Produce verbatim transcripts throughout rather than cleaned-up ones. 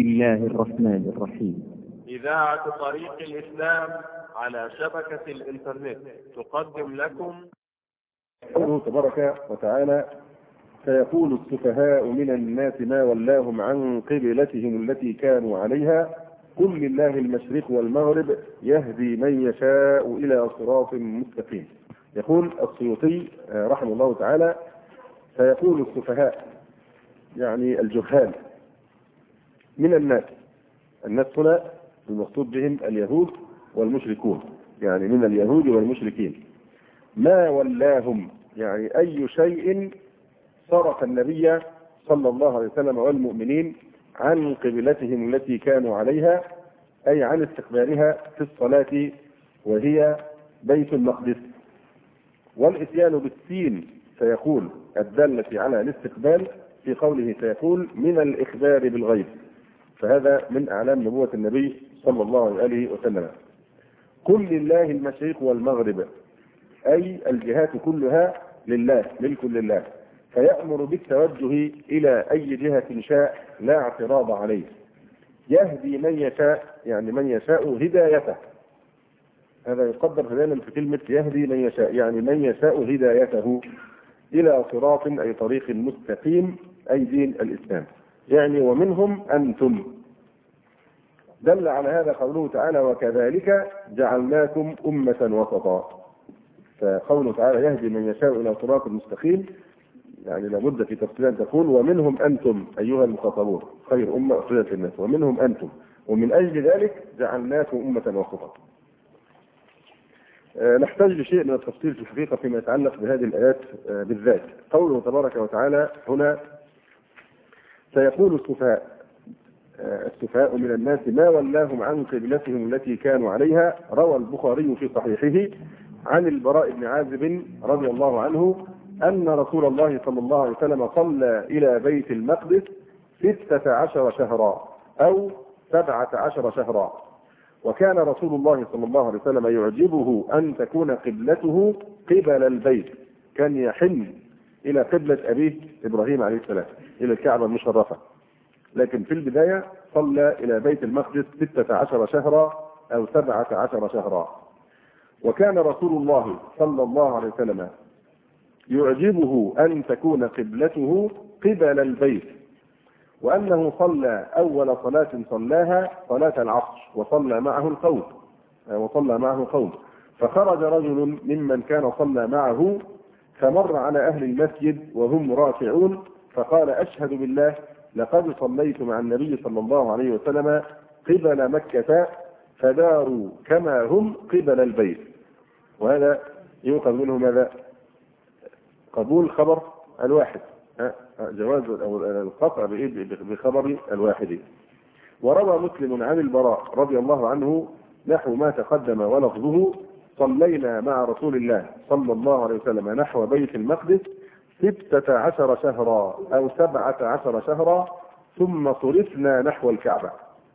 الله الرحمن الرحيم. إذاعة طريق الإسلام على شبكة الإنترنت تقدم لكم قوله تبارك وتعالى: سيقول السفهاء من الناس ما ولاهم عن قبلتهم التي كانوا عليها قل لله المشرق والمغرب يهدي من يشاء إلى صراط مستقيم. يقول السيوطي رحمه الله تعالى: سيقول السفهاء يعني الجهال من الناس. الناس هنا المقصود بهم اليهود والمشركون، يعني من اليهود والمشركين. ما ولاهم يعني أي شيء صرف النبي صلى الله عليه وسلم والمؤمنين عن قبلتهم التي كانوا عليها، أي عن استقبالها في الصلاة وهي بيت المقدس. والإتيان بالسين سيقول الدالة على الاستقبال في قوله سيقول من الإخبار بالغيب، فهذا من أعلام نبوة النبي صلى الله عليه وسلم. قل لله المشرق والمغرب، أي الجهات كلها لله، ملك لله، فيأمر بالتوجه إلى أي جهة شاء لا اعتراض عليه. يهدي من يشاء يعني من يشاء هدايته، هذا يقدر دائما في كلمة يهدي من يشاء، يعني من يشاء هدايته إلى صراط أي طريق مستقيم أي دين الإسلام، يعني ومنهم أنتم. دل على هذا قوله تعالى: وكذلك جعلناكم أمة وسطا. فقوله تعالى يهدي من يشاء إلى صراط مستقيم، يعني لابد في تفسير أن تكون ومنهم أنتم أيها المخاطبون خير أمة أخرجت للناس، ومنهم أنتم، ومن أجل ذلك جعلناكم أمة وسطا. أه نحتاج لشيء من التفصيل في الحقيقة فيما يتعلق بهذه الآيات أه بالذات. قوله تبارك وتعالى هنا: سيقول السفهاء أه السفهاء من الناس ما ولاهم عن قبلتهم التي كانوا عليها. روى البخاري في صحيحه عن البراء بن عازب رضي الله عنه أن رسول الله صلى الله عليه وسلم صلى إلى بيت المقدس ستة عشر شهرا أو سبعة عشر شهرا، وكان رسول الله صلى الله عليه وسلم يعجبه أن تكون قبلته قبل البيت، كان يحن إلى قبلة أبيه إبراهيم عليه السلام إلى الكعبة المشرفة، لكن في البداية صلى إلى بيت المقدس ستة عشر شهرا أو سبعة عشر شهرا. وكان رسول الله صلى الله عليه وسلم يعجبه أن تكون قبلته قبل البيت، وأنه صلى أول صلاة صلاها صلاة العصر وصلى معه القوم وصلى معه قوم فخرج رجل ممن كان صلى معه فمر على أهل المسجد وهم راكعون فقال: أشهد بالله لقد صليت مع النبي صلى الله عليه وسلم قبل مكة فداروا كما هم قبل البيت. وهذا يؤخذ منه ماذا؟ قبول خبر الواحد، جواز القطع بخبر الواحد. وروى مسلم عن البراء رضي الله عنه نحو ما تقدم ولفظه: صلينا مع رسول الله صلى الله عليه وسلم نحو بيت المقدس ستة عشر شهرا أو سبعة عشر شهرا ثم صرفنا نحو الكعبة.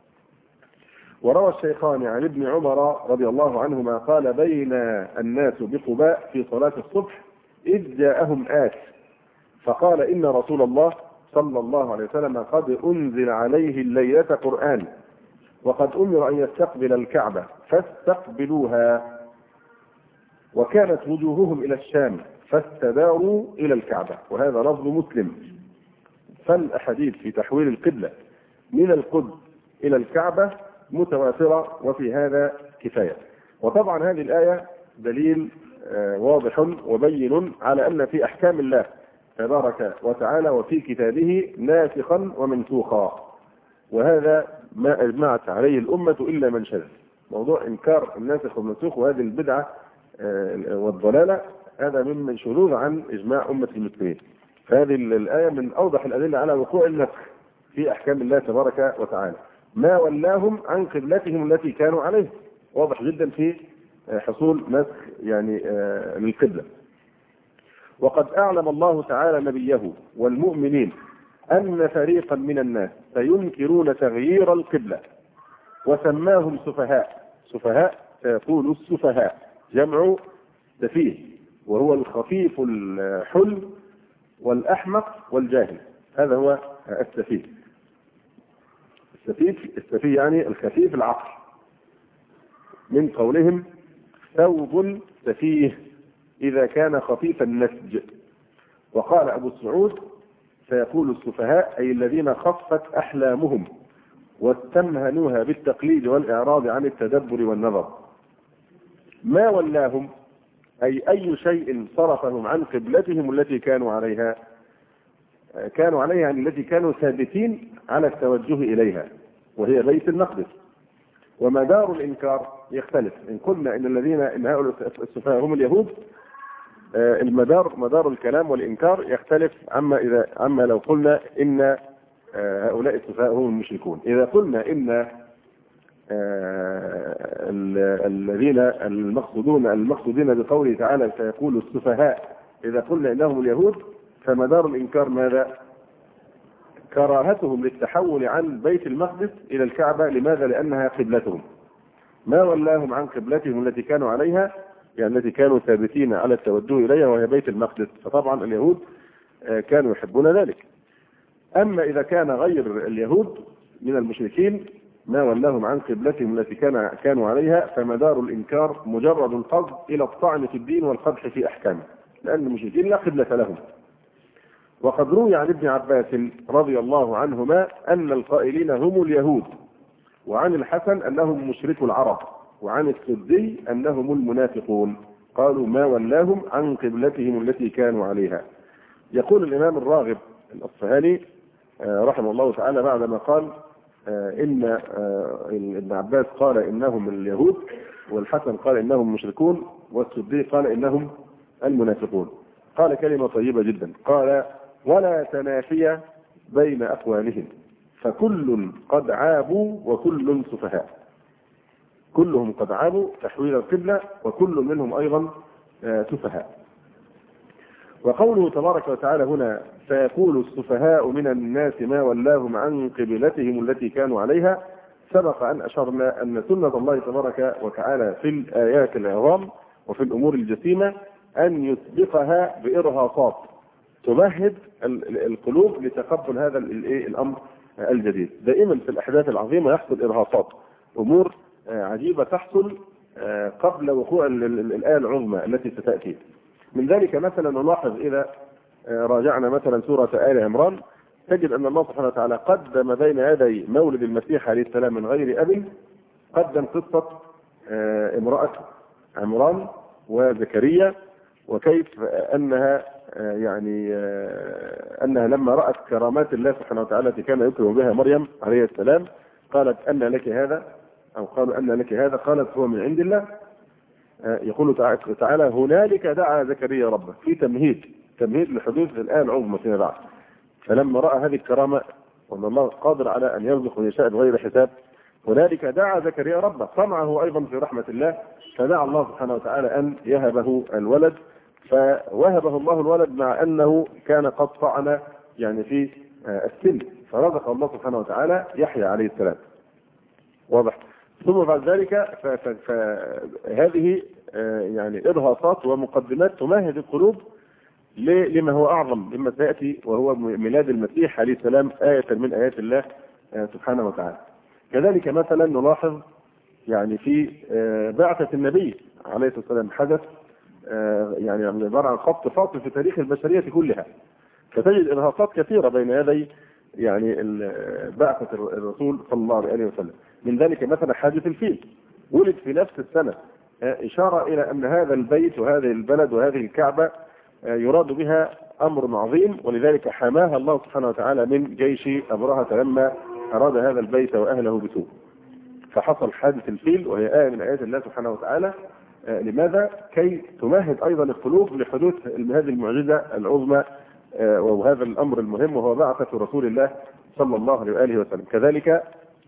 وروى الشيخان عن ابن عمر رضي الله عنهما قال: بين الناس بقباء في صلاة الصبح إذ جاءهم آت فقال: إن رسول الله صلى الله عليه وسلم قد أنزل عليه الليلة قرآن وقد أمر أن يستقبل الكعبة فاستقبلوها، وكانت وجوههم إلى الشام فاستداروا إلى الكعبة. وهذا لفظ مسلم. فالأحاديث في تحويل القبلة من القدس إلى الكعبة متواترة، وفي هذا كفاية. وطبعا هذه الآية دليل واضح وبين على أن في أحكام الله تبارك وتعالى وفي كتابه ناسخا ومنسوخا، وهذا ما أجمعت عليه الأمة إلا من شذ. موضوع إنكار الناسخ والمنسوخ وهذه البدعة والضلالة هذا ممن شذوذ عن إجماع أمة المسلمين. فهذه الآية من أوضح الأدلة على وقوع النسخ في أحكام الله تبارك وتعالى. ما ولاهم عن قبلتهم التي كانوا عليه، واضح جدا في حصول نسخ يعني للقبلة. وقد أعلم الله تعالى نبيه والمؤمنين أن فريقا من الناس سينكرون تغيير القبلة وسماهم سفهاء. سفهاء سيقول السفهاء جمع سفيه، وهو الخفيف الحل والأحمق والجاهل، هذا هو السفيه. السفيف السفيه يعني الخفيف العقل، من قولهم ثوب سفيه إذا كان خفيف النسج. وقال أبو السعود سيقول السفهاء أي الذين خفت أحلامهم واستمهنوها بالتقليد والإعراض عن التدبر والنظر. ما ولاهم أي أي شيء صرفهم عن قبلتهم التي كانوا عليها، كانوا عليها يعني التي كانوا ثابتين على التوجه إليها وهي بيت المقدس. ومدار الإنكار يختلف، إن قلنا إن الذين إن هؤلاء السفهاء هم اليهود، المدار مدار الكلام والإنكار يختلف عما إذا عما لو قلنا إن هؤلاء السفهاء هم المشركون. إذا قلنا إن الذين المقصودون المقصودين بقوله تعالى سيقول السفهاء، إذا قلنا إنهم اليهود، فمدار الإنكار ماذا؟ كراهتهم للتحول عن بيت المقدس إلى الكعبة. لماذا؟ لأنها قبلتهم. ما ولاهم عن قبلتهم التي كانوا عليها، يعني التي كانوا ثابتين على التوجه إليها وهي بيت المقدس. فطبعا اليهود كانوا يحبون ذلك. أما إذا كان غير اليهود من المشركين ما ولاهم عن قبلتهم التي كان كانوا عليها، فمدار الإنكار مجرد القصد إلى الطعن في الدين والقدح في أحكامه، لأن المشركين لا قبلة لهم. وقد روي عن ابن عباس رضي الله عنهما أن القائلين هم اليهود، وعن الحسن أنهم مشركو العرب، وعن السدي أنهم المنافقون. قالوا ما ولاهم عن قبلتهم التي كانوا عليها. يقول الإمام الراغب الأصفهاني رحمه الله تعالى بعدما قال إن ابن عباس قال إنهم اليهود، والحسن قال إنهم مشركون، والسدي قال إنهم المنافقون، قال كلمة طيبة جدا. قال ولا تنافي بين أقوالهم فكل قد عابوا وكل سفهاء. كلهم قد عابوا تحويل القبلة وكل منهم أيضا سفهاء. وقوله تبارك وتعالى هنا سيقول السفهاء من الناس ما ولاهم عن قبلتهم التي كانوا عليها، سبق أن أشرنا أن سنة الله تبارك وتعالى في الآيات العظام وفي الأمور الجسيمة أن يسبقها بإرهاصات تمهد القلوب لتقبل هذا الأمر الجديد. دائما في الأحداث العظيمة يحصل إرهاصات، أمور عجيبة تحصل قبل وقوع الآية العظمى التي ستأتي. من ذلك مثلا نلاحظ إذا راجعنا مثلا سورة آل عمران تجد أن الله سبحانه وتعالى قدم بين يدي مولد المسيح عليه السلام من غير أب قدم قصة امرأة عمران وزكريا، وكيف أنها يعني أنها لما رأت كرامات الله سبحانه وتعالى التي كان يكرم بها مريم عليه السلام قالت أن لك هذا، أو قالوا أن لك هذا، قالت هو من عند الله. يقول تعالى هنالك دعا زكريا ربه، في تمهيد تمهيد لحدوث الآية العظمى فيما بعد. فلما رأى هذه الكرامة وأن الله قادر على أن يرزق من يشاء بغير حساب، هنالك دعا زكريا ربه، طمعه أيضا في رحمة الله، فدعا الله سبحانه وتعالى أن يهبه الولد، فوهبه الله الولد مع أنه كان قد طعن يعني في السن، فرزق الله سبحانه وتعالى يحيى عليه السلام. واضح؟ ثم بعد ذلك فهذه يعني إرهاصات ومقدمات تمهد القلوب لما هو أعظم مما سيأتي، وهو ميلاد المسيح عليه السلام آية من آيات الله سبحانه وتعالى. كذلك مثلا نلاحظ يعني في بعثة النبي عليه الصلاة والسلام حدث يعني عبارة عن خط فاصل في تاريخ البشرية كلها، فتجد إرهاصات كثيرة بين يدي يعني بعثة الرسول صلى الله عليه وسلم. من ذلك مثلا حادث الفيل، ولد في نفس السنة، إشارة إلى أن هذا البيت وهذه البلد وهذه الكعبة يراد بها أمر عظيم، ولذلك حماها الله سبحانه وتعالى من جيش أبرهة لما أراد هذا البيت وأهله بسوء. فحصل حادث الفيل وهي آية من آيات الله سبحانه وتعالى. لماذا؟ كي تمهد أيضا القلوب لحدوث هذه المعجزة العظمى وهذا الأمر المهم، وهو بعثة رسول الله صلى الله عليه وآله وسلم. كذلك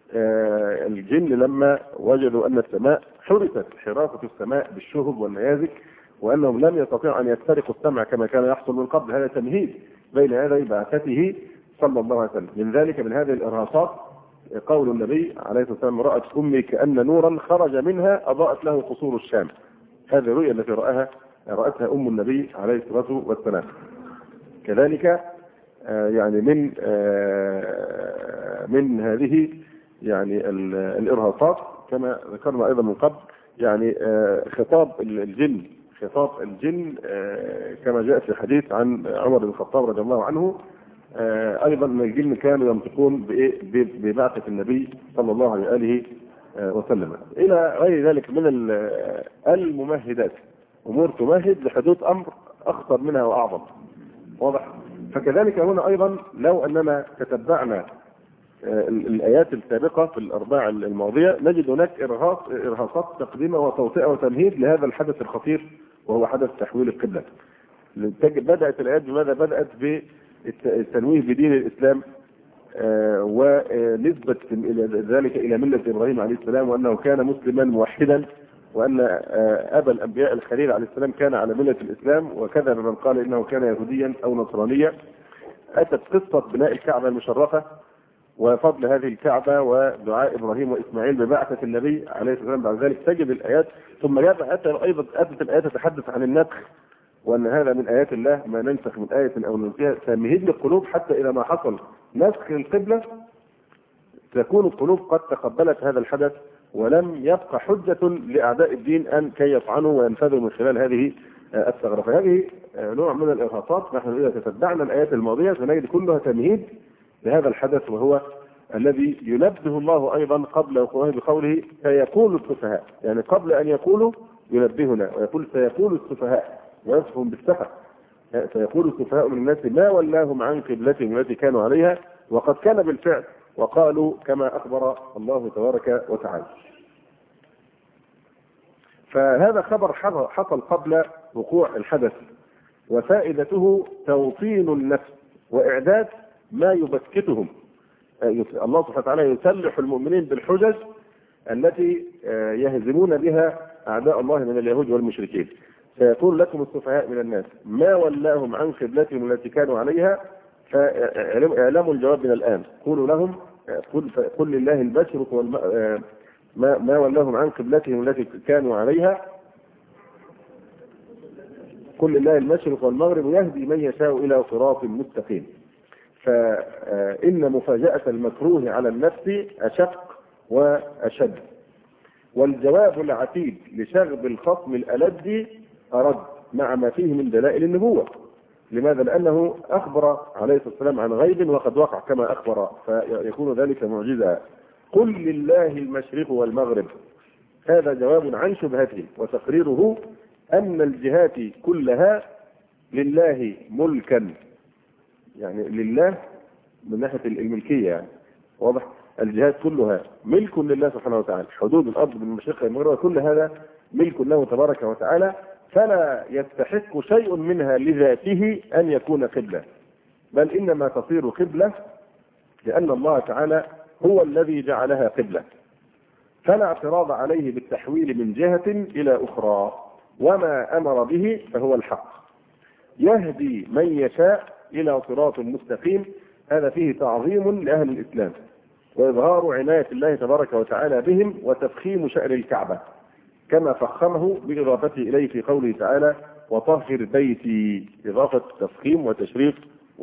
الجن لما وجدوا أن السماء حرست حراسة السماء بالشهب والنيازك، وأنهم لم يستطيعوا أن يسترقوا السمع كما كان يحصل من قبل، هذا تمهيد بين يدي بعثته صلى الله عليه وسلم. من ذلك من هذه الإرهاصات قول النبي عليه الصلاة والسلام رأت أمي كأن نورا خرج منها أضاءت له قصور الشام. هذه الرؤيا التي رأها رأتها أم النبي عليه الصلاة والسلام. كذلك يعني من من هذه يعني الإرهاصات كما ذكرنا أيضا من قبل. يعني خطاب الجن خطاب الجن كما جاء في حديث عن عمر بن الخطاب رضي الله عنه أيضا أن الجن كانوا ينطقون ببعثة النبي صلى الله عليه وآله وسلم إلى غير ذلك من الممهدات، أمور تمهد لحدوث أمر أخطر منها وأعظم. واضح؟ فكذلك هنا أيضا لو أننا تتبعنا الآيات السابقة في الأرباع الماضية نجد هناك إرهاص إرهاصات تقديمة وتوطئة وتمهيد لهذا الحدث الخطير وهو حدث تحويل القبلة. بدأت الآيات بماذا؟ بدأت بالتنويه بدين الإسلام ونسبة ذلك إلى ملة إبراهيم عليه السلام وأنه كان مسلما موحدا وأن أبا الأنبياء الخليل عليه السلام كان على ملة الإسلام، وكذا من قال إنه كان يهوديا أو نصرانيا. أتت قصة بناء الكعبة المشرفة وفضل هذه الكعبة ودعاء إبراهيم وإسماعيل ببعثة النبي عليه السلام. بعد ذلك تجد الآيات ثم جاءت أيضا أتت الآيات تتحدث عن النسخ وأن هذا من آيات الله ما ننسخ من آية أو ننسيها، تمهيد للقلوب حتى إذا ما حصل نسخ القبلة تكون القلوب قد تقبلت هذا الحدث ولم يبقى حجة لأعداء الدين أن كي يطعنوا وينفذوا من خلال هذه الثغرة. فهذه نوع من الإرهاصات. نحن إذا تتبعنا الآيات الماضية سنجد كلها تمهيد لهذا الحدث، وهو الذي ينبه الله أيضا قبل وقوعه بقوله سيقول السفهاء، يعني قبل أن يقولوا ينبهنا ويقول سيقول السفهاء ويصفهم بالسفه. سيقول السفهاء من الناس ما ولاهم عن قبلتهم التي كانوا عليها، وقد كان بالفعل وقالوا كما أخبر الله تبارك وتعالى. فهذا خبر حصل قبل وقوع الحدث، وفائدته توطين النفس وإعداد ما يبكتهم. الله سبحانه وتعالى يسلح المؤمنين بالحجج التي يهزمون بها أعداء الله من اليهود والمشركين. سيقول لكم السفهاء من الناس ما ولاهم عن قبلتهم التي كانوا عليها، فاعلموا الجواب من الآن. قولوا لهم قل, قل لله المشرق والم... ما, ما ولاهم عن قبلتهم التي كانوا عليها، قل لله المشرق والمغرب يهدي من يشاء إلى صراط مستقيم. فإن مفاجأة المكروه على النفس أشق وأشد، والجواب العتيد لشغب الخصم الألد أرد مع ما فيه من دلائل النبوة. لماذا؟ لأنه أخبر عليه الصلاة والسلام عن غيب وقد وقع كما أخبر، فيكون ذلك معجزة. قل لله المشرق والمغرب، هذا جواب عن شبهته وتقريره أن الجهات كلها لله ملكا، يعني لله من ناحية الملكية، يعني واضح الجهات كلها ملك لله سبحانه وتعالى، حدود الأرض من المشرق والمغرب كل هذا ملك له تبارك وتعالى، فلا يستحق شيء منها لذاته أن يكون قبلة، بل إنما تصير قبلة لأن الله تعالى هو الذي جعلها قبلة، فلا اعتراض عليه بالتحويل من جهة إلى أخرى، وما أمر به فهو الحق. يهدي من يشاء إلى صراط مستقيم، هذا فيه تعظيم لأهل الإسلام وإظهار عناية الله تبارك وتعالى بهم وتفخيم شأن الكعبة كما فخمه بإضافته إليه في قوله تعالى وطهر بيتي، إضافة تفخيم وتشريف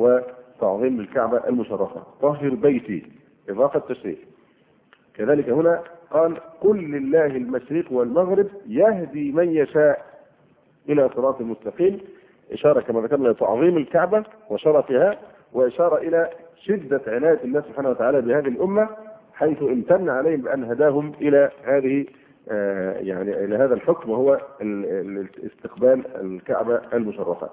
وتعظيم للكعبة المشرفة. طهر بيتي إضافة تشريف. كذلك هنا قال قل لله المشرق والمغرب يهدي من يشاء إلى صراط مستقيم، إشارة كما ذكرنا لتعظيم الكعبة وشرفها، وإشارة إلى شدة عناية الله سبحانه وتعالى بهذه الأمة حيث امتن عليهم بأن هداهم إلى هذه آه يعني إلى هذا الحكم وهو استقبال الكعبة المشرفة.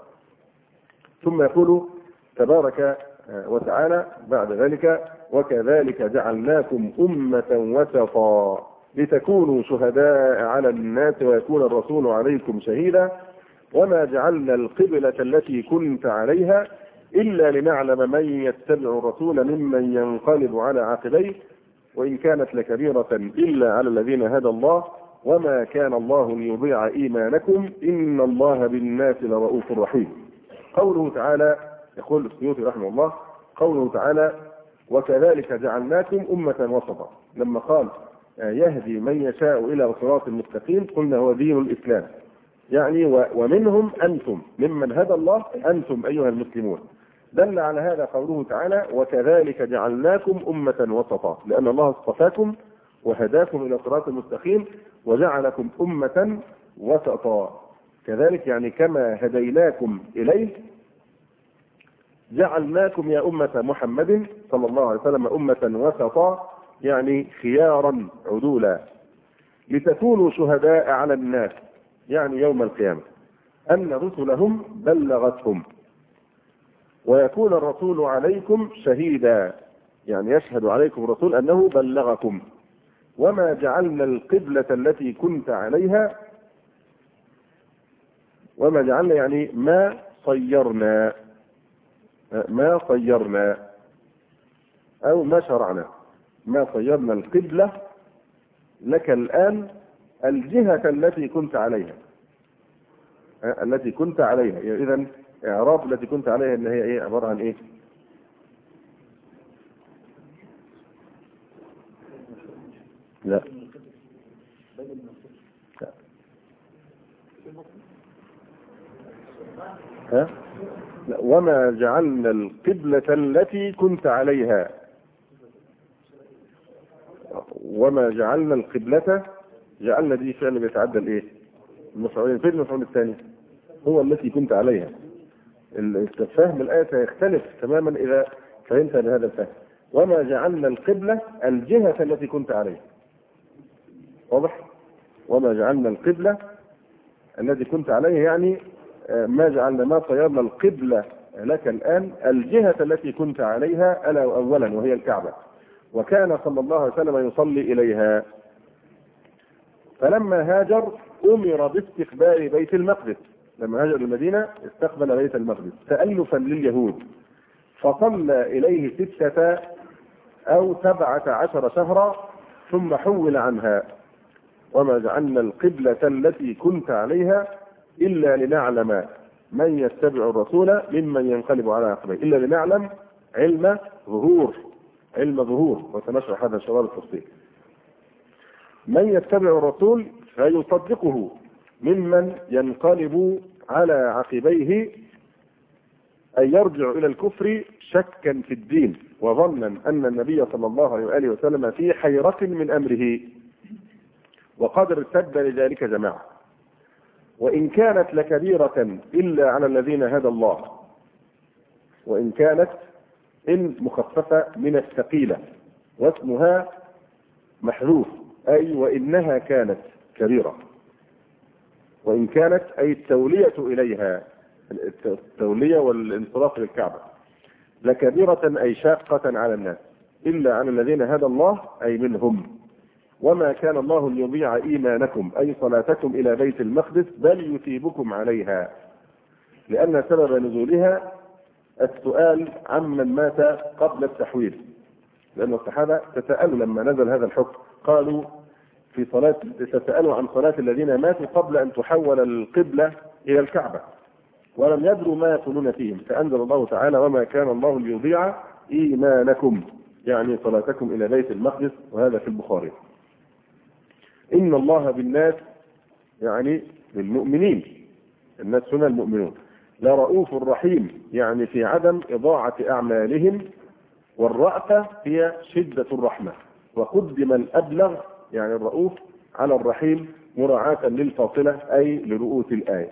ثم يقول تبارك وتعالى بعد ذلك وكذلك جعلناكم أمة وسطا لتكونوا شهداء على الناس ويكون الرسول عليكم شهيدا وما جعلنا القبلة التي كنت عليها إلا لنعلم من يتبع الرسول ممن ينقلب على عقبيه وإن كانت لكبيرة إلا على الذين هدى الله وما كان الله ليضيع إيمانكم إن الله بالناس لرؤوف رحيم. قوله تعالى يقول السيوطي رحمه الله قوله تعالى وكذلك جعلناكم أمة وسطا، لما قال يهدي من يشاء إلى صراط المستقيم قلنا هو دين الإسلام، يعني ومنهم أنتم ممن هدى الله أنتم أيها المسلمون، دل على هذا قوله تعالى وكذلك جعلناكم أمة وسطا، لأن الله اصطفاكم وهداكم إلى صراط المستقيم وجعلكم أمة وسطا. كذلك يعني كما هديناكم إليه جعلناكم يا أمة محمد صلى الله عليه وسلم أمة وسطا، يعني خيارا عدولا، لتكونوا شهداء على الناس، يعني يوم القيامة، أن رسلهم بلغتهم، ويكون الرسول عليكم شهيدا، يعني يشهد عليكم الرسول أنه بلغكم. وما جعلنا القبلة التي كنت عليها، وما جعلنا يعني ما صيرنا، ما صيرنا أو ما شرعنا، ما صيرنا القبلة لك الآن الجهة التي كنت عليها، التي كنت عليها. يعني إذن إعراب التي كنت عليها إن هي إيه؟ عبارة عن إيه؟ لا ها؟ لا. وما جعلنا القبلة التي كنت عليها، وما جعلنا القبلة، جعلنا دي فعل بيتعدى الايه؟ المفعولين. فين المفعول الثاني؟ هو التي كنت عليها. الفهم الآية سيختلف تماما إذا فهمت بهذا الفهم. وما جعلنا القبلة الجهة التي كنت عليها، واضح؟ وما جعلنا القبلة التي كنت عليها يعني ما جعلنا ما صيرنا القبلة لك الآن الجهة التي كنت عليها، ألا أولا وهي الكعبة، وكان صلى الله عليه وسلم يصلي إليها. فلما هاجر أمر باستقبال بيت المقدس، لما هاجر المدينة استقبل بيت المقدس تألفا لليهود، فصلى إليه ستة أو سبعة عشر شهرا ثم حول عنها. وما جعلنا القبلة التي كنت عليها إلا لنعلم من يتبع الرسول ممن ينقلب على عقبيه، إلا لنعلم علم ظهور، علم ظهور، وسنشرح هذا شوال التفصيل. من يتبع الرسول فيصدقه ممن ينقلب على عقبيه، أن يرجع إلى الكفر شكا في الدين وظنا أن النبي صلى الله عليه وآله وسلم في حيرة من أمره، وقد ارتد لذلك جماعة. وإن كانت لكبيرة إلا على الذين هدى الله، وإن كانت إن مخففة من الثقيلة واسمها محذوف، أي وإنها كانت كبيرة. وإن كانت أي التولية إليها، التولية والانصراف للكعبة، لكبيرة أي شاقة على الناس، إلا على الذين هدى الله أي منهم. وما كان الله ليضيع إيمانكم أي صلاتكم إلى بيت المقدس بل يثيبكم عليها، لأن سبب نزولها السؤال عمن مات قبل التحويل، لأن الصحابة تسألوا لما نزل هذا الحكم، قالوا في صلاة تسألوا عن صلاة الذين ماتوا قبل أن تحول القبلة إلى الكعبة، ولم يدروا ما يقولون فيهم، فأنزل الله تعالى وما كان الله ليضيع إيمانكم، يعني صلاتكم إلى بيت المقدس، وهذا في البخاري. إن الله بالناس يعني بالمؤمنين، الناس هنا المؤمنون، لرؤوف رحيم، يعني في عدم إضاعة أعمالهم، والرأفة هي شدة الرحمة، وقدم الأبلغ يعني الرؤوف على الرحيم مراعاة للفاصلة أي لرؤوس الآية.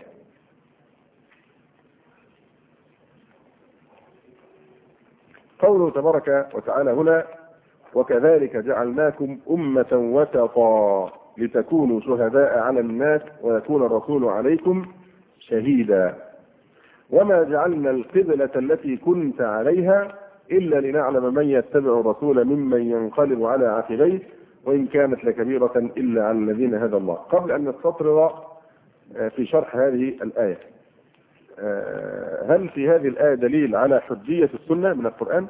قوله تبارك وتعالى هنا وكذلك جعلناكم أمة وسطا لتكونوا شهداء على الناس ويكون الرسول عليكم شهيدا. وما جعلنا القبلة التي كنت عليها إلا لنعلم من يتبع الرسول ممن ينقلب على عقبيه وإن كانت لكبيرة إلا على الذين هدى الله. قبل أن نستطرد في شرح هذه الآية، هل في هذه الآية دليل على حجية السنة من القرآن؟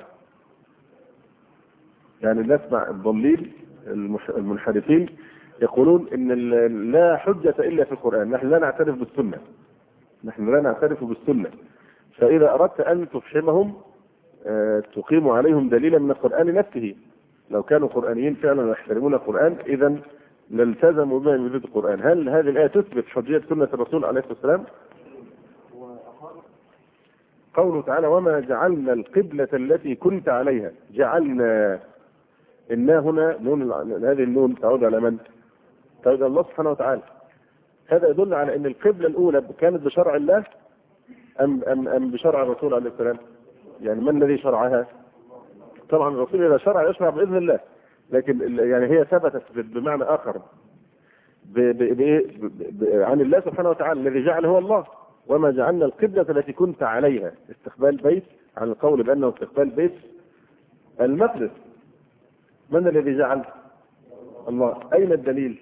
يعني نسمع الضالين المنحرفين يقولون إن لا حجة إلا في القرآن، نحن لا نعترف بالسنة، نحن لا نعترف بالسنة، فإذا أردت أن تفهمهم تقيم عليهم دليلا من القرآن نفسه. لو كانوا قرآنيين فعلا يحترمون القرآن إذا لالتزموا بما يريد القرآن. هل هذه الآية تثبت حجية سنة الرسول عليه الصلاة والسلام؟ قوله تعالى وما جعلنا القبلة التي كنت عليها، جعلنا إنا هنا نون، هذه النون تعود على من؟ تعود على الله سبحانه وتعالى. هذا يدل على أن القبلة الأولى كانت بشرع الله أم, أم, أم بشرع الرسول عليه السلام؟ يعني من الذي شرعها؟ طبعا الرسول إذا شرع يشرع بإذن الله، لكن يعني هي ثبتت بمعنى آخر ب ب ب ب عن الله سبحانه وتعالى الذي جعل هو الله. وما جعلنا القبلة التي كنت عليها، استقبال بيت، عن القول بأنه استقبال بيت المقدس. من الذي جعل؟ الله. أين الدليل؟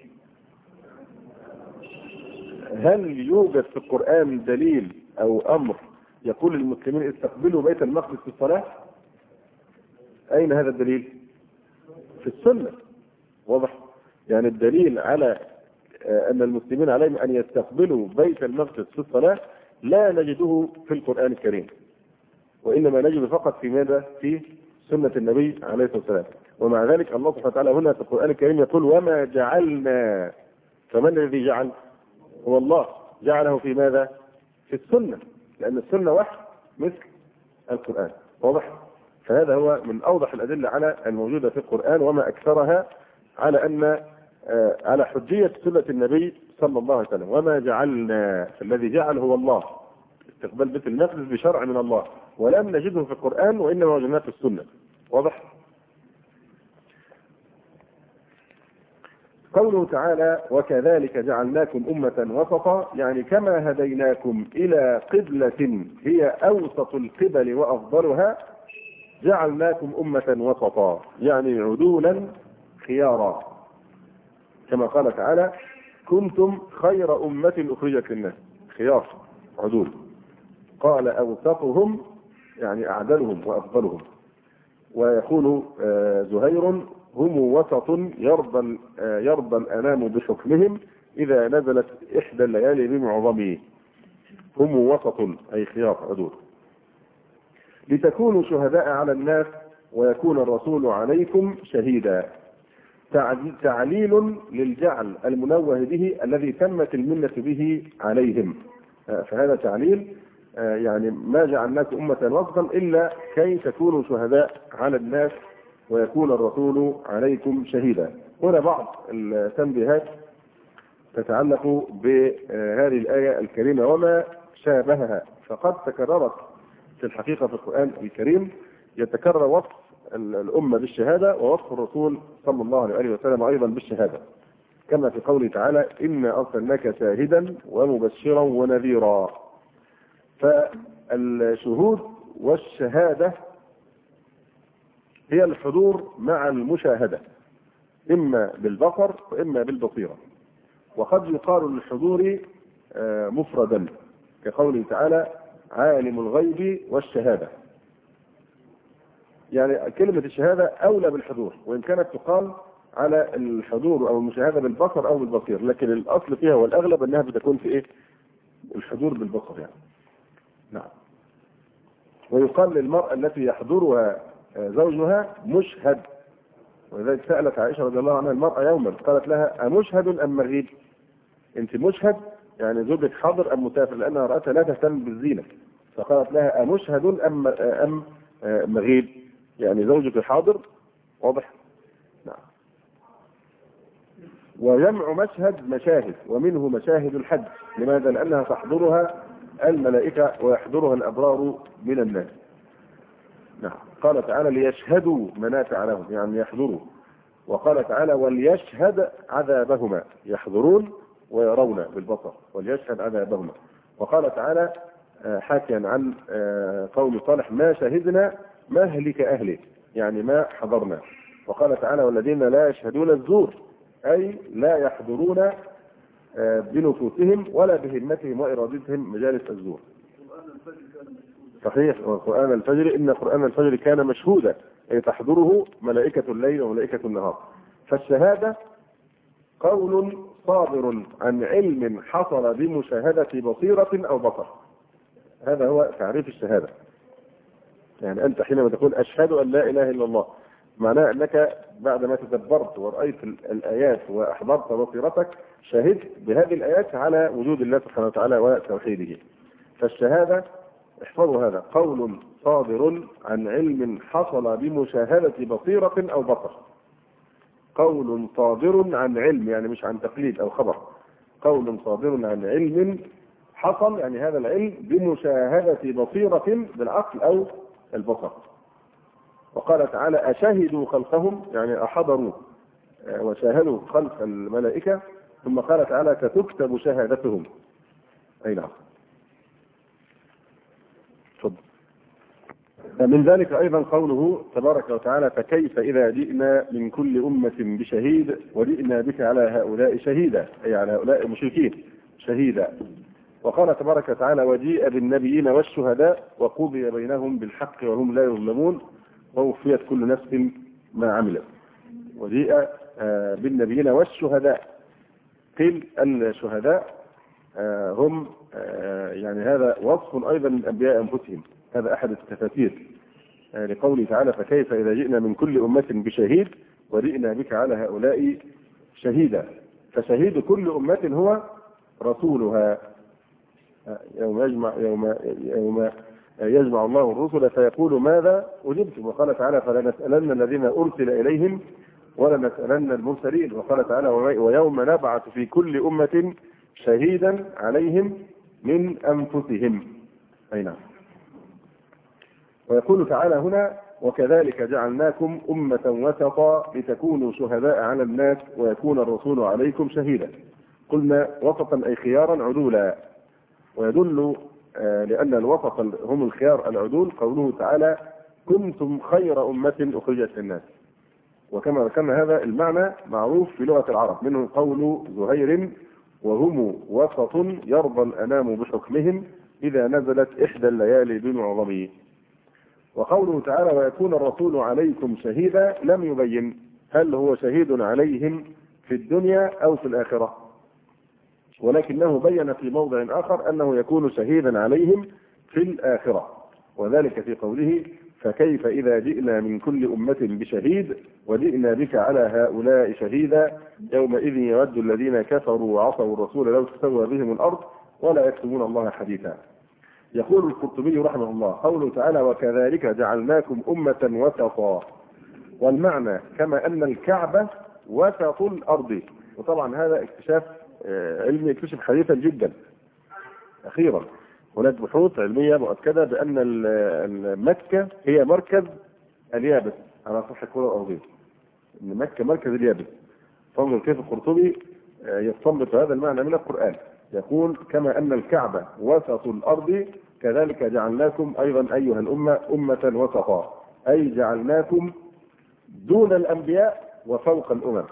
هل يوجد في القرآن دليل أو أمر يقول للمسلمين استقبلوا بيت المقدس في الصلاة؟ أين هذا الدليل؟ في السنة. واضح؟ يعني الدليل على أن المسلمين عليهم أن يستقبلوا بيت المقدس في الصلاة لا نجده في القرآن الكريم، وإنما نجد فقط في ماذا؟ في سنة النبي عليه الصلاة والسلام. ومع ذلك الله سبحانه وتعالى هنا في القرآن الكريم يقول وما جعلنا، فمن الذي جعل؟ هو الله. جعله في ماذا؟ في السنة، لأن السنة وحي مثل القرآن. واضح؟ فهذا هو من أوضح الأدلة على الموجودة في القرآن وما أكثرها على أن على حجية سنة النبي صلى الله عليه وسلم. وما جعلنا، الذي جعل هو الله، استقبال بيت المقدس بشرع من الله، ولم نجده في القرآن وإنما وجدناه في السنة. واضح؟ قوله تعالى وكذلك جعلناكم أمة وسطا، يعني كما هديناكم إلى قبلة هي أوسط القبل وأفضلها جعلناكم أمة وسطا، يعني عدولا خيارا، كما قال تعالى كنتم خير أمة أخرجت للناس، خيار عدول. قال أوسطهم يعني أعدلهم وأفضلهم. ويقول زهير هم وسط يرضى يرضى الأنام بحكمهم إذا نزلت إحدى الليالي بمعظمه. هم وسط أي خيار عدول. لتكونوا شهداء على الناس ويكون الرسول عليكم شهيدا. تعليل للجعل المنوه به الذي تمت المنة به عليهم، فهذا تعليل يعني ما جعلناكم أمة وسطا إلا كي تكونوا شهداء على الناس ويكون الرسول عليكم شهيدا. هنا بعض التنبيهات تتعلق بهذه الآية الكريمة وما شابهها، فقد تكررت في الحقيقة في القرآن الكريم، يتكرر وصف الأمة بالشهادة ووصف الرسول صلى الله عليه وسلم أيضا بالشهادة، كما في قوله تعالى إنا أرسلناك شاهدا ومبشرا ونذيرا. فالشهود والشهادة هي الحضور مع المشاهدة، إما بالبصر وإما بالبصيرة. وقد يقال للحضور مفردا كقوله تعالى عالم الغيب والشهادة، يعني كلمة الشهادة أولى بالحضور، وإن كانت تقال على الحضور أو المشاهدة بالبصر أو بالبصير، لكن الأصل فيها والأغلب أنها بتكون في إيه؟ الحضور بالبصر يعني. نعم. ويقال للمرأة التي يحضرها زوجها مشهد، ولذلك سألت عائشة رضي الله عنها المرأة يوما قالت لها أمشهد أم مغيب؟ أنت مشهد يعني زوجك حاضر أم مسافر، لأنها رأتها لا تهتم بالزينة، فقالت لها أمشهد أم أم مغيب، يعني زوجك حاضر. واضح؟ نعم. وجمع مشهد مشاهد، ومنه مشاهد الحج. لماذا؟ لأنها تحضرها الملائكة ويحضرها الأبرار من الناس. نعم. قال تعالى ليشهدوا منافع لهم، يعني يحضروا. وقال تعالى وليشهد عذابهما، يحضرون ويرون بالبصر، وليشهد عذابهما. وقال تعالى حاكيا عن قول صالح ما شهدنا مهلك أهله، يعني ما حضرنا. وقال تعالى والذين لا يشهدون الزور، أي لا يحضرون بنفوسهم ولا بهمتهم وإرادتهم مجالس الزور. صحيح. وقرآن الفجر إن قرآن الفجر كان مشهودا، أي تحضره ملائكة الليل وملائكة النهار. فالشهادة قول صادر عن علم حصل بمشاهدة بصيرة أو بصر. هذا هو تعريف الشهادة. يعني أنت حينما تقول أشهد أن لا إله إلا الله، معناه أنك بعدما تدبرت ورأيت الآيات وأحضرت بصيرتك شهدت بهذه الآيات على وجود الله سبحانه وتعالى وتوحيده. فالشهادة احفظوا هذا، قول صادر عن علم حصل بمشاهدة بصيرة أو بصر. قول صادر عن علم يعني مش عن تقليد أو خبر، قول صادر عن علم حصل يعني هذا العلم بمشاهدة بصيرة بالعقل أو البصر. وقال تعالى أشهدوا خلقهم يعني أحضروا وشاهدوا خلق الملائكة، ثم قال تعالى ستكتب شهادتهم. أي نعم. من ذلك أيضا قوله تبارك وتعالى فكيف إذا جئنا من كل أمة بشهيد وجئنا بك على هؤلاء شهيدا، أي على هؤلاء المشركين شهيدا. وقال تبارك وتعالى وجيء بالنبيين والشهداء وقضي بينهم بالحق وهم لا يظلمون ووفيت كل نفس ما عملت. وجيء بالنبيين والشهداء، قيل الشهداء هم يعني هذا وصف أيضا للأنبياء أنفسهم، هذا أحد التفاسير لقوله تعالى فكيف إذا جئنا من كل أمة بشهيد وجئنا بك على هؤلاء شهيدا. فشهيد كل أمة هو رسولها. يوم يجمع يوم يوم يجمع الله الرسل فيقول ماذا أجبتم، وقال تعالى فلنسألن الذين أرسل إليهم ولنسألن المرسلين. وقال تعالى ويوم نبعث في كل أمة شهيدا عليهم من أنفسهم. أي نعم. ويقول تعالى هنا وكذلك جعلناكم أمة وسطا لتكونوا شهداء على الناس ويكون الرسول عليكم شهيدا. قلنا وسطا أي خيارا عدولا، ويدل آه لأن الوسط هم الخيار العدول قوله تعالى كنتم خير أمة أخرجت للناس. وكما ذكرنا هذا المعنى معروف في لغة العرب، منه قول زهير وهم وسط يرضى الأنام بحكمهم إذا نزلت إحدى الليالي بمعظمه. وقوله تعالى ويكون الرسول عليكم شهيدا لم يبين هل هو شهيد عليهم في الدنيا أو في الآخرة، ولكنه بين في موضع آخر أنه يكون شهيدا عليهم في الآخرة، وذلك في قوله فكيف إذا جئنا من كل أمة بشهيد وجئنا بك على هؤلاء شهيدا يومئذ يود الذين كفروا وعصوا الرسول لو تسوى بهم الأرض ولا يكتمون الله حديثا. يقول القرطبي رحمه الله قوله تعالى وكذلك جعلناكم أمة وسطا، والمعنى كما أن الكعبة وسط الأرض. وطبعا هذا اكتشاف علمي يكتشف حديثا جدا أخيرا، هناك بحوث علمية مؤكدة بأن مكة هي مركز اليابس على سطح الكرة الأرضية، أن مكة مركز اليابس. فانظر كيف القرطبي يستنبط هذا المعنى من القرآن، يقول كما أن الكعبة وسط الأرض كذلك جعلناكم أيضا أيها الأمة أمة وسطا، أي جعلناكم دون الأنبياء وفوق الأمم.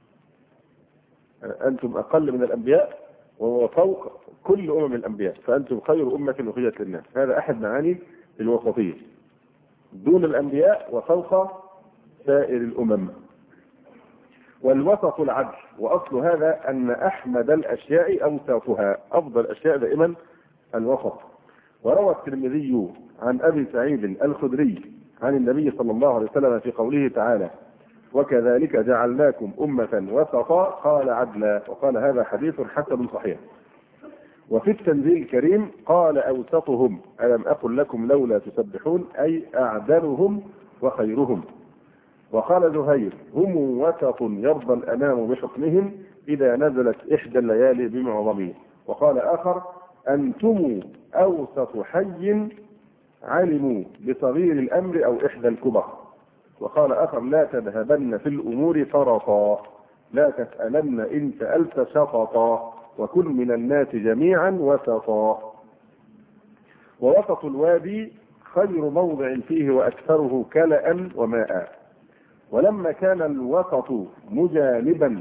أنتم أقل من الأنبياء وفوق كل أمم الأنبياء، فأنتم خير أمة أخرجت للناس. هذا أحد معاني الوسطية، دون الأنبياء وفوق سائر الأمم. والوسط العدل، وأصل هذا أن أحمد الأشياء أوساطها، أفضل الأشياء دائما الوسط. وروى الترمذي عن أبي سعيد الخدري عن النبي صلى الله عليه وسلم في قوله تعالى وكذلك جعلناكم أمة وسطا قال عدلا، وقال هذا حديث حسن صحيح. وفي التنزيل الكريم قال أوسطهم ألم أقل لكم لولا تسبحون، أي أعدلهم وخيرهم. وقال زهير هم وسط يرضى الأنام بحكمهم إذا نزلت إحدى الليالي بمعظمه. وقال آخر أنتم أوسط حي علموا بصغير الأمر أو إحدى الكبر. وقال آخر لا تذهبن في الأمور فرطا، لا تسألن إن سألت شططا، وكن من الناس جميعا وسطا. ووسط الوادي خير موضع فيه وأكثره كلأ وماء. ولما كان الوسط مجانبا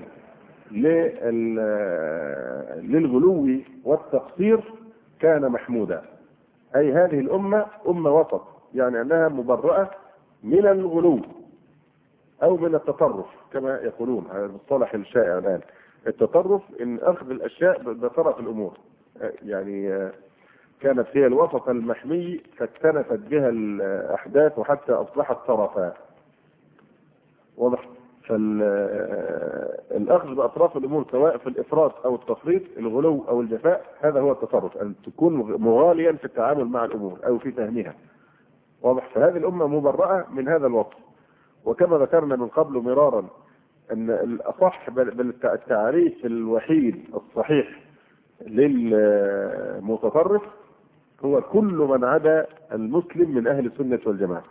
للغلو والتقصير كان محمودا، أي هذه الأمة أمة وسط، يعني أنها مبرأة من الغلو أو من التطرف كما يقولون على المصطلح الشائع الآن. التطرف إن أخذ الأشياء بطرف الأمور، يعني كانت هي الوسط المحمي فاكتنفت بها الأحداث وحتى أصبحت طرفا. واضح؟ فالوسط الأخذ بأطراف الأمور سواء في الإفراط أو التفريط، الغلو أو الجفاء، هذا هو التصرف، أن تكون مغاليا في التعامل مع الأمور أو في فهمها. واضح؟ فهذه الأمة مبرأة من هذا الوصف. وكما ذكرنا من قبل مرارا أن الأصح بالتعريف الوحيد الصحيح للمتطرف هو كل من عدا المسلم من أهل السنة والجماعة.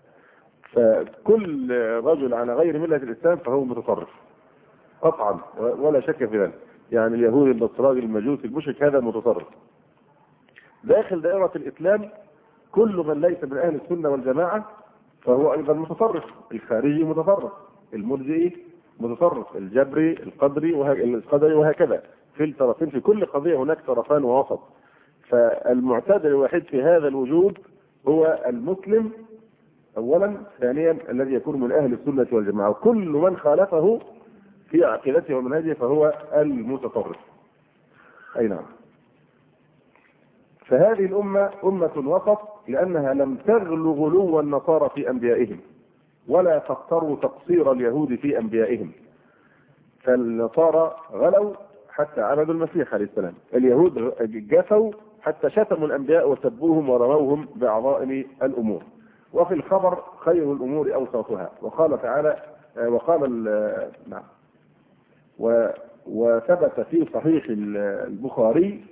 فكل رجل على غير ملة الإسلام فهو متطرف قطعا ولا شك في ذلك. يعني اليهودي النصراني المجوسي المشرك هذا متطرف. داخل دائرة الإسلام كل من ليس من أهل السنة والجماعة فهو أيضا متطرف. الخارجي متطرف، المرجئي متطرف، الجبري، القدري القدري وهكذا. في الطرفين في كل قضية هناك طرفان ووسط. فالمعتدل الوحيد في هذا الوجود هو المسلم أولا، ثانيا الذي يكون من أهل السنة والجماعة، وكل من خالفه في عقيدته ومنهجه فهو المتطرف. أي نعم. فهذه الأمة أمة وسط لأنها لم تغل غلو النصارى في أنبيائهم ولا تقصروا تقصير اليهود في أنبيائهم. فالنصارى غلوا حتى عبدوا المسيح عليه السلام، اليهود جفوا حتى شتموا الأنبياء وسبوهم ورموهم بعظائم الأمور. وفي الخبر خير الأمور أوسطها. وقال تعالى وقال نعم وثبت في صحيح البخاري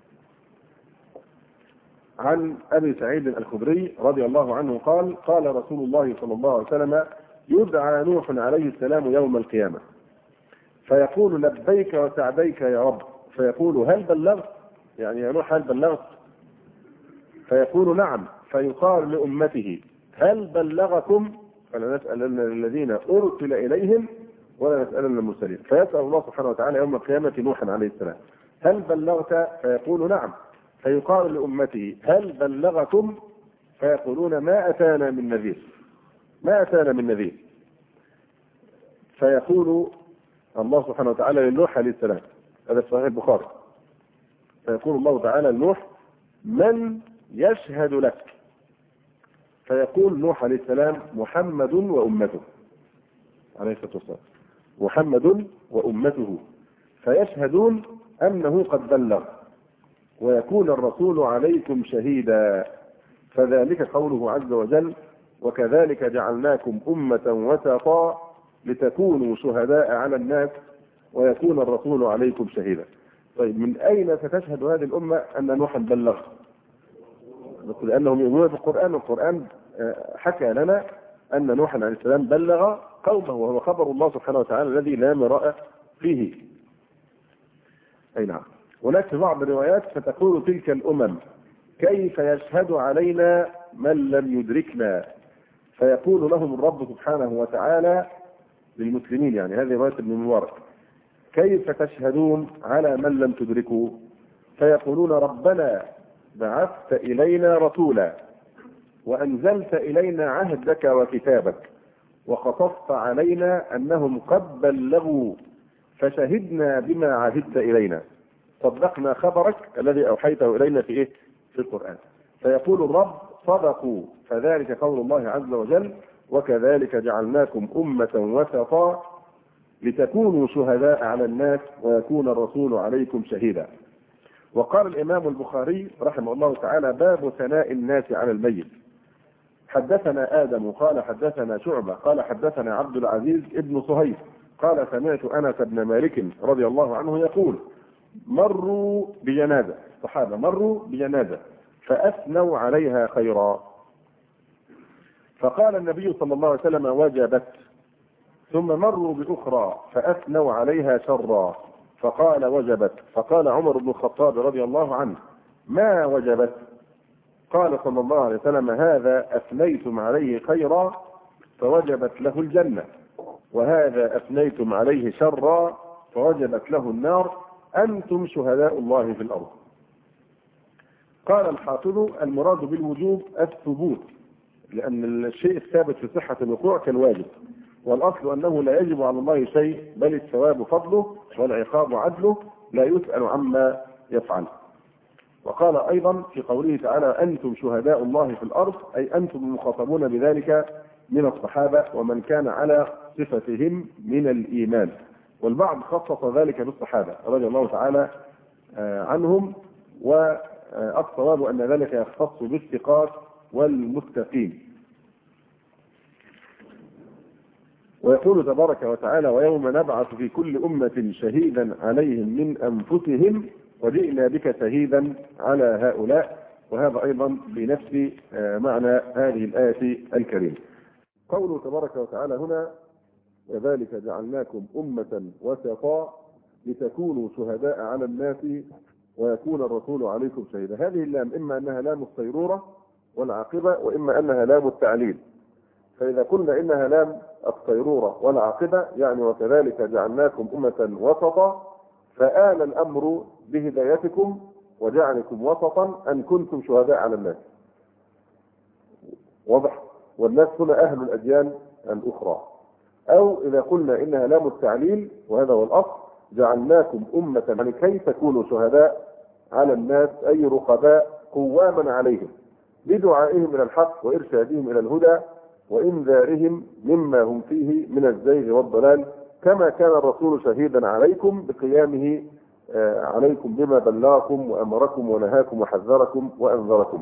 عن أبي سعيد الخدري رضي الله عنه قال قال رسول الله صلى الله عليه وسلم يدعى نوح عليه السلام يوم القيامة فيقول لبيك وسعديك يا رب، فيقول هل بلغت؟ يعني يا نوح هل بلغت؟ فيقول نعم. فيقال لأمته هل بلغكم؟ فلا نسألن الذين أرسل إليهم ولا نسألن المرسلين. فيسأل الله سبحانه وتعالى يوم القيامة نوحا عليه السلام هل بلغت؟ فيقول نعم. فيقال لأمته هل بلغكم؟ فيقولون ما أتانا من نذير ما أتانا من نذير. فيقول الله سبحانه وتعالى لنوح عليه السلام، هذا في صحيح البخاري، فيقول الله تعالى لنوح من يشهد لك؟ فيقول نوح عليه السلام محمد وأمته عليه الصلاة والسلام، محمد وأمته، فيشهدون أنه قد بلغ ويكون الرسول عليكم شهيدا. فذلك قوله عز وجل وكذلك جعلناكم أمة وسطا لتكونوا شهداء على الناس ويكون الرسول عليكم شهيدا. طيب من أين ستشهد هذه الأمة أن نوحا بلغ؟ لأنهم يؤمنون بالقرآن، والقرآن حكى لنا أن نوحا عليه السلام بلغ قومه، وهو خبر الله سبحانه وتعالى الذي لا مراء فيه. أي نعم. هناك في بعض الروايات فتقول تلك الأمم كيف يشهد علينا من لم يدركنا؟ فيقول لهم الرب سبحانه وتعالى للمسلمين، يعني هذه رواية ابن المبارك، كيف تشهدون على من لم تدركوا؟ فيقولون ربنا بعثت إلينا رسولا وأنزلت إلينا عهدك وكتابك وقصصت علينا أنهم قد بلغوا فشهدنا بما عهدت إلينا صدقنا خبرك الذي أوحيته إلينا في إيه؟ في القرآن. فيقول الرب صدقوا، فذلك قول الله عز وجل وكذلك جعلناكم أمة وسطا لتكونوا شهداء على الناس ويكون الرسول عليكم شهيدا. وقال الإمام البخاري رحمه الله تعالى باب ثناء الناس على الميت. حدثنا آدم قال حدثنا شعبة قال حدثنا عبد العزيز ابن صهيب قال سمعت أنس بن مالك رضي الله عنه يقول مروا بجنازة، الصحابة مروا بجنازة فأثنوا عليها خيرا، فقال النبي صلى الله عليه وسلم وجبت، ثم مروا بأخرى فأثنوا عليها شرا فقال وجبت، فقال عمر بن الخطاب رضي الله عنه ما وجبت؟ قال صلى الله عليه وسلم هذا أثنيتم عليه خيرا فوجبت له الجنة، وهذا أثنيتم عليه شرا فوجبت له النار، أنتم شهداء الله في الأرض. قال الحافظ المراد بالوجوب الثبوت، لأن الشيء الثابت في صحة الوقوع كالواجب، والأصل أنه لا يجب على الله شيء بل الثواب فضله والعقاب عدله لا يسأل عما يفعل. وقال أيضا في قوله تعالى أنتم شهداء الله في الأرض أي أنتم المخاطبون بذلك من الصحابة ومن كان على صفتهم من الإيمان، والبعض خصص ذلك بالصحابة رضي الله تعالى عنهم، والصواب أن ذلك يختص بالثقات والمتقين. ويقول تبارك وتعالى: ويوم نبعث في كل أمة شهيدا عليهم من أنفسهم وجئنا بك شهيدا على هؤلاء. وهذا أيضا بنفس معنى هذه الآية الكريمة. قوله تبارك وتعالى هنا: وذلك جعلناكم أمة وسطا لتكونوا شهداء على الناس ويكون الرسول عليكم شهيدا. هذه اللام إما أنها لام الصيرورة والعاقبة، وإما أنها لام التعليل. فإذا قلنا إنها لام الصيرورة والعاقبة يعني وكذلك جعلناكم أمة وسطا، فآل الأمر بهدايتكم وجعلكم وسطا أن كنتم شهداء على الناس. واضح؟ والناس هنا أهل الأديان الأخرى. أو إذا قلنا إنها لام التعليل وهذا هو الأصل، جعلناكم أمة يعني كي تكونوا شهداء على الناس، أي رقباء قواما عليهم بدعائهم إلى الحق وإرشادهم إلى الهدى وإنذارهم مما هم فيه من الزيغ والضلال، كما كان الرسول شهيدا عليكم بقيامه عليكم بما بلغكم وأمركم ونهاكم وحذركم وأنذركم.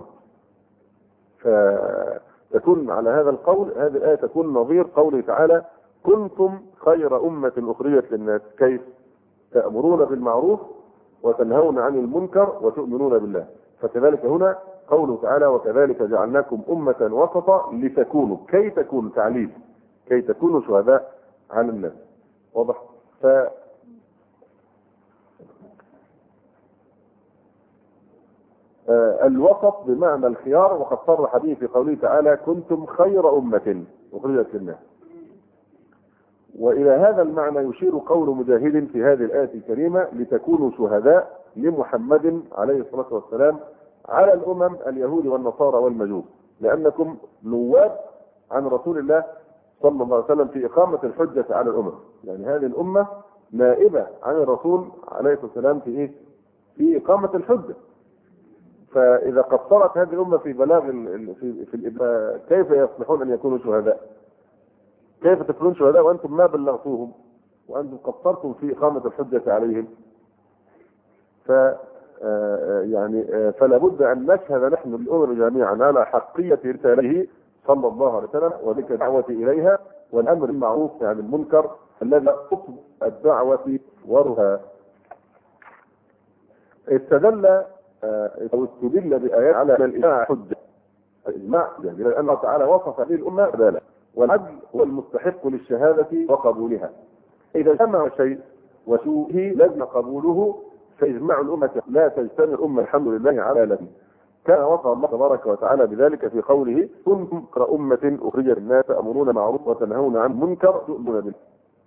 فتكون على هذا القول هذه الآية تكون نظير قوله تعالى: كنتم خير أمة أخرجت للناس. كيف؟ تأمرون بالمعروف وتنهون عن المنكر وتؤمنون بالله. فكذلك هنا قوله تعالى: وكذلك جعلناكم أمة وسطا لتكونوا، كي تكونوا تعليل، كي تكونوا شهداء على الناس. واضح؟ ف الوسط بمعنى الخيار، وقد صرح به في قوله تعالى: كنتم خير أمة أخرجت للناس. وإلى هذا المعنى يشير قول مجاهد في هذه الآية الكريمة: لتكونوا شهداء لمحمد عليه الصلاة والسلام على الأمم اليهود والنصارى والمجوس، لأنكم نواب عن رسول الله صلى الله عليه وسلم في إقامة الحجة على الأمم. يعني هذه الأمة نائبة عن الرسول عليه الصلاة والسلام في إيه؟ في إقامة الحجة. فإذا قصرت هذه الأمة في بلاغ في في الإبلاغ، كيف يصلحون أن يكونوا شهداء؟ كيف تكونون شهداء وأنتم ما بلغتوهم وأنتم قصرتم في إقامة الحجة عليهم؟ ف يعني فلا بد أن نشهد نحن الأمر جميعا على حقية رسالته صلى الله عليه وسلم وذكر الدعوة إليها والأمر بالمعروف عن المنكر الذي قطب الدعوة ورها. استدل أو استدل بآيات على الإجماع حجة. الإجماع يعني لأن الله تعالى وصف هذه الأمة عدالة، والعدل هو المستحق للشهادة وقبولها. إذا جمع شيء وسوءه لازم قبوله، فإجماع الأمة لا تجتمع الأمة الحمد لله على لهم. كان وصف الله تبارك وتعالى بذلك في قوله: كنتم خير أمة أخرجت للناس تأمرون معروف وتنهون عن منكر تؤمنون بالله.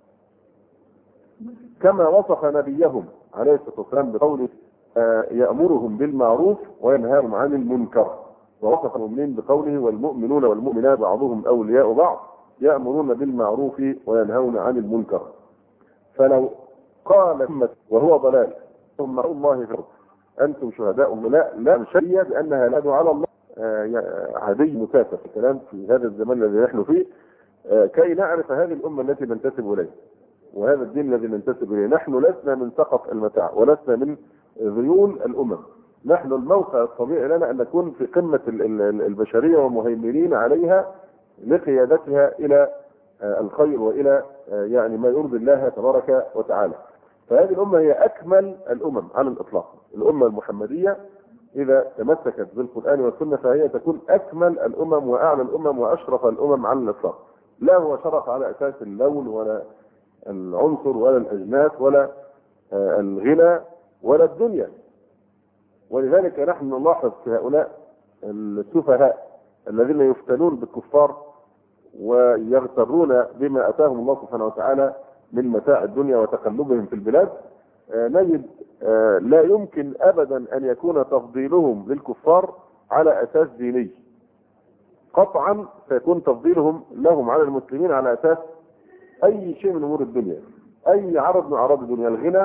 كما وصف نبيهم عليه الصلاة والسلام بقوله: يأمرهم بالمعروف وينهاهم عن المنكر. ووصف المؤمنين بقوله: والمؤمنون والمؤمنات بعضهم أولياء بعض يأمرون بالمعروف وينهون عن المنكر. فلو قال أمة وهو ضلال ثم الله في أنتم شهداء لا لا شيء بأنها لا دعاء على الله عادي مكافح الكلام في هذا الزمان الذي نحن فيه، كي نعرف هذه الأمة التي ننتسب إليه وهذا الدين الذي ننتسب إليه. نحن لسنا من سقف المتاع ولسنا من ذيول الأمم. نحن الموقع الطبيعي لنا أن نكون في قمة البشرية ومهيمنين عليها لقيادتها إلى الخير وإلى يعني ما يرضي الله تبارك وتعالى. فهذه الأمة هي أكمل الأمم على الإطلاق. الأمة المحمدية إذا تمسكت بالقرآن والسنة فهي تكون أكمل الأمم وأعلى الأمم وأشرف الأمم على الإطلاق. لا هو شرف على أساس اللون ولا العنصر ولا الأجناس ولا الغنى ولا الدنيا. ولذلك نحن نلاحظ في هؤلاء السفهاء الذين يفتنون بالكفار ويغترون بما أتاهم الله سبحانه وتعالى من متاع الدنيا وتقلبهم في البلاد، نجد لا يمكن أبدا أن يكون تفضيلهم للكفار على أساس ديني. قطعا سيكون تفضيلهم لهم على المسلمين على أساس أي شيء من أمور الدنيا، أي عرض من أعراض الدنيا، الغنى،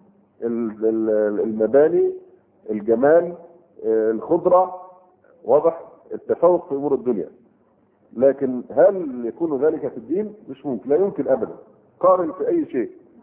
المباني، الجمال، الخضرة، واضح التفوق في أمور الدنيا. لكن هل يكون ذلك في الدين؟ مش ممكن، لا يمكن أبدا. قارن في أي شيء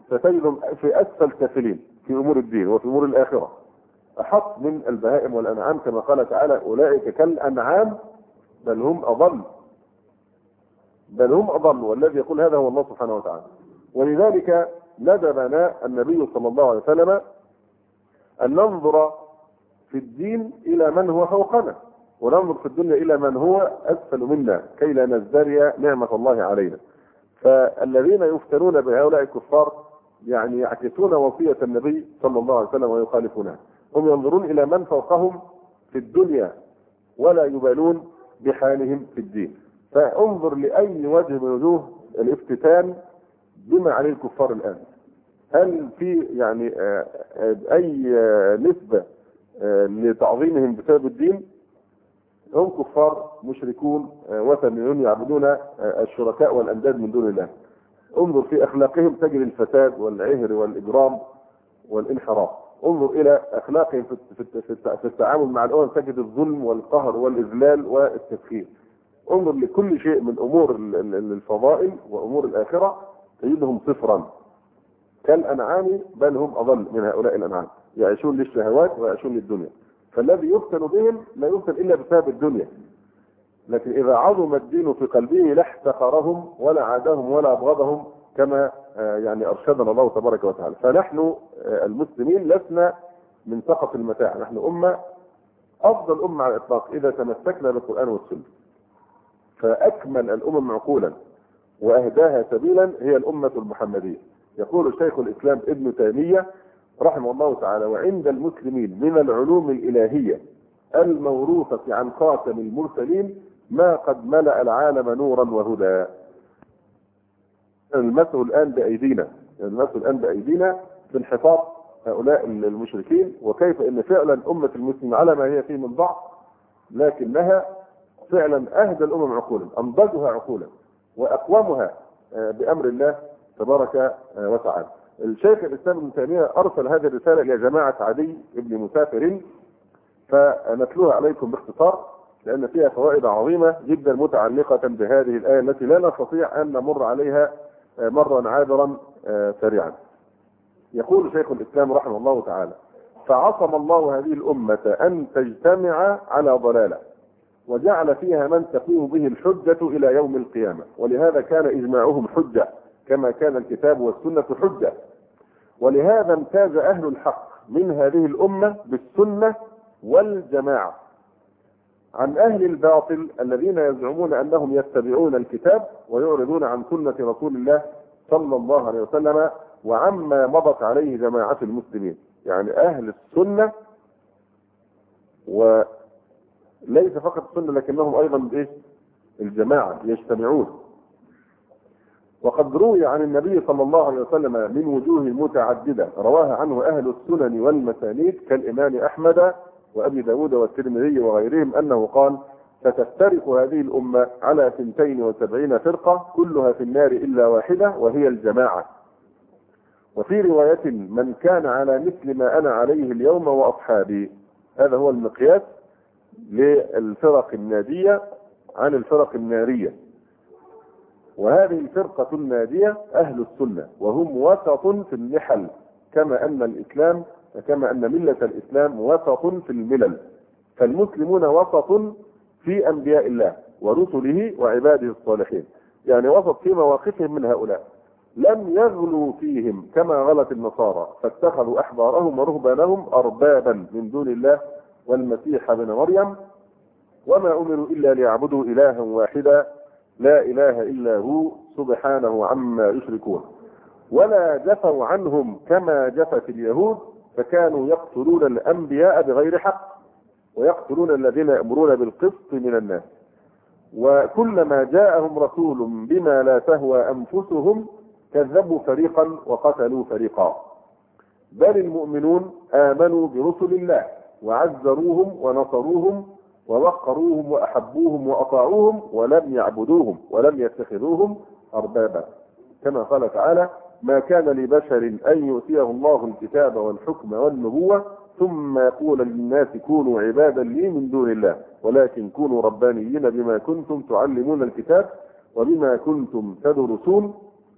فتجدهم في أسفل سافلين في أمور الدين وفي أمور الآخرة، أحط من البهائم والأنعام كما قال تعالى أولئك كالأنعام بل هم أضل بل هم أضل والذي يقول هذا هو الله سبحانه وتعالى. ولذلك ندبنا النبي صلى الله عليه وسلم أن ننظر في الدين إلى من هو فوقنا وننظر في الدنيا إلى من هو أسفل منا كي لا نزدري نعمة الله علينا. فالذين يفتنون بهؤلاء الكفار يعني يعكسون وصية النبي صلى الله عليه وسلم ويخالفونها، هم ينظرون إلى من فوقهم في الدنيا ولا يبالون بحالهم في الدين. فانظر لأي وجه من وجوه الافتتان بما عليه الكفار الآن. هل في يعني أي نسبة لتعظيمهم بسبب الدين؟ هم كفار مشركون وثنيون يعبدون الشركاء والأنداد من دون الله. انظر في أخلاقهم تجد الفساد والعهر والإجرام والانحراف. انظر إلى أخلاقهم في التعامل مع الأمم تجد الظلم والقهر والإذلال والتسخير. انظر لكل شيء من أمور الفضائل وأمور الآخرة تجدهم صفرا كالأنعام بل هم أضل من هؤلاء الأنعام، يعيشون للشهوات ويعيشون للدنيا. فالذي يفتن بهم لا يفتن إلا بسبب الدنيا، لكن إذا عظم الدين في قلبه لا احتقرهم ولا عادهم ولا أبغضهم كما يعني أرشدنا الله تبارك وتعالى. فنحن المسلمين لسنا من سقط المتاع، نحن أمة أفضل أمة على الإطلاق إذا تمسكنا بالقرآن والسنة. فأكمل الأمم عقولا وأهداها سبيلا هي الأمة المحمدية. يقول شيخ الإسلام ابن تيمية رحمه الله تعالى: وعند المسلمين من العلوم الإلهية الموروثة عن خاتم المرسلين ما قد ملأ العالم نورا وهدى. المسؤول الآن بأيدينا المسؤول الآن بأيدينا في انحطاط هؤلاء المشركين، وكيف أن فعلا أمة المسلمين على ما هي فيه من ضعف لكنها فعلا أهدى الأمم عقولا، أنضجها عقولا وأقومها بأمر الله تبارك وتعالى. الشيخ الإسلام ابن تيمية أرسل هذه الرسالة إلى جماعة عدي بن مسافر، فنتلوها عليكم باختصار لأن فيها فوائد عظيمة جدا متعلقة بهذه الآية التي لا نستطيع أن نمر عليها مرا عابرا سريعا. يقول شيخ الإسلام رحمه الله تعالى: فعصم الله هذه الأمة أن تجتمع على ضلالة وجعل فيها من تقوم به الحجة إلى يوم القيامة، ولهذا كان إجماعهم حجة كما كان الكتاب والسنة حجة. ولهذا امتاز أهل الحق من هذه الأمة بالسنة والجماعة عن أهل الباطل الذين يزعمون أنهم يتبعون الكتاب ويعرضون عن سنة رسول الله صلى الله عليه وسلم وعما مضت عليه جماعة المسلمين. يعني أهل السنة، وليس فقط السنة لكنهم أيضا بإيه؟ الجماعة يجتمعون. وقد روي عن النبي صلى الله عليه وسلم من وجوه متعددة رواها عنه أهل السنن والمسانيد كالإمام أحمد وأبي داود والترمذي وغيرهم أنه قال: ستفترق هذه الأمة على اثنتين وسبعين فرقة كلها في النار إلا واحدة وهي الجماعة. وفي رواية: من كان على مثل ما أنا عليه اليوم وأصحابي. هذا هو المقياس للفرق النادية عن الفرق النارية. وهذه الفرقة النادية أهل السنة، وهم وسط في النحل كما أن الإسلام كما أن ملة الإسلام وسط في الملل. فالمسلمون وسط في أنبياء الله ورسله وعباده الصالحين، يعني وسط في مواقفهم من هؤلاء، لم يغلوا فيهم كما غلت النصارى فاتخذوا أحبارهم ورهبانهم أربابا من دون الله والمسيح ابن مريم وما أمروا إلا ليعبدوا إلها واحدا لا إله إلا هو سبحانه عما يشركون. ولا جفوا عنهم كما جفت اليهود فكانوا يقتلون الأنبياء بغير حق ويقتلون الذين يأمرون بالقسط من الناس. وكلما جاءهم رسول بما لا تهوى أنفسهم كذبوا فريقا وقتلوا فريقا. بل المؤمنون آمنوا برسل الله وعزروهم ونصروهم ووقروهم وأحبوهم وأطاعوهم ولم يعبدوهم ولم يتخذوهم أربابا، كما قال تعالى: ما كان لبشر أن يؤتيه الله الكتاب والحكم والنبوة ثم يقول للناس كونوا عبادا لي من دون الله ولكن كونوا ربانيين بما كنتم تعلمون الكتاب وبما كنتم تدرسون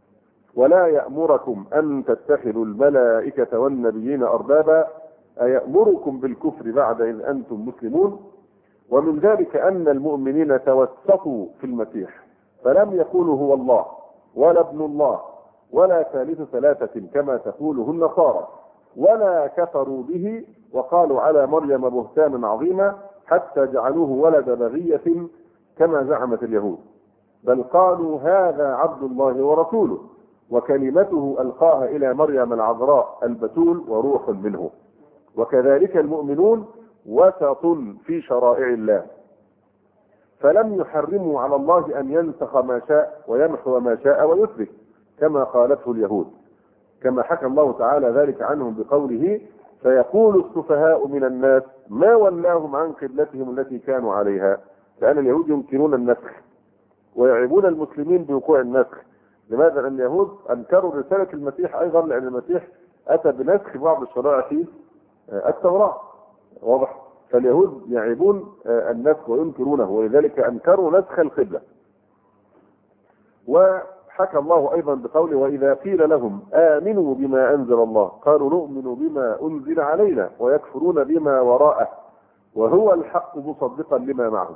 ولا يأمركم أن تتخذوا الملائكة والنبيين أربابا أيأمركم بالكفر بعد إذ أنتم مسلمون. ومن ذلك أن المؤمنين توسطوا في المسيح فلم يقولوا هو الله ولا ابن الله ولا ثالث ثلاثة كما تقوله النصارى، ولا كفروا به وقالوا على مريم بهتانا عظيما حتى جعلوه ولد بغية كما زعمت اليهود، بل قالوا هذا عبد الله ورسوله وكلمته ألقاها إلى مريم العذراء البتول وروح منه. وكذلك المؤمنون وسط في شرائع الله، فلم يحرموا على الله أن ينسخ ما شاء ويمحو ما شاء ويثبت كما قالته اليهود، كما حكى الله تعالى ذلك عنهم بقوله سيقول السفهاء من الناس ما ولاهم عن قبلتهم التي كانوا عليها، لأن اليهود ينكرون النسخ ويعيبون المسلمين بوقوع النسخ. لماذا؟ لأن اليهود أنكروا رسالة المسيح أيضا، لأن المسيح أتى بنسخ بعض الشرائع في التوراة، واضح؟ فاليهود يعيبون النسخ وينكرونه، ولذلك أنكروا نسخ القبلة. وحكى الله أيضا بقوله وإذا قيل لهم آمنوا بما أنزل الله قالوا نؤمن بما أنزل علينا ويكفرون بما وراءه وهو الحق مصدقا لما معهم.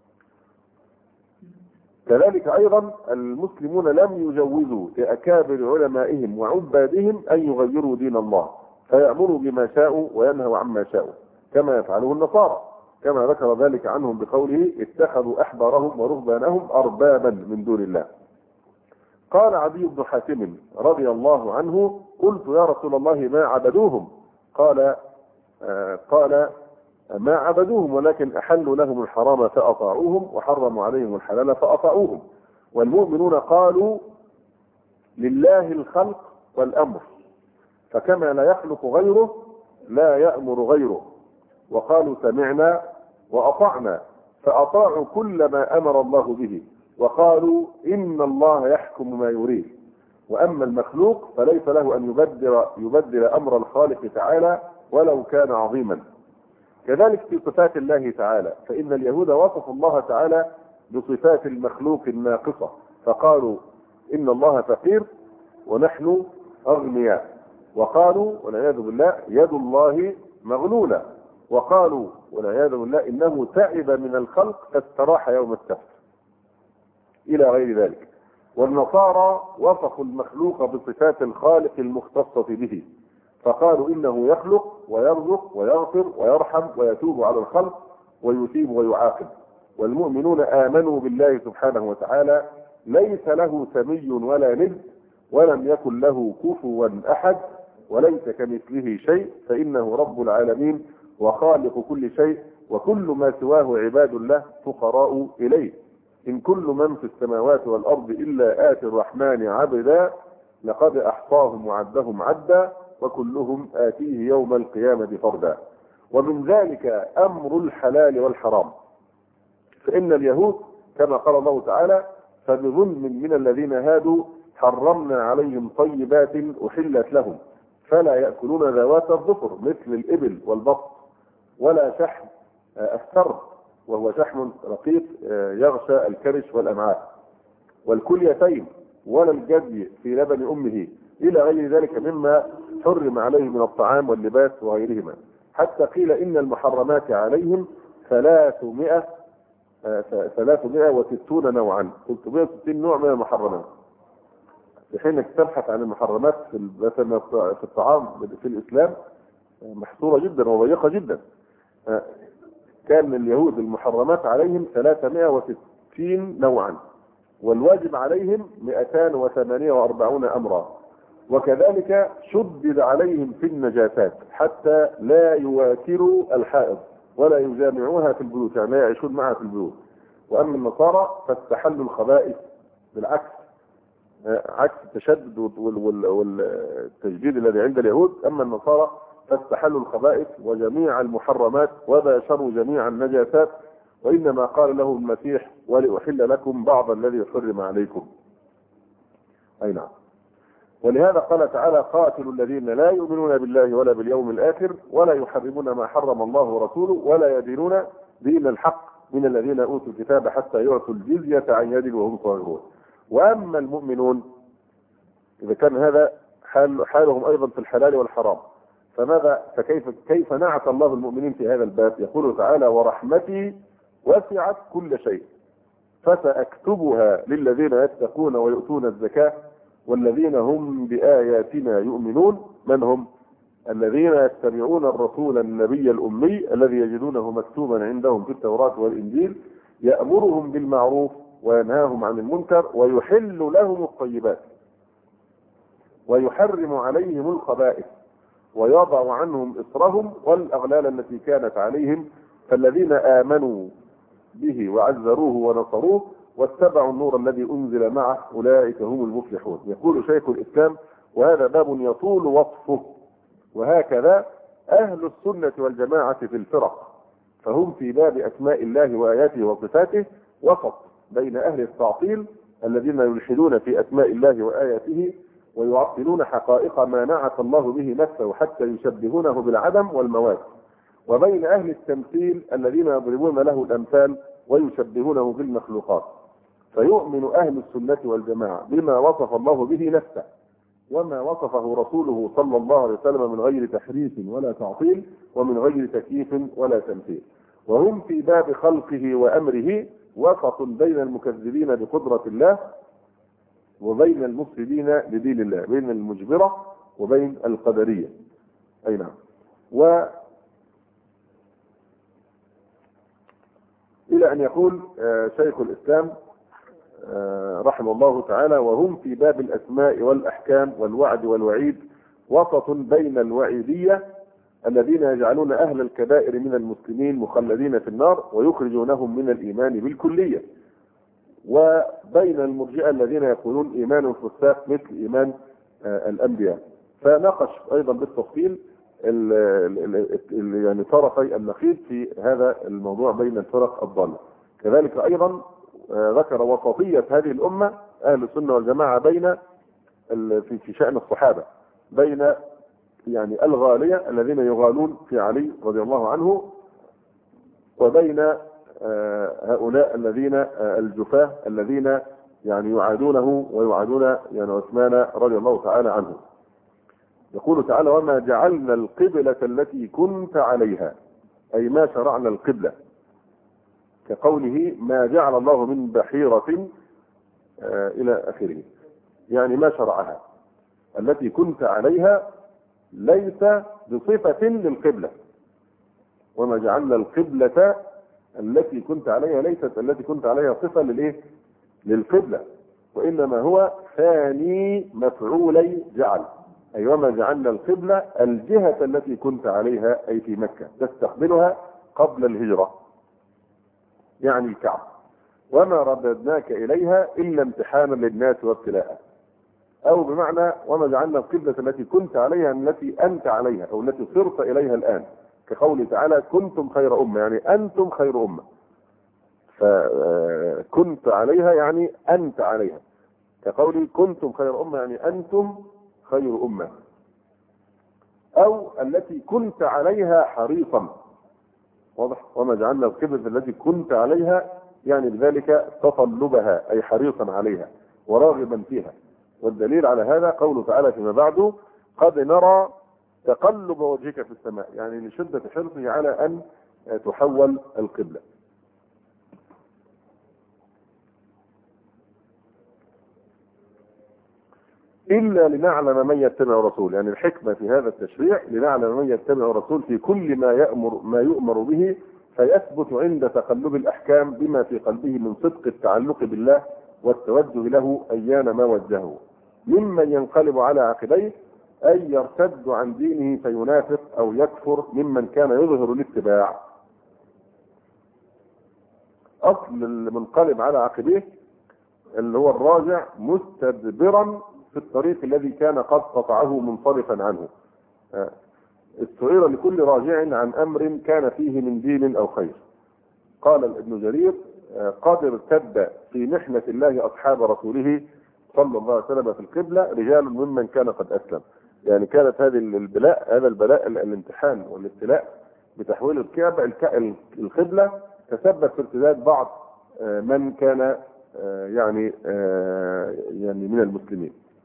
كذلك أيضا المسلمون لم يجوزوا لأكابر علمائهم وعبادهم أن يغيروا دين الله، فيأمروا بما شاءوا وينهوا عما شاءوا كما يفعله النصارى، كما ذكر ذلك عنهم بقوله اتخذوا أحبارهم ورهبانهم أربابا من دون الله. قال عدي بن حاتم رضي الله عنه قلت يا رسول الله ما عبدوهم؟ قال آه قال ما عبدوهم ولكن أحلوا لهم الحرام فأطاعوهم وحرموا عليهم الحلال فأطاعوهم. والمؤمنون قالوا لله الخلق والأمر، فكما لا يخلق غيره لا يأمر غيره، وقالوا سمعنا وأطعنا فأطاعوا كل ما أمر الله به، وقالوا إن الله يحكم ما يريد. وأما المخلوق فليس له أن يبدل, يبدل أمر الخالق تعالى ولو كان عظيما. كذلك في صفات الله تعالى، فإن اليهود وصفوا الله تعالى بصفات المخلوق الناقصة، فقالوا إن الله فقير ونحن أغنياء، وقالوا والعياذ بالله يد الله مغلولة، وقالوا والعياذ بالله إنه تعب من الخلق فاستراح يوم السبت إلى غير ذلك. والنصارى وصفوا المخلوق بصفات الخالق المختصة به، فقالوا إنه يخلق ويرزق ويغفر ويرحم ويتوب على الخلق ويثيب ويعاقب. والمؤمنون آمنوا بالله سبحانه وتعالى ليس له سمي ولا ند ولم يكن له كفوا أحد وليس كمثله شيء، فإنه رب العالمين وخالق كل شيء، وكل ما سواه عباد الله فقراء إليه. إن كل من في السماوات والأرض إلا آتي الرحمن عبدا لقد أحصاهم وعدهم عدا وكلهم آتيه يوم القيامة فردا. ومن ذلك أمر الحلال والحرام، فإن اليهود كما قال الله تعالى فبظلم من الذين هادوا حرمنا عليهم طيبات أحلت لهم فلا يأكلون ذوات الظفر مثل الإبل والبط ولا شحم السرب وهو شحم رقيق يغشى الكرش والأمعاء والكليتين ولا الجدي في لبن أمه إلى غير ذلك مما حرم عليه من الطعام واللباس وغيرهما، حتى قيل إن المحرمات عليهم ثلاثمائة ثلاثمائة وستون نوعا، ثلاثمائة وستين نوع من المحرمات. في حين تبحث عن المحرمات في مثلا في الطعام في الإسلام محصورة جدا وضيقة جدا. كان اليهود المحرمات عليهم ثلاثمائة وستين نوعا، والواجب عليهم مئتان وثمانية وأربعين أمرا. وكذلك شدد عليهم في النجاسات حتى لا يواكروا الحائض ولا يجامعوها في البيوت، يعني لا يعيشون معها في البيوت. وأما النصارى فاستحلوا الخبائث بالعكس، عكس التشدد والتجديد الذي عند اليهود. أما النصارى فاستحلوا الخبائث وجميع المحرمات وباشروا جميع النجاسات، وإنما قال له المسيح ولأحل لكم بعض الذي حرم عليكم. أي نعم. ولهذا قال تعالى قاتلوا الذين لا يؤمنون بالله ولا باليوم الآخر ولا يحرمون ما حرم الله ورسوله ولا يدينون دين الحق من الذين أوتوا الكتاب حتى يعطوا الجزية عن يد وهم صاغرون. وأما المؤمنون إذا كان هذا حال حالهم أيضا في الحلال والحرام، فماذا فكيف كيف نعت الله المؤمنين في هذا الباب؟ يقول تعالى: ورحمتي وسعت كل شيء فسأكتبها للذين يتقون ويؤتون الزكاة والذين هم بآياتنا يؤمنون. من هم؟ الذين يتبعون الرسول النبي الأمي الذي يجدونه مكتوبا عندهم في التوراة والإنجيل يأمرهم بالمعروف وينهاهم عن المنكر ويحل لهم الطيبات ويحرم عليهم الخبائث ويضع عنهم إصرهم والأغلال التي كانت عليهم، فالذين آمنوا به وعزروه ونصروه واتبعوا النور الذي أنزل معه أولئك هم المفلحون. يقول شيخ الإسلام: وهذا باب يطول وصفه، وهكذا أهل السنة والجماعة في الفرق، فهم في باب أسماء الله وآياته وصفاته وسط بين أهل التعطيل الذين يلحدون في أسماء الله وآياته ويعطلون حقائق ما نعت الله به نفسه حتى يشبهونه بالعدم والمواد، وبين أهل التمثيل الذين يضربون له الأمثال ويشبهونه بالمخلوقات. فيؤمن أهل السنة والجماعة بما وصف الله به نفسه وما وصفه رسوله صلى الله عليه وسلم من غير تحريف ولا تعطيل ومن غير تكييف ولا تمثيل، وهم في باب خلقه وأمره وسط بين المكذبين بقدرة الله وبين المفسدين لدين الله، بين المجبرة وبين القدرية. أي نعم. و إلى أن يقول شيخ الإسلام رحمه الله تعالى: وهم في باب الأسماء والأحكام والوعد والوعيد وسط بين الوعيدية الذين يجعلون أهل الكبائر من المسلمين مخلدين في النار ويخرجونهم من الإيمان بالكلية، وبين المرجئة الذين يقولون إيمان الفساق مثل إيمان الأنبياء. فناقش أيضا بالتفصيل يعني طرفي النقيض في هذا الموضوع بين الفرق الضالة. كذلك أيضا ذكر وسطية هذه الأمة أهل السنة والجماعة بين في شأن الصحابة، بين يعني الغالية الذين يغالون في علي رضي الله عنه وبين هؤلاء الذين الجفاة الذين يعني يعادونه ويعادون يعني عثمان رضي الله تعالى عنه. يقول تعالى: وما جعلنا القبلة التي كنت عليها، أي ما شرعنا القبلة، كقوله ما جعل الله من بحيرة آه إلى آخره، يعني ما شرعها. التي كنت عليها ليس بصفة للقبلة، وما جعلنا القبلة التي كنت عليها ليست التي كنت عليها صفة للإيه؟ للقبلة، وإنما هو ثاني مفعولي جعل، أي وما جعلنا القبلة الجهة التي كنت عليها أي في مكة تستقبلها قبل الهجرة، يعني الكعبة، وما رددناك إليها إلا امتحانا للناس وابتلاء، أو بمعنى وما جعلنا القبلة التي كنت عليها التي أنت عليها أو التي صرت إليها الآن، كقوله تعالى: كنتم خير أمة، يعني أنتم خير أمة، فكنت عليها يعني أنت عليها، كقوله كنتم خير أمة يعني أنتم خير أمة، أو التي كنت عليها حريصا. واضح؟ وما جعلنا القبلة التي كنت عليها يعني بذلك تطلبها أي حريصا عليها وراغبا فيها. والدليل على هذا قوله تعالى فيما بعد: قد نرى تقلب وجهك في السماء، يعني لشدة حرصه على أن تحول القبلة. إلا لنعلم من يتبع الرسول، يعني الحكمة في هذا التشريع لنعلم من يتبع الرسول في كل ما يأمر ما يؤمر به، فيثبت عند تقلب الأحكام بما في قلبه من صدق التعلق بالله والتوجه له أيان ما وجهه، ممن ينقلب على عقبيه أي يرتد عن دينه فينافق أو يكفر ممن كان يظهر الاتباع. أصل المنقلب على عقبيه اللي هو الراجع مستدبرا في الطريق الذي كان قد قطعه منصرفا عنه. السعير لكل راجع عن أمر كان فيه من دين أو خير. قال ابن جرير: قد ارتد في محنة الله أصحاب رسوله صلى الله عليه وسلم في القبلة رجال ممن كان قد أسلم. يعني كانت هذه البلاء هذا البلاء الامتحان والابتلاء بتحويل الكعبة القبلة تسبب في ارتداد بعض من كان يعني يعني من المسلمين.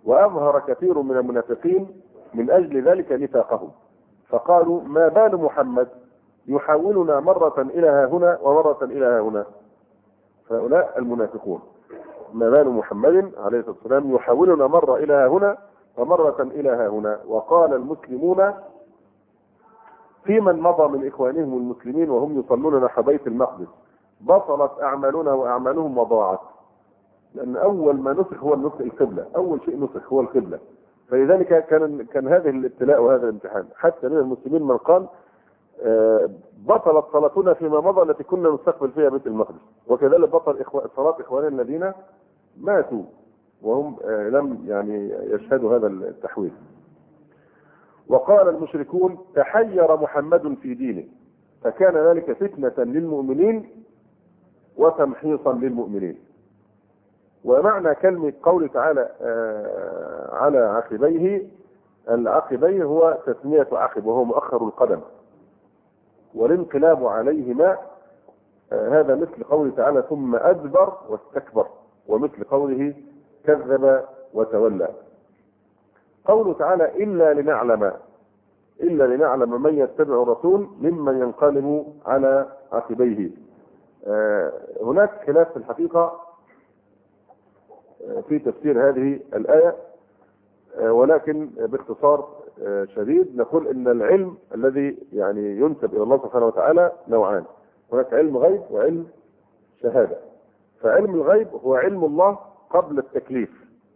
وأظهر كثير من المنافقين من أجل ذلك نفاقهم، فقالوا ما بال محمد يحاولنا مرة إلى ها هنا ومرة إلى ها هنا. فهؤلاء المنافقون ما بال محمد عليه الصلاة والسلام يحاولنا مرة إلى ها هنا ومرة إلى ها هنا. وقال المسلمون في من مضى من إخوانهم المسلمين وهم يصلون نحو بيت المقدس بطلت أعمالنا وأعمالهم وضاعت، لأن أول ما نسخ هو النسخ القبلة، أول شيء نسخ هو القبلة. فلذلك كان كان هذه الابتلاء وهذا الامتحان، حتى من المسلمين من قال بطلت صلاتنا فيما مضى التي كنا نستقبل فيها بيت المقدس، وكذلك بطل صلاة إخواننا الذين ماتوا وهم لم يعني يشهدوا هذا التحويل. وقال المشركون تحير محمد في دينه فكان ذلك فتنة للمؤمنين وتمحيصا للمؤمنين. ومعنى كلمة قول تعالى على عقبيه، العقبيه هو تسمية عقب وهو مؤخر القدم، والانقلاب عليهما هذا مثل قول تعالى ثم أدبر واستكبر، ومثل قوله كذب وتولى. قوله تعالى إلا لنعلم، إلا لنعلم من يتبع الرسول ممن ينقلب على عقبيه. هناك خلاف في الحقيقة في تفسير هذه الآية، ولكن باختصار شديد نقول ان العلم الذي يعني ينسب الى الله سبحانه وتعالى نوعان، هناك علم غيب وعلم شهادة. فعلم الغيب هو علم الله قبل التكليف،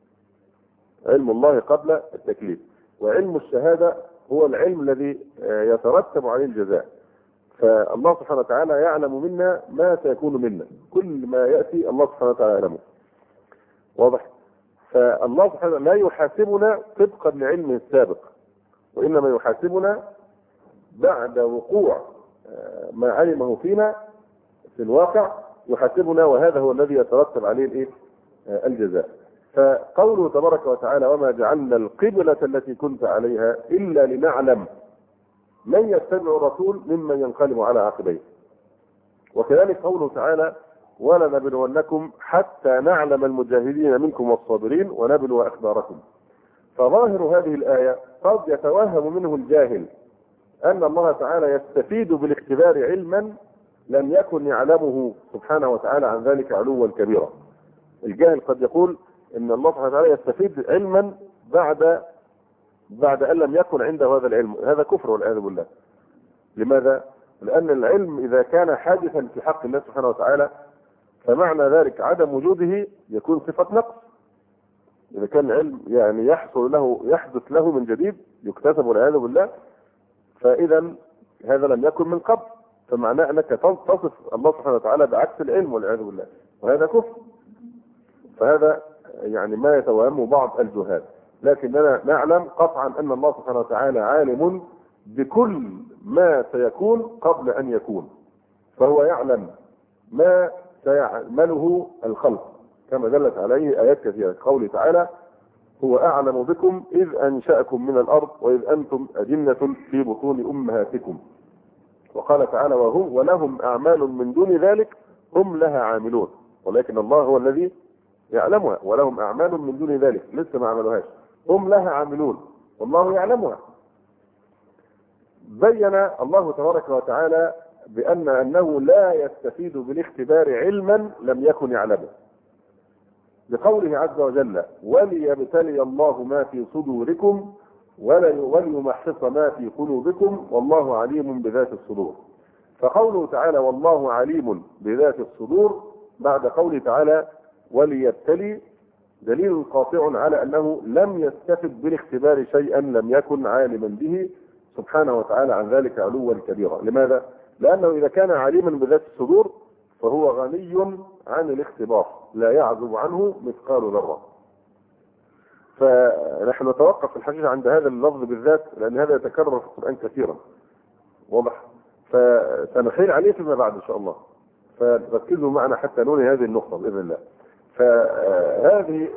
علم الله قبل التكليف، وعلم الشهادة هو العلم الذي يترتب عليه الجزاء. فالله سبحانه وتعالى يعلم منا ما سيكون منا، كل ما يأتي الله سبحانه وتعالى يعلمه. واضح؟ فالله سبحانه لا يحاسبنا طبقا لعلمه السابق، وإنما يحاسبنا بعد وقوع ما علمه فينا في الواقع، يحاسبنا، وهذا هو الذي يترتب عليه الايه؟ الجزاء. فقوله تبارك وتعالى وما جعلنا القبلة التي كنت عليها إلا لنعلم من يتبع الرسول ممن ينقلب على عقبيه. وكذلك قوله تعالى ولنبلونكم حتى نعلم المجاهدين منكم والصابرين ونبلو أخباركم. فظاهر هذه الآية قد يتوهم منه الجاهل أن الله تعالى يستفيد بالاختبار علما لم يكن يعلمه سبحانه وتعالى عن ذلك علوا كبيرا. الجاهل قد يقول ان الله سبحانه وتعالى يستفيد علما بعد بعد ان لم يكن عنده هذا العلم. هذا كفر والعياذ بالله. لماذا؟ لان العلم اذا كان حادثا في حق الله سبحانه وتعالى فمعنى ذلك عدم وجوده يكون صفة نقص. اذا كان العلم يعني يحصل له يحدث له من جديد يكتسب والعياذ بالله، فاذا هذا لم يكن من قبل، فمعناه انك تصف الله سبحانه وتعالى بعكس العلم والعياذ بالله، وهذا كفر. فهذا يعني ما يتوهمه بعض الجهال، لكننا نعلم قطعا ان الله سبحانه وتعالى عالم بكل ما سيكون قبل ان يكون، فهو يعلم ما سيعمله الخلق كما دلت عليه ايات كثيره. قوله تعالى هو اعلم بكم اذ انشاكم من الارض واذ انتم اجنه في بطون امهاتكم. وقال تعالى وهم ولهم اعمال من دون ذلك هم لها عاملون، ولكن الله هو الذي يعلمها، ولهم اعمال من دون ذلك لسه ما عملوهاش هم لها عاملون والله يعلمها. بين الله تبارك وتعالى بان انه لا يستفيد بالاختبار علما لم يكن يعلمه، لقوله عز وجل وليبتلي الله ما في صدوركم وليمحص ما في قلوبكم والله عليم بذات الصدور. فقوله تعالى والله عليم بذات الصدور بعد قوله تعالى وليبتلي دليل قاطع على انه لم يستفد بالاختبار شيئا لم يكن عالما به سبحانه وتعالى عن ذلك علوا كبيرا. لماذا؟ لانه اذا كان عليما بذات الصدور فهو غني عن الاختبار لا يعزب عنه مثقال ذره. فنحن نتوقف في الحقيقه عند هذا اللفظ بالذات لان هذا يتكرر في القران كثيرا. واضح؟ فسنحيل عليه فيما بعد ان شاء الله، فركزوا معنا حتى ننهي هذه النقطه باذن الله. فهذه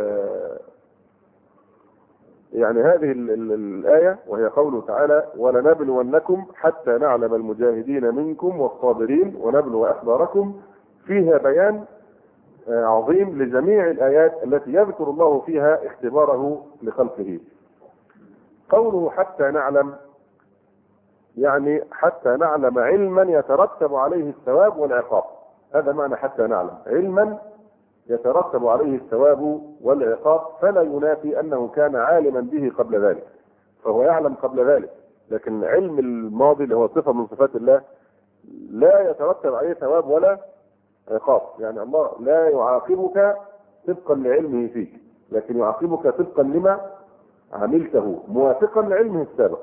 يعني هذه ال ال الآية وهي قوله تعالى ولنبلونكم حتى نعلم المجاهدين منكم والصابرين ونبلو أخباركم، فيها بيان عظيم لجميع الآيات التي يذكر الله فيها اختباره لخلقه. قوله حتى نعلم، يعني حتى نعلم علما يترتب عليه الثواب والعقاب. هذا معنى حتى نعلم، علما يترتب عليه الثواب والعقاب، فلا ينافي أنه كان عالما به قبل ذلك، فهو يعلم قبل ذلك، لكن علم الماضي اللي هو صفة من صفات الله لا يترتب عليه ثواب ولا عقاب. يعني الله لا يعاقبك طبقا لعلمه فيك، لكن يعاقبك طبقا لما عملته موافقا لعلمه السابق.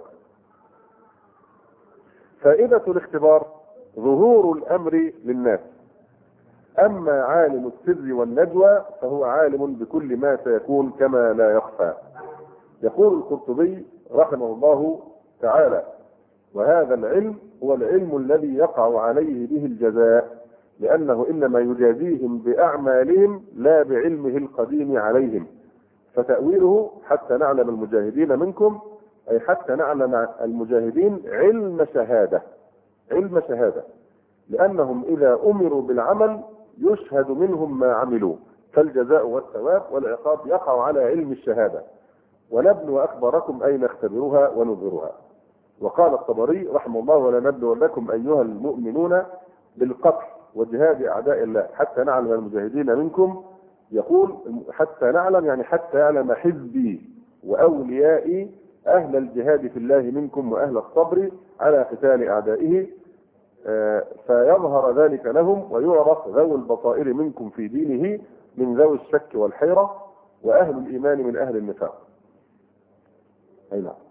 فائدة الاختبار ظهور الأمر للناس، أما عالم السر والنجوى فهو عالم بكل ما سيكون كما لا يخفى. يقول القرطبي رحمه الله تعالى: وهذا العلم هو العلم الذي يقع عليه به الجزاء، لأنه إنما يجازيهم بأعمالهم لا بعلمه القديم عليهم. فتأويله حتى نعلم المجاهدين منكم، أي حتى نعلم المجاهدين علم شهادة، علم شهادة، لأنهم إذا أمروا بالعمل يشهد منهم ما عملوا، فالجزاء والثواب والعقاب يقع على علم الشهادة. ونبلو أخباركم أي نختبرها ونظهرها. وقال الطبري رحمه الله: ولنبلونكم أيها المؤمنون بالقتل وجهاد أعداء الله حتى نعلم المجاهدين منكم. يقول حتى نعلم يعني حتى يعلم حزبي وأوليائي أهل الجهاد في الله منكم وأهل الصبر على قتال أعدائه، فيظهر ذلك لهم ويعرف ذوي البصائر منكم في دينه من ذوي الشك والحيرة، وأهل الإيمان من أهل النفاق. أي نعم.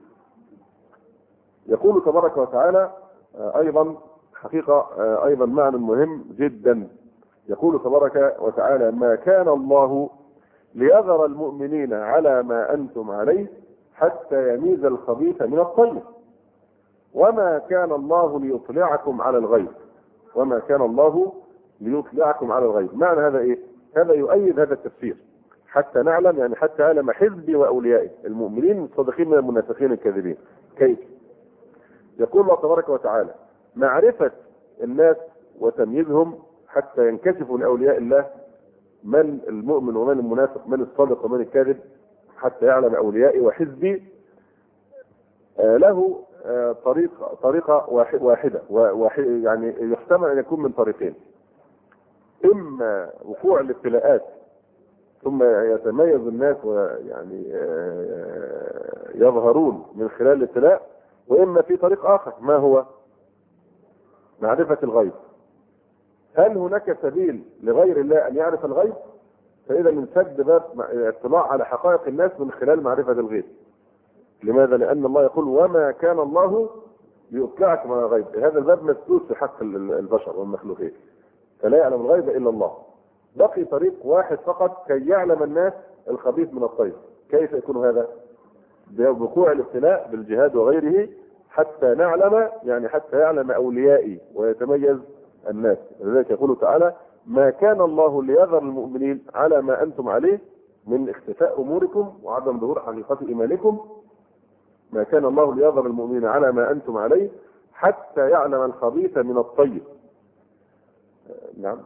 يقول تبارك وتعالى أيضا حقيقة أيضا معنى مهم جدا. يقول تبارك وتعالى: ما كان الله ليذر المؤمنين على ما أنتم عليه حتى يميز الخبيث من الطيب، وما كان الله ليطلعكم على الغيب، وما كان الله ليطلعكم على الغيب. معنى هذا إيه؟ هذا يؤيد هذا التفسير، حتى نعلم يعني حتى يعلم حزبي وأوليائي المؤمنين الصادقين من المنافقين الكاذبين. كيف؟ يقول الله تبارك وتعالى: معرفة الناس وتمييزهم حتى ينكشفوا لأولياء الله من المؤمن ومن المنافق، من الصادق ومن الكاذب، حتى يعلم أوليائي وحزبي. آه له آه طريقة طريقة واحدة واحد، يعني يحتمل أن يكون من طريقين: إما وقوع الابتلاءات ثم يتميز الناس ويعني آه يظهرون من خلال الابتلاء، وإما في طريق آخر، ما هو معرفة الغيب. هل هناك سبيل لغير الله أن يعرف الغيب؟ فإذا من سد باب الاطلاع على حقائق الناس من خلال معرفة الغيب. لماذا؟ لأن الله يقول: وما كان الله ليطلعكم على الغيب. هذا الباب مسدود في حق البشر والمخلوقين، فلا يعلم الغيب إلا الله. بقي طريق واحد فقط كي يعلم الناس الخبيث من الطيب. كيف يكون هذا؟ بوقوع الابتلاء بالجهاد وغيره، حتى نعلم يعني حتى يعلم أوليائي ويتميز الناس. لذلك يقول تعالى: ما كان الله ليذر المؤمنين على ما أنتم عليه من اختفاء أموركم وعدم ظهور حقيقة إيمانكم. ما كان الله ليذر المؤمنين على ما أنتم عليه حتى يعلم الخبيث من الطيب. نعم.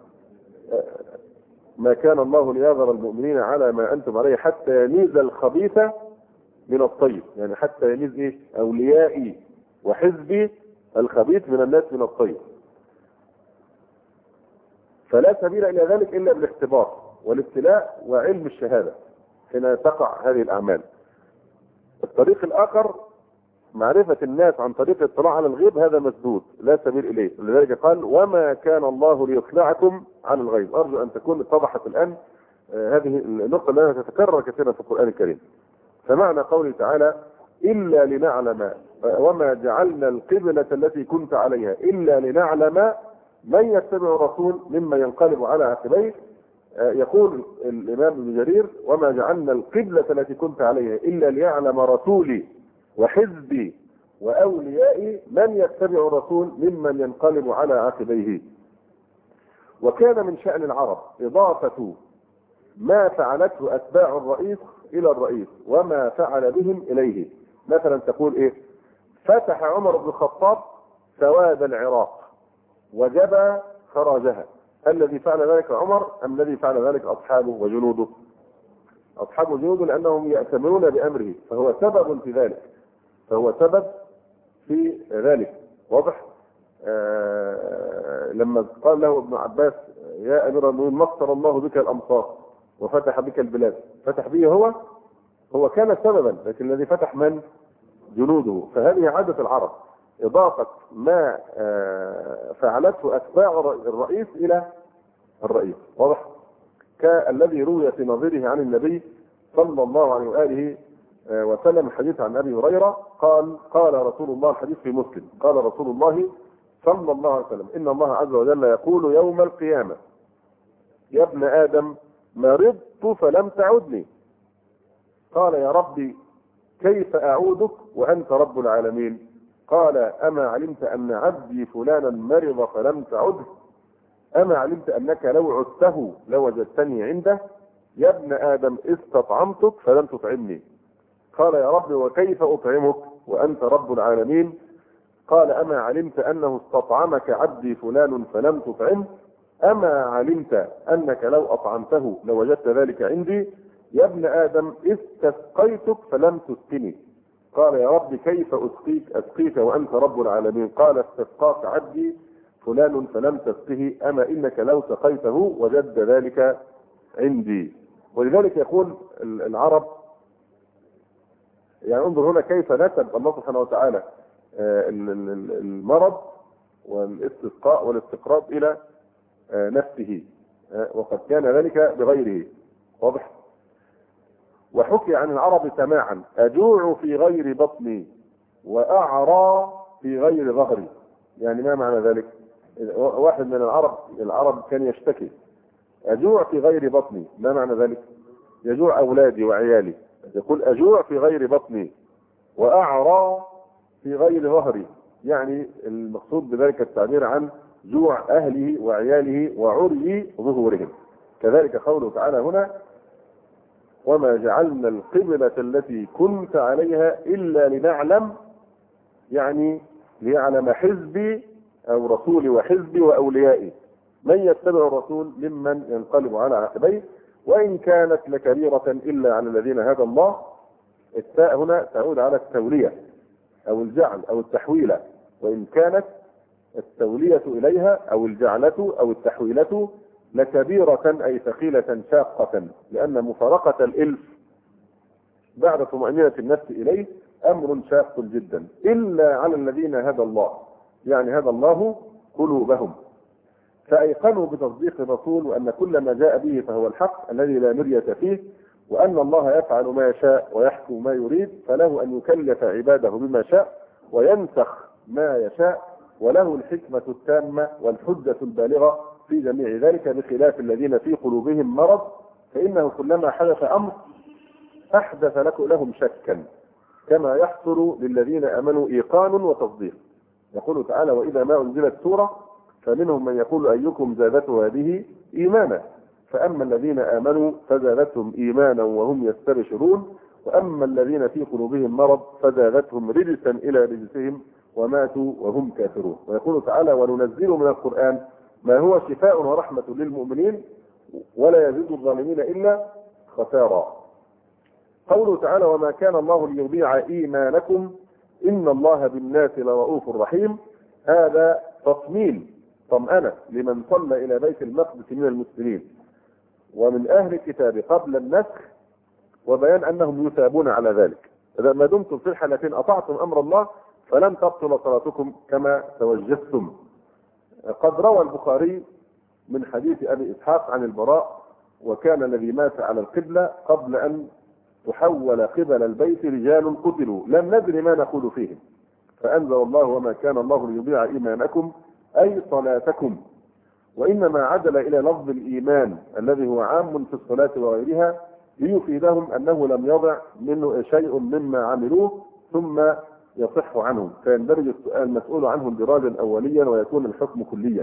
ما كان الله ليذر المؤمنين على ما أنتم عليه حتى يميز الخبيث من الطيب، يعني حتى يميز إيه؟ أوليائي وحزبي الخبيث من الناس من الطيب. فلا سبيل إلى ذلك إلا بالاختبار والابتلاء وعلم الشهادة حين تقع هذه الأعمال. الطريق الآخر معرفة الناس عن طريق الاطلاع على الغيب، هذا مسدود لا سبيل إليه. لذلك قال: وما كان الله ليطلعكم عن الغيب. أرجو أن تكون اتضحت الآن آه هذه النقطة التي تتكرر كثيرا في القرآن الكريم. فمعنى قوله تعالى: إلا لنعلم وما جعلنا القبلة التي كنت عليها إلا لنعلم من يتبع الرسول مما ينقلب على عقبيه. يقول الإمام ابن جرير: وما جعلنا القبلة التي كنت عليها إلا ليعلم رسولي وحزبي وأوليائي من يتبع الرسول ممن ينقلب على عقبيه. وكان من شأن العرب إضافة ما فعلته أتباع الرئيس إلى الرئيس وما فعل بهم إليه. مثلا تقول إيه؟ فتح عمر بن الخطاب سواد العراق وجبى خراجها، الذي فعل ذلك عمر أم الذي فعل ذلك أصحابه وجنوده؟ أصحابه وجنوده لأنهم يأتمرون بأمره، فهو سبب في ذلك، فهو سبب في ذلك. واضح؟ آه لما قال له ابن عباس يا أمير المؤمنين مصر الله بك الأمصار وفتح بك البلاد، فتح به هو هو كان سببا، لكن الذي فتح من؟ جنوده. فهذه عادة العرب، إضافة ما آه فعلته أتباع الرئيس إلى الرئيس. واضح؟ كالذي روي في نظيره عن النبي صلى الله عليه وآله وسلم الحديث عن أبي هريرة قال قال رسول الله، الحديث في مسلم، قال رسول الله صلى الله عليه وسلم إن الله عز وجل يقول يوم القيامة يا ابن آدم مرضت فلم تعدني، قال يا ربي كيف أعودك وأنت رب العالمين؟ قال أما علمت أن عبدي فلانا مرض فلم تعده؟ أما علمت أنك لو عدته لوجدتني عنده؟ يا ابن آدم استطعمتك فلم تطعمني. قال يا رب وكيف أطعمك وأنت رب العالمين؟ قال أما علمت أنه استطعمك عبدي فلان فلم تطعمه؟ أما علمت أنك لو أطعمته لوجدت ذلك عندي؟ يا ابن آدم استسقيتك فلم تسقني. قال يا رب كيف أسقيك أسقيك وأنت رب العالمين؟ قال استسقاك عبدي فلان فلم تسقه، أما إنك لو سقيته وجد ذلك عندي. ولذلك يقول العرب، يعني انظر هنا كيف نسب الله سبحانه وتعالى المرض والاستسقاء والاستقراض إلى نفسه، وقد كان ذلك بغيره. واضح؟ وحكي عن العرب سماعا أجوع في غير بطني وأعرى في غير ظهري. يعني ما معنى ذلك؟ واحد من العرب العرب كان يشتكي أجوع في غير بطني، ما معنى ذلك؟ يجوع أولادي وعيالي، يقول أجوع في غير بطني وأعرى في غير ظهري، يعني المقصود بذلك التعبير عن جوع أهله وعياله وعري ظهورهم. كذلك قوله تعالى هنا وما جعلنا القبلة التي كنت عليها إلا لنعلم، يعني ليعلم حزبي أو رسولي وحزبي وأوليائي من يتبع الرسول ممن ينقلب على عقبيه وإن كانت لكبيرة إلا على الذين هدى الله. التاء هنا تعود على التولية أو الجعل أو التحويلة، وإن كانت التولية إليها أو الجعلة أو التحويلة لكبيرة أي ثقيلة شاقة، لأن مفارقة الإلف بعد طمأنينة النفس إليه أمر شاق جدا، إلا على الذين هدى الله، يعني هدى الله قلوبهم فأيقنوا بتصديق الرسول وأن كل ما جاء به فهو الحق الذي لا مرية فيه، وأن الله يفعل ما يشاء ويحكم ما يريد، فله أن يكلف عباده بما شاء وينسخ ما يشاء، وله الحكمة التامة والحجة البالغة في جميع ذلك، بخلاف الذين في قلوبهم مرض فإنه كلما حدث أمر أحدث لهم شكا، كما يحصل للذين آمنوا إيقان وتصديق. يقول تعالى وإذا ما أنزلت سورة فمنهم من يقول أيكم زادته هذه إيمانا، فأما الذين آمنوا فزادتهم إيمانا وهم يستبشرون، وأما الذين في قلوبهم مرض فزادتهم رجسا إلى رجسهم وماتوا وهم كافرون. ويقول تعالى وننزل من القرآن ما هو شفاء ورحمة للمؤمنين ولا يزيد الظالمين إلا خسارا. قوله تعالى وما كان الله ليضيع إيمانكم إن الله بالناس لرؤوف رحيم، هذا تطمين طمأنة لمن صلى إلى بيت المقدس من المسلمين ومن أهل الكتاب قبل النسخ، وبيان أنهم يثابون على ذلك. إذا ما دمتم في الحالتين أطعتم أمر الله فلن تبطل صلاتكم كما توجهتم. قد روى البخاري من حديث أبي إسحاق عن البراء وكان الذي مات على القبلة قبل أن تحول قبل البيت رجال قتلوا لم ندر ما نقول فيهم، فأنزل الله وما كان الله ليضيع إيمانكم أي صلاتكم، وإنما عدل إلى لفظ الإيمان الذي هو عام في الصلاة وغيرها ليفيدهم أنه لم يضع منه شيء مما عملوه ثم يصح عنهم، فيندرج السؤال المسؤول عنه اندراجا أوليا ويكون الحكم كليا.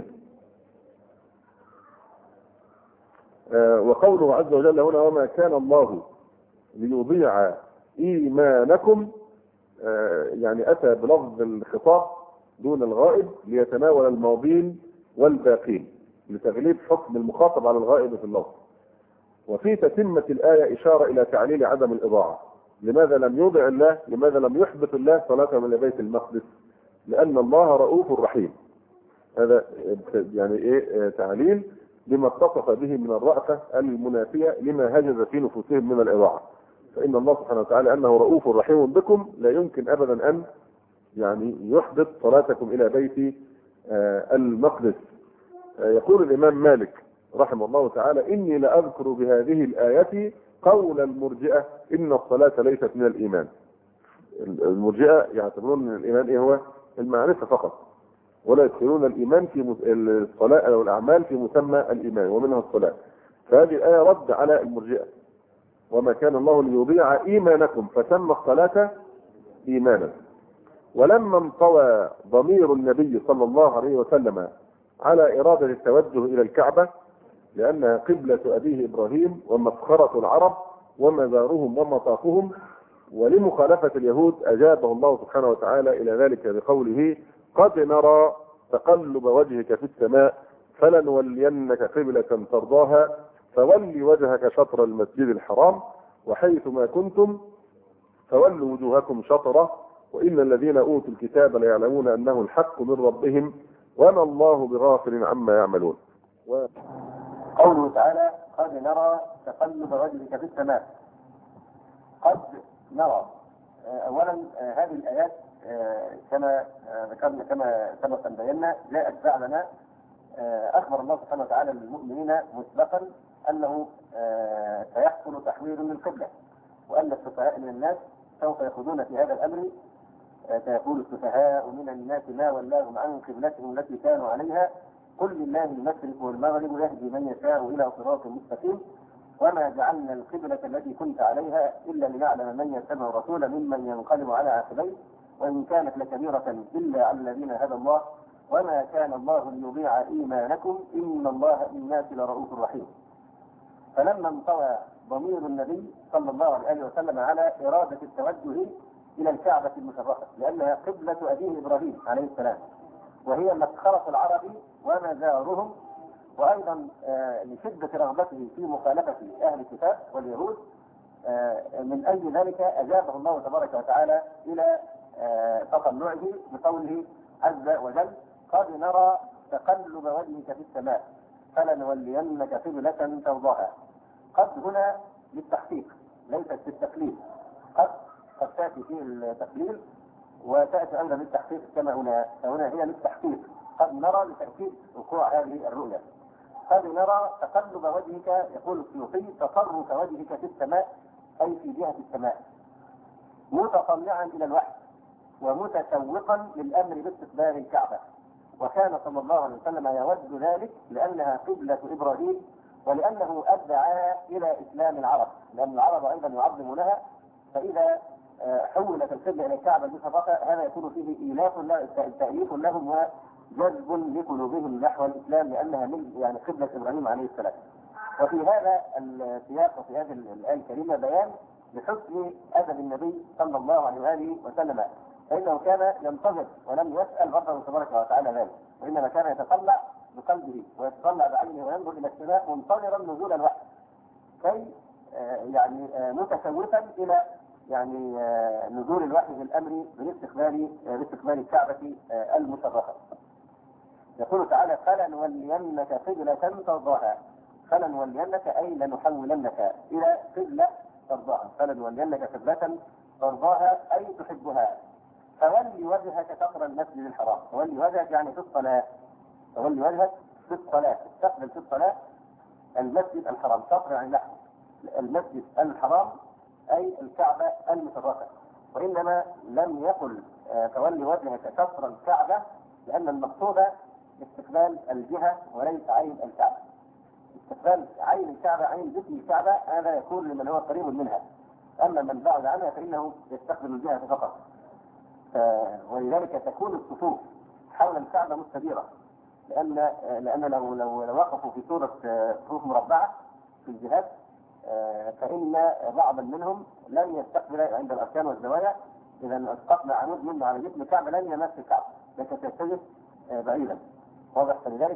آه وقوله عز وجل هنا وما كان الله ليضيع إيمانكم، آه يعني أتى بلفظ الخطاب دون الغائب ليتناول الماضين والباقين، لتغليب حكم المخاطب على الغائب في اللفظ. وفي تتمة الآية إشارة إلى تعليل عدم الإضاعة. لماذا لم يضع الله، لماذا لم يحبط الله صلاة من بيت المقدس؟ لأن الله رؤوف رحيم. هذا يعني إيه تعليل لما اتصف به من الرأفة المنافية لما هجز في نفوسهم من الإضاعة. فإن الله سبحانه وتعالى أنه رؤوف رحيم بكم، لا يمكن أبدا أن يعني يحبط صلاتكم إلى بيت المقدس. يقول الإمام مالك رحمه الله تعالى: إني لأذكر بهذه الآية قول المرجئة إن الصلاة ليست من الإيمان. المرجئة يعتبرون أن الإيمان إيه هو؟ المعرفة فقط، ولا يدخلون الإيمان في الصلاة أو الأعمال في مسمى الإيمان ومنها الصلاة. فهذه الآية رد على المرجئة: وما كان الله ليضيع إيمانكم فسمى الصلاة إيمانا. ولما انطوى ضمير النبي صلى الله عليه وسلم على إرادة التوجه إلى الكعبة لأنها قبلة أبيه إبراهيم ومفخرة العرب ومزارهم ومطافهم، ولمخالفة اليهود أجابه الله سبحانه وتعالى إلى ذلك بقوله: قد نرى تقلب وجهك في السماء فلنولينك قبلة ترضاها فول وجهك شطر المسجد الحرام وحيث ما كنتم فولوا وجوهكم شطره وإن الذين أوتوا الكتاب ليعلمون أنه الحق من ربهم وما الله بغافل عما يعملون. قوله تعالى: قد نرى تقلب وجهك في السماء. قد نرى، أولا هذه الآيات كما ذكرنا كما سبق أن بينا جاءت بعدما أخبر الله سبحانه وتعالى للمؤمنين مسبقا أنه سيحصل تحويل للقبلة، وأن السفهاء من الناس سوف يخوضون في هذا الأمر. سيقول السفهاء من الناس ما ولاهم عن قبلتهم التي كانوا عليها قل لله المشرق والمغرب يهدي من يشاء إلى صراط مستقيم وما جعلنا القبلة التي كنت عليها إلا لنعلم من يتبع الرسول ممن ينقلب على عقبيه وإن كانت لكبيرة إلا على الذين هدى الله وما كان الله ليضيع إيمانكم إن الله بالناس لرؤوف رحيم. فلما انطوى ضمير النبي صلى الله عليه وسلم على إرادة التوجه إلى الكعبة المشرفة لأنها قبلة أبيه إبراهيم عليه السلام وهي مسخرة العرب ومزارهم، وأيضا آه لشدة رغبته في مخالفة أهل الكتاب واليهود، آه من أجل ذلك أجابه الله تبارك وتعالى إلى آه تطلعه بقوله عز وجل: قد نرى تقلب وجهك في السماء فلنولينك قبلة ترضاها. قد هنا للتحقيق ليست للتقليل. قد قد تأتي فيه التقليل وتأتي أيضا للتحقيق كما هنا، فهنا هي للتحقيق. قد نرى لتأكيد وقوع هذه الرؤية. قد نرى تقلب وجهك، يقول السيوطي: تصرف وجهك في السماء أي في جهة السماء متطلعا إلى الوحي ومتشوقا للأمر باستقبال الكعبة. وكان صلى الله عليه وسلم يود ذلك لأنها قبلة إبراهيم ولأنه أدعى إلى إسلام العرب، لأن العرب أيضا يعظمونها، فإذا حولت القبلة إلى الكعبة المشرفة هذا يكون فيه إيلاف تأليف لهم وجذب لقلوبهم نحو الإسلام لأنها من يعني قبلة إبراهيم عليه السلام. وفي هذا السياق وفي هذه الآية الكريمة بيان لحسن أدب النبي صلى الله عليه وآله وسلم، فإنه كان ينتظر ولم يسأل ربه تبارك وتعالى ذلك، وإنما كان يتطلع بقلبه ويتطلع بعينه وينظر إلى السماء منتظرا نزول الوحي كي يعني متشوفا إلى يعني نزول الوحي في الأمر بالاستقبال باستقبال الكعبة المشرفة. يقول تعالى: فلنولينك قبلة ترضاها. فلنولينك أي لنحولنك إلى قبلة ترضاها. فلنولينك قبلة ترضاها أي تحبها. فولي وجهك شطر المسجد الحرام. فولي وجهك يعني في الصلاة. فولي وجهك في الصلاة، استقبل في الصلاة المسجد الحرام. شطر يعني نحو المسجد الحرام أي الكعبة المشرفة، وإنما لم يقل فولي وجهك شطر الكعبة لأن المقصود استقبال الجهة وليس عين الكعبة. استقبال عين الكعبة عين جسم الكعبة هذا يكون لمن هو قريب منها، أما من بعد عنها فإنه يستقبل الجهة فقط. ولذلك تكون الصفوف حول الكعبة مستديرة، لأن لأن لو لو وقفوا في صورة صفوف مربعة في الجهات فإن بعضا منهم لن يستقبل عند الأركان والزوايا. إذا استقبل عمود منه على جسم الكعبة لن يمس الكعبة لكن تتجه بعيدا. واضح؟ فلذلك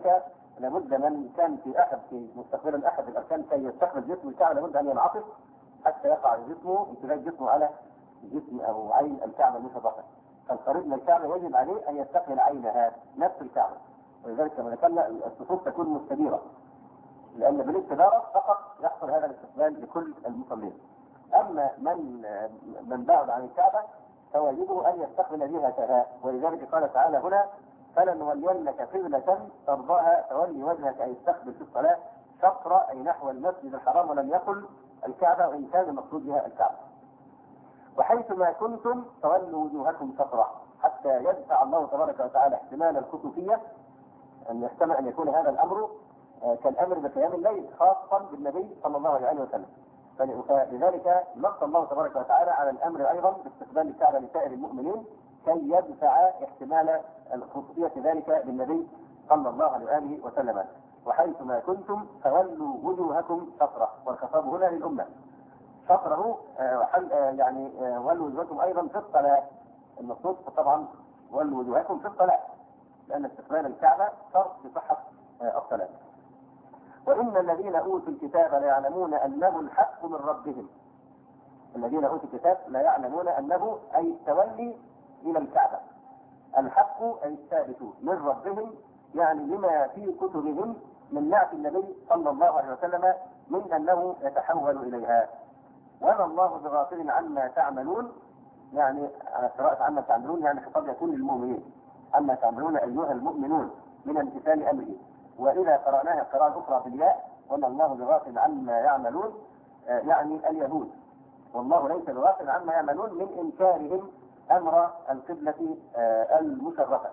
لابد من كان في احد في مستقبلا احد الاركان كي يستقبل جسم الكعبه لابد ان ينعطف حتى يقع جسمه امتداد جسمه على جسم او عين الكعبه المشرفه. فالقريب من الكعبه يجب عليه ان يستقبل عينها نفس الكعبه، ولذلك كما ذكرنا الصفوف تكون مستديره، لان بالاستداره فقط يحصل هذا الاستقبال لكل المصلين. اما من من بعد عن الكعبه فواجبه ان يستقبل جهتها، ولذلك قال تعالى هنا: فلنولينك قبلة ترضاها فولي وجهك أي استقبل في الصلاة شطر أي نحو المسجد الحرام، ولم يقل الكعبة وإن كان المقصود بها الكعبة. وحيثما كنتم فولوا وجوهكم شطرة، حتى يدفع الله تبارك وتعالى احتمال الخسوفية، أن يحتمل أن يكون هذا الأمر كالأمر بقيام الليل خاصا بالنبي صلى الله عليه وسلم. فلذلك نص الله تبارك وتعالى على الأمر أيضا باستقبال الكعبة لسائر المؤمنين كي يدفع احتمال الخصوصية ذلك بالنبي صلى الله عليه وسلم. وحيثما كنتم فولوا وجوهكم شطرة، والخطاب هنا للأمة. شطره يعني ولوا وجوهكم أيضا في الصلاة، المقصود طبعا ولوا وجوهكم في الصلاة، لأن استقبال الكعبة شرط لصحة الصلاة. وإن الذين أوتوا الكتاب لا يعلمون أنه الحق من ربهم. الذين أوتوا الكتاب لا يعلمون أنه أي التولي إلى الكعبة الحق أي الثابت من ربهم، يعني لما في كتبهم من نعت النبي صلى الله عليه وسلم من أنه يتحول إليها. وما الله بغافل عما تعملون، يعني على قراءة عما تعملون يعني خطاب يكون للمؤمنين، عما تعملون أيها المؤمنون من امتثال أمره. وإذا قرأناها قراءة أخرى بالياء وما الله بغافل عما يعملون يعني اليهود، والله ليس بغافل عما يعملون من إنكارهم أمر القبلة المشرفة.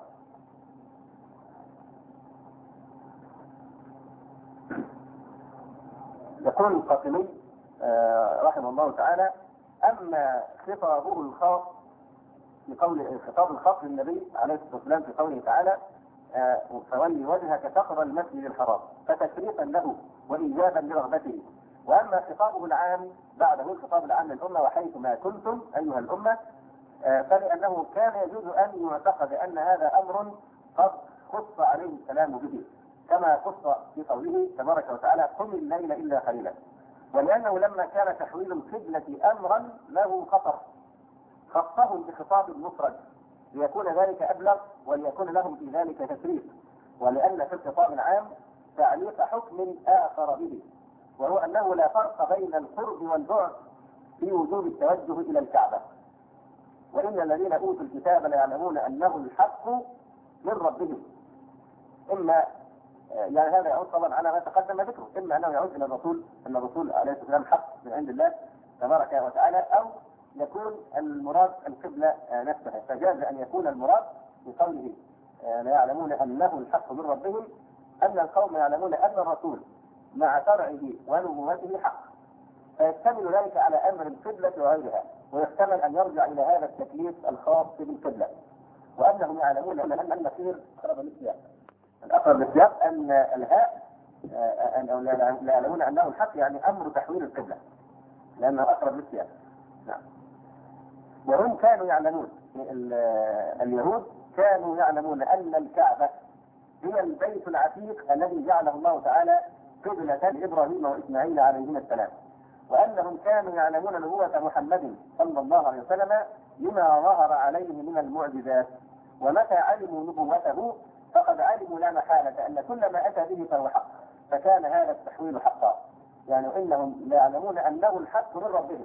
يقول القاسمي رحمه الله تعالى: أما خطابه الخاص بقول الخطاب الخاص للنبي عليه الصلاة والسلام في قوله تعالى: فولي وجهك شطر المسجد الحرام، فتشريفا له وإيجابا لرغبته. وأما خطابه العام بعده الخطاب العام للأمة: وحيثما كنتم أيها الأمة، فلأنه كان يجوز أن يعتقد أن هذا أمر قد خص عليه السلام به، كما خص في قوله تبارك وتعالى: قم الليل إلا قليلا. ولأنه لما كان تحويل القبلة أمرا له خطر خصهم بخطاب المفرد ليكون ذلك أبلغ وليكون لهم في ذلك تشريف، ولأن في الخطاب العام تعليق حكم آخر به، وهو أنه لا فرق بين القرب والبعد في وجوب التوجه إلى الكعبة. وإن الذين أوتوا الكتاب لا يعلمون أنه الحق من ربهم. إما يعني هذا يعود طبعا على ما تقدم ذكره، إما أنه يعود إلى الرسول أن الرسول عليه الصلاة والسلام حق من عند الله تبارك وتعالى، أو يكون المراد القبلة نفسها. فجاز أن يكون المراد بقوله لا يعلمون أنه الحق من ربهم أن القوم يعلمون أن الرسول مع شرعه ونبوته حق، فيحتمل ذلك على أمر القبلة وغيرها، ويحتمل أن يرجع إلى هذا التكليف الخاص بالقبلة. وأنهم يعلمون أن المسير أقرب للسياق، الأقرب للسياق أن الهاء أن لا يعلمون أنه الحق يعني أمر تحويل القبلة، لأنه أقرب للسياق. نعم. وهم كانوا يعلمون، اليهود كانوا يعلمون أن الكعبة هي البيت العتيق الذي جعله الله تعالى قبلة لإبراهيم وإسماعيل عليهما السلام، وأنهم كانوا يعلمون نبوة محمد صلى الله عليه وسلم لما ظهر عليه من المعجزات. ومتى علموا نبوته فقد علموا لا محالة أن كل ما أتى به فهو حق، فكان هذا التحويل حقا. يعني إنهم يعلمون أنه الحق من ربهم،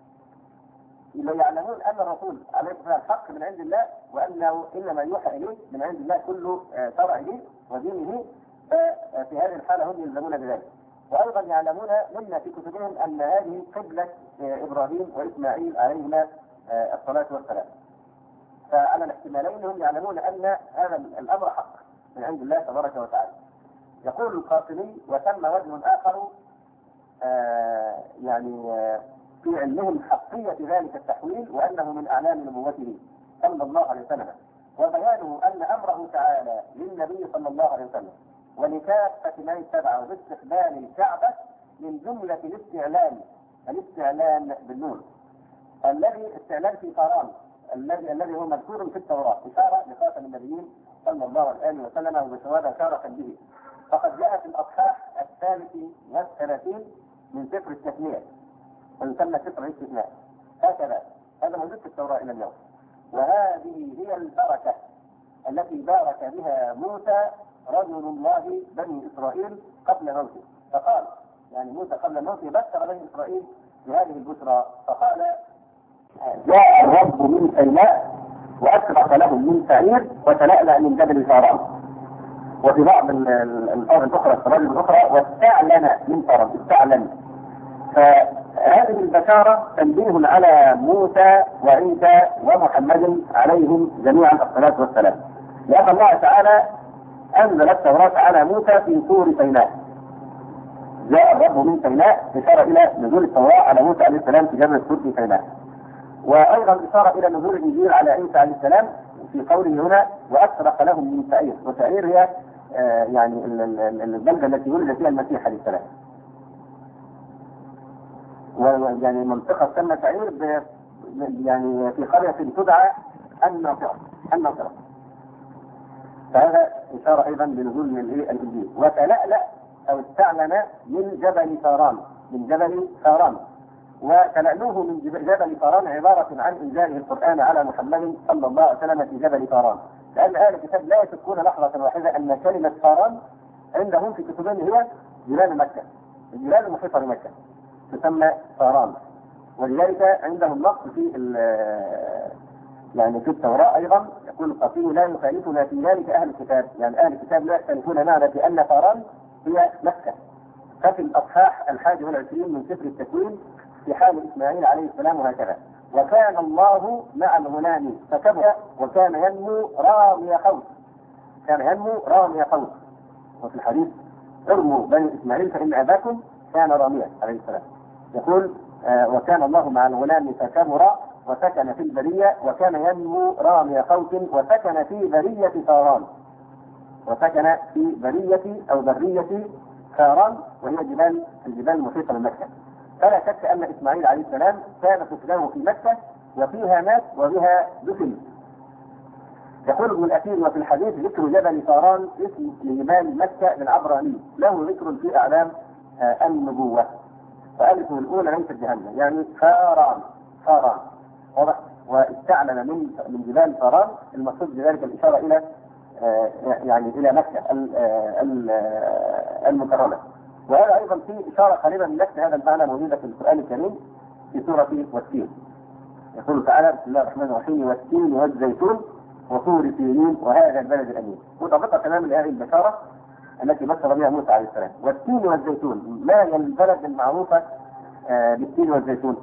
يعلمون أن الرسول عليه الصلاة والسلام حق من عند الله، وأنه إنما يوحى إليه من عند الله كل شرعه ودينه، ففي هذه الحالة هم يلزمون بذلك. وأيضا يعلمون مما في كتبهم أن هذه قبلة إبراهيم وإسماعيل عليهما الصلاة والسلام. فعلى الاحتمالين هم يعلمون أن هذا الأمر حق من عند الله تبارك وتعالى. يقول القاسمي: وثم وجه آخر آه يعني آه في علمهم حقية ذلك التحويل، وأنه من أعلام نبوته صلى الله عليه وسلم، وبيانه أن أمره تعالى للنبي صلى الله عليه وسلم ولكافة من اتبعه باستقبال الكعبة من جملة الاستعلان، الاستعلان بالنور الذي استعلان في قرآن الذي الذي هو مذكور في التوراة، إشارة لخاتم النبيين صلى الله عليه وسلم وبشهادة شاركا به. فقد جاء في الأصحاح الثالث والثلاثين من سفر التثنية ويسمى سفر الاستثناء هكذا. هذا موجود في التوراة إلى اليوم. وهذه هي البركة التي بارك بها موسى رجل الله بني إسرائيل قبل موته. فقال يعني موسى قبل موته بشر بني إسرائيل بهذه البشرى فقال جاء الرب من سيناء وأشرق لهم من سعير وتلألأ من جبل فاران. وفي بعض الألفاظ الأخرى التراجم الأخرى واستعلن من فاران استعلن. فهذه البشارة تنبيه على موسى وعيسى ومحمد عليهم جميعا الصلاة والسلام، لأن الله تعالى أنزل التوراة على موسى في طور سيناء. جاء الرب من سيناء إشارة إلى نزول التوراة على موسى عليه السلام في جبل الطور في سيناء، وأيضا إشارة إلى نزول الإنجيل على عيسى عليه السلام في قوله هنا وأشرق لهم من سعير. وسعير هي آه يعني البلدة التي ولد فيها المسيح عليه السلام، ويعني منطقة تسمى سعير يعني في قرية تدعى الناصرة الناصرة. فهذا إشارة أيضا لنزول من الإنجيل. وتلألأ أو استعلن من جبل فاران من جبل فاران وتلألوه من جبل فاران عبارة عن إنزاله القرآن على محمد صلى الله عليه وسلم في جبل فاران، لأن أهل الكتاب لا يشكون لحظة واحدة أن كلمة فاران عندهم في كتبهم هي جبال مكة، الجبال المحيطة بمكة تسمى فاران. ولذلك عندهم نص في يعني في التوراة أيضا يقول القصيم لا يخالفنا في ذلك أهل الكتاب، يعني أهل الكتاب لا يختلفون معنا في أن فاران هي مكة. ففي الأصحاح الحادي والعشرين من سفر التكوين في حال إسماعيل عليه السلام هكذا وكان الله مع الغلام فكبر وكان ينمو رامي قوس كان ينمو رامي قوس. وفي الحديث ارموا بني إسماعيل فإن أباكم كان راميا عليه السلام. يقول آه وكان الله مع الغلام فكبر وسكن في البرية وكان ينمو رامي قوس وسكن في برية فاران وسكن في برية أو برية فاران وهي جبال الجبال المحيطة بمكة. فلا شك أن إسماعيل عليه السلام كان سكنه في مكة وفيها مات وبها دفن. يقول ابن الأثير وفي الحديث ذكر جبل فاران اسم لجبال مكة للعبراني له ذكر في أعلام آه النبوة. فألفه الأولى ليست جهنم يعني فاران فاران واضح. واستعلن من من جبال فاران المقصود بذلك الإشارة إلى آه يعني إلى مكة المكرمة. وهذا أيضا في إشارة قريبة من نفس هذا المعنى موجودة في القرآن الكريم في سورة والتين. يقول تعالى بسم الله الرحمن الرحيم والتين والزيتون وطور سينين وهذا البلد الأمين. مطابقة تماما لهذه البشارة التي بشر بها موسى عليه السلام. والتين والزيتون ما هي البلد المعروفة آه بالتين والزيتون؟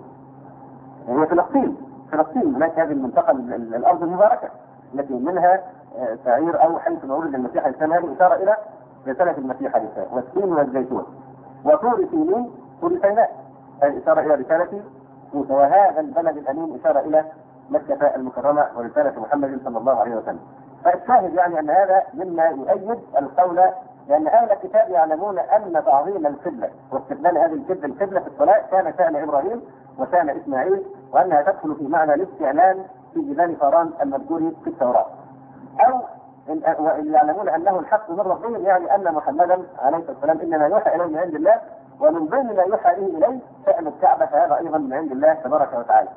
هي فلسطين. فلسطين هناك هذه المنطقة الأرض المباركة التي منها آه سعير أو حيث مولد المسيح عليه السلام. هذه إشارة إلى رسالة المسيح عليه السلام. والتين والزيتون وطور سينين طور سيناء هذه إشارة إلى رسالة موسى. وهذا البلد الأمين إشارة إلى مكة المكرمة ورسالة محمد صلى الله عليه وسلم. فالشاهد يعني أن هذا مما يؤيد القول لأن أهل الكتاب يعلمون أن تعظيم القبلة واستقبال هذه القبلة القبلة في الصلاة كان شأن إبراهيم وشأن إسماعيل وأنها تدخل في معنى الاستعلان في جبال فاران المذكور في التوراة. أو يعلمون أنه الحق من ربهم يعني أن محمدا عليه السلام إنما يوحى إليه من عند الله ومن ضمن ما يوحى إليه شأن الكعبة فهذا أيضا من عند الله تبارك وتعالى.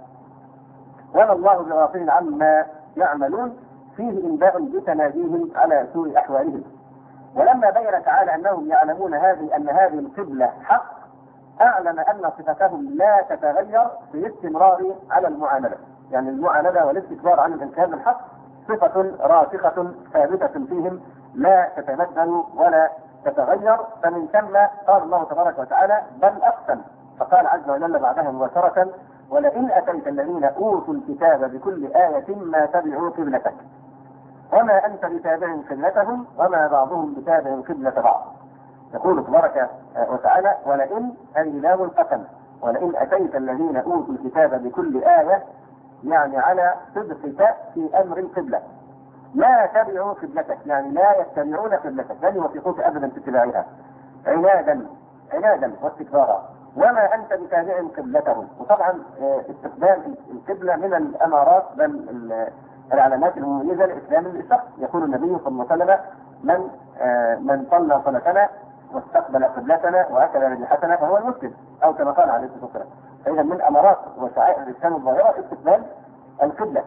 وما الله بغافل عما يعملون فيه إنباء بتناديهم على سوء أحوالهم. ولما بين تعالى أنهم يعلمون هذه أن هذه القبلة حق أعلم أن صفتهم لا تتغير بالاستمرار على المعاندة. يعني المعاندة والاستكبار عن الإنكار بالحق صفة راسخة ثابتة فيهم لا تتبدل ولا تتغير. فمن ثم قال الله تبارك وتعالى بل أقسم فقال عز وجل بعدها مباشرة ولئن أتيت الذين أوتوا الكتاب بكل آية ما تبعوا قبلتك وما أنت بتابع قبلتهم وما بعضهم بتابع قبلة بعض. يقول تبارك وتعالى ولئن أي لام القسم ولئن أتيت الذين أوتوا الكتاب بكل آية يعني على صدقك في أمر القبلة لا تبعوا قبلتك يعني لا يتبعون قبلتك لن يوافقوك أبدا في اتباعها عنادا عنادا واستكبارا وما أنت بتابع قبلتهم. وطبعا استقبال القبلة من الأمارات بل العلامات المميزة لإسلام الشخص. يقول النبي صلى الله عليه وسلم من آه من صلى صلاتنا واستقبل قبلتنا واكل ذبيحتنا فهو المسلم، او كما قال عليه الصلاه والسلام. فاذا من امارات وشعائر الاسلام الظاهره استقبال القبله.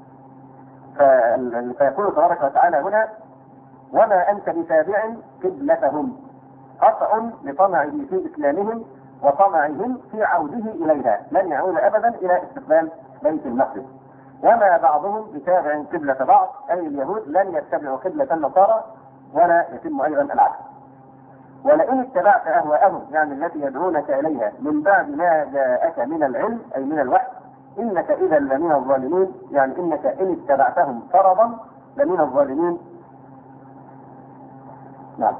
فيقول تبارك وتعالى هنا: وما انت بتابع قبلتهم، خطأ لطمعه في اسلامهم وطمعهم في عوده اليها، لن يعود ابدا الى استقبال بيت المقدس. وما بعضهم بتابع قبلة بعض، اي اليهود لن يتبعوا قبلة النصارى ولا يتم ايضا العكس. ولئن اتبعت اهواءهم، يعني التي يدعونك اليها من بعد ما جاءك من العلم اي من الوحي، انك اذا لمن الظالمين، يعني انك ان اتبعتهم فرضا لمن الظالمين. نعم.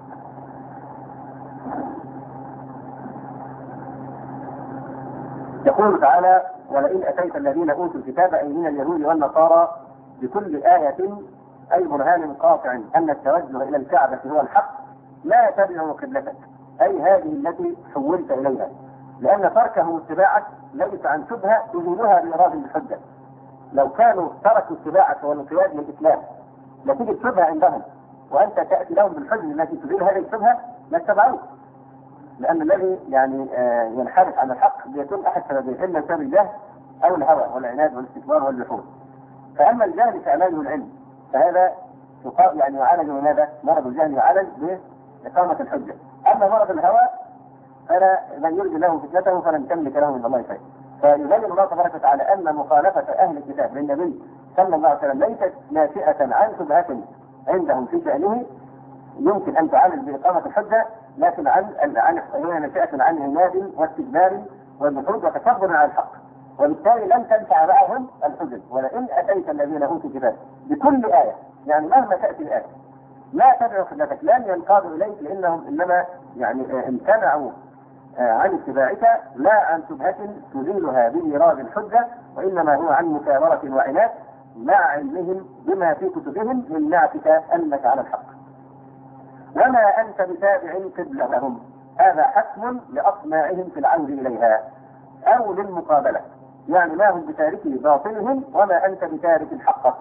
يقول تعالى: ولئن اتيت الذين اوتوا الكتاب اي من اليهود والنصارى بكل آية اي برهان قاطع ان التوجه الى الكعبة هو الحق لا تبعوا قبلتك، اي هذه التي حولت اليها، لان تركهم اتباعك ليس عن شبهه تزيلها باراده الحجه. لو كانوا تركوا اتباعك والانقياد للاسلام نتيجه شبهه عندهم، وانت تاتي لهم بالحجه التي تزيل هذه الشبهه لا اتبعوك، لان الذي يعني آه ينحرف عن الحق بيكون احد سببين: اما سبب الجهل او الهوى والعناد والاستكبار والجحود. فاما الجهل فامانه العلم، فهذا يعني يعالج من هذا مرض الجهل، يعالج بإقامة الحجة. أما مرض الهوى فلا من يرجي له فتنته فلن تملك له من الله شيء. فيبين الله تبارك وتعالى أن مخالفة أهل الكتاب للنبي صلى الله عليه وسلم ليست ناشئة عن شبهة عندهم في شأنه يمكن أن تعالج بإقامة الحجة، لكن عن عن هي ناشئة عن عناد واستكبار والجحود وتكبر على الحق، وبالتالي لن تنفع معهم الحجج. ولئن أتيت الذين أوتوا الكتاب بكل آية، يعني مهما تأتي الآية لا تدعو قبلتك، لن ينقادوا إليك، لأنهم إنما يعني امتنعوا عن اتباعك لا عن شبهة تزيلها بإيراد الحجة، وإنما هو عن مكابرة وعناد مع علمهم بما في كتبهم من نعتك أنك على الحق. وما أنت بتابع قبلتهم، هذا حكم لأطماعهم في العود إليها أو للمقابلة، يعني ما هم بتاركي باطلهم وما أنت بتارك الحق.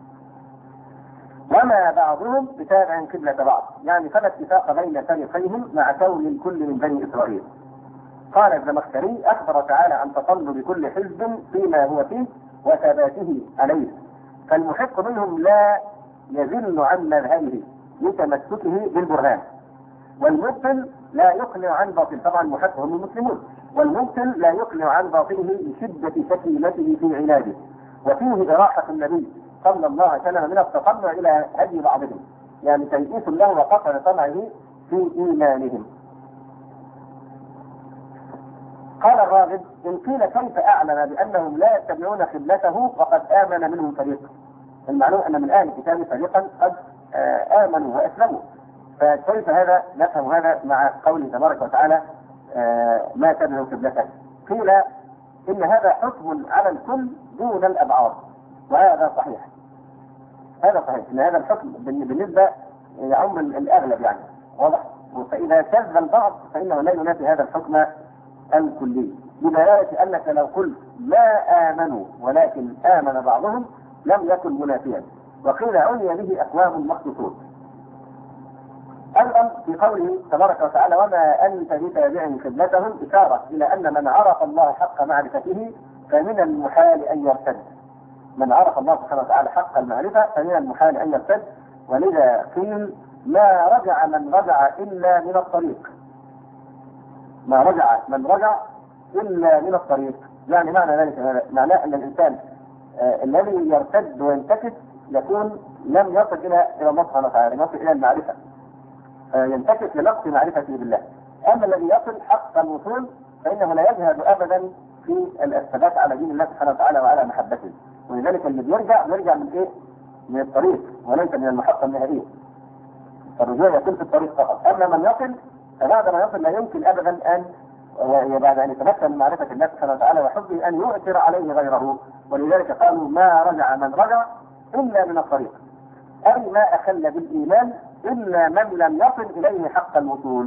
وما بعضهم بتابع قبلة بعض، يعني فلا اتفاق بين فريقيهم مع كون الكل من بني إسرائيل. قال الزمخشري: أخبر تعالى عن تطلب كل حزب فيما هو فيه وثباته عليه، فالمحق منهم لا يزل عن مذهبه لتمسكه بالبرهان، والمبطل لا يقلع عن باطل، طبعا المحق هم المسلمون، والمبطل لا يقلع عن باطله لشدة سكينته في عناده. وفيه إراحة النبي صلى الله عليه وسلم من التطلع إلى هدي بعضهم، يعني تيئيس له وقطع طمعه في إيمانهم. قال الراغب: إن قيل كيف أعلم بأنهم لا يتبعون قبلته وقد آمن منهم فريق؟ المعلوم أن من أهل الكتاب فريقا قد آمنوا وأسلموا، فكيف هذا نفهم هذا مع قوله تبارك وتعالى ما تبعوا قبلته؟ قيل إن هذا حكم على الكل دون الأبعاد، وهذا صحيح. هذا صحيح ان هذا الحكم بالنسبه يعم الاغلب، يعني واضح. فاذا شذ البعض فانه لا ينافي هذا الحكم الكلي، بدلاله انك لو قلت لا امنوا ولكن امن بعضهم لم يكن منافيا. وقيل عني به اقوام مخصوصون. ايضا في قوله تبارك وتعالى: وما انت بتابع قبلتهم، اشاره الى ان من عرف الله حق معرفته فمن المحال ان يرتد. من عرف الله سبحانه وتعالى حق المعرفة فمن المحال أن يرتد، ولذا قيل: ما رجع من رجع إلا من الطريق. ما رجع من رجع إلا من الطريق، يعني معنى ذلك معناه أن الإنسان آه الذي يرتد وينتكس يكون لم يصل إلى إلى الله سبحانه وتعالى، يصل إلى المعرفة، آه ينتكس لنقص معرفته بالله. أما الذي يصل حق الوصول فإنه لا يذهب أبدا في الثبات على دين الله سبحانه وتعالى وعلى محبته. ولذلك اللي بيرجع بيرجع من ايه؟ من الطريق وليس من المحطة النهائية. الرجوع يكون في الطريق فقط. اما من يصل فبعد ما يصل لا يمكن ابدا ان بعد ان يتمكن من معرفة الله سبحانه وتعالى وحبه ان يؤثر عليه غيره. ولذلك قالوا: ما رجع من رجع الا من الطريق، اي ما اخل بالايمان الا من لم يصل اليه حق الوصول.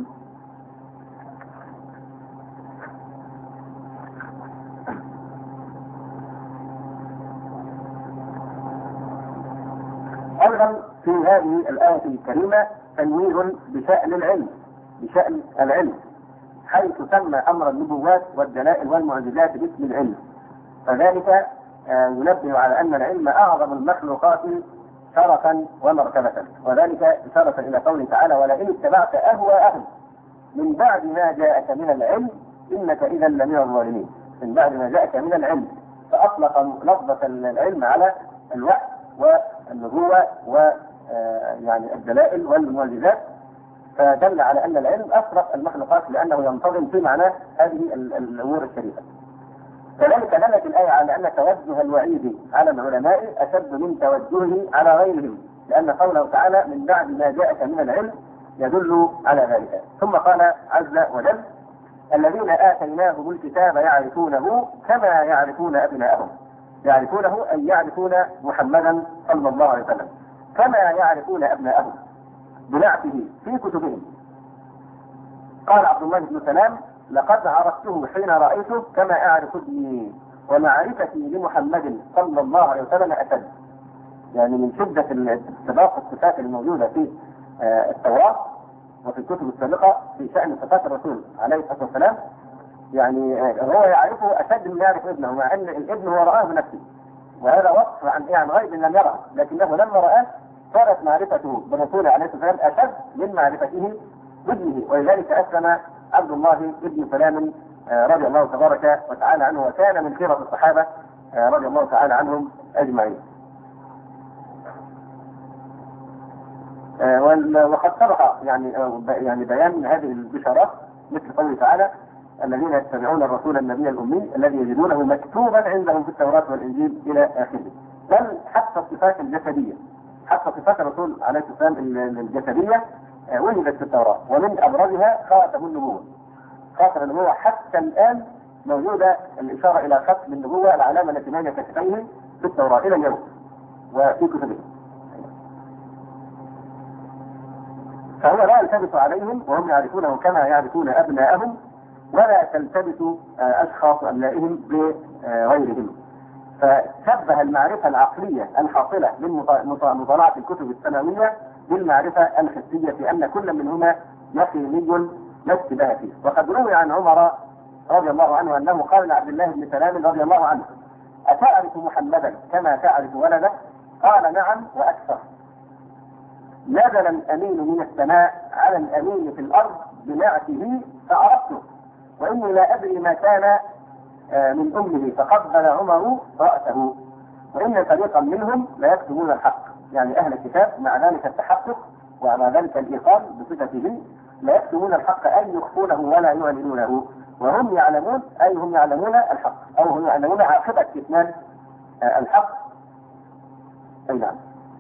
وأيضا في هذه الآية الكريمة تنوير بشأن العلم بشأن العلم حيث سمى أمر النبوات والدلائل والمعجزات باسم العلم، فذلك ينبه على أن العلم أعظم المخلوقات شرفا ومرتبة، وذلك إشارة إلى قوله تعالى: ولئن اتبعت أهواءهم من بعد ما جاءك من العلم إنك إذا لمن الظالمين. من بعد ما جاءك من العلم، فأطلق لفظة العلم على الوحي والنبوة ويعني الدلائل والمعجزات، فدل على أن العلم أشرف المخلوقات لأنه ينتظم في معناه هذه الأمور الشريفة. كذلك دلت الآية على أن توجه الوعيد على العلماء أشد من توجهه على غيرهم، لأن قوله تعالى: من بعد ما جاءك من العلم يدل على ذلك. ثم قال عز وجل: الذين آتيناهم الكتاب يعرفونه كما يعرفون أبناءهم. يعرفونه أي يعرفون محمدا صلى الله عليه وسلم كما يعرفون أبناءهم بنعته في كتبهم. قال عبد الله بن سلام: لقد عرفته حين رأيته كما أعرف ابني، ومعرفتي لمحمد صلى الله عليه وسلم أشد. يعني من شدة السباق الصفات الموجودة في التوراة وفي الكتب السابقة في شأن صفات الرسول عليه الصلاة والسلام، يعني هو يعرفه أشد من يعرف ابنه، مع أن الابن هو رآه بنفسه، وهذا وصف عن عن غيب لم يره، لكنه لما رآه صارت معرفته بالرسول عليه الصلاة والسلام أشد من معرفته بابنه. ولذلك أسلم عبد الله بن سلام رضي الله تبارك وتعالى عنه، وكان من خيرة الصحابة رضي الله تعالى عنهم أجمعين. وقد سبق يعني يعني بيان هذه البشارات مثل قوله تعالى: الذين يتبعون الرسول النبي الأمي الذي يجدونه مكتوبا عندهم في التوراة والإنجيل إلى آخره. بل حتى الصفات الجسدية، حتى صفات الرسول عليه الصلاة والسلام الجسدية وجدت في التوراة، ومن أبرزها خاتم النبوة. خاتم النبوة حتى الآن موجودة الإشارة إلى ختم النبوة، العلامة التي بين كتفيه في التوراة إلى اليوم وفي كتبه. فهو لا يلتبس عليهم وهم يعرفونه كما يعرفون أبناءهم، ولا تلتبس أشخاص أبنائهم بغيرهم. فشبه المعرفة العقلية الحاصلة من مطالعة الكتب السماوية بالمعرفة الحسية، في أن كل منهما يقيني لا اشتباه فيه. وقد روي عن عمر رضي الله عنه أنه قال لعبد الله بن سلام رضي الله عنه: أتعرف محمدا كما تعرف ولده؟ قال: نعم وأكثر. نزل الأمين من السماء على الأمين في الأرض بنعته فعرفته، وإني لا أدري ما كان من أمه، فقبل عمر رأسه. وإن فريقا منهم لا يكتمون الحق، يعني أهل الكتاب مع ذلك التحقق ومع ذلك الإيقان بصفته لا يكتمون الحق أي يخفونه ولا يعلنونه، وهم يعلمون أي هم يعلمون الحق، أو هم يعلمون عاقبة كتمان الحق. أي نعم.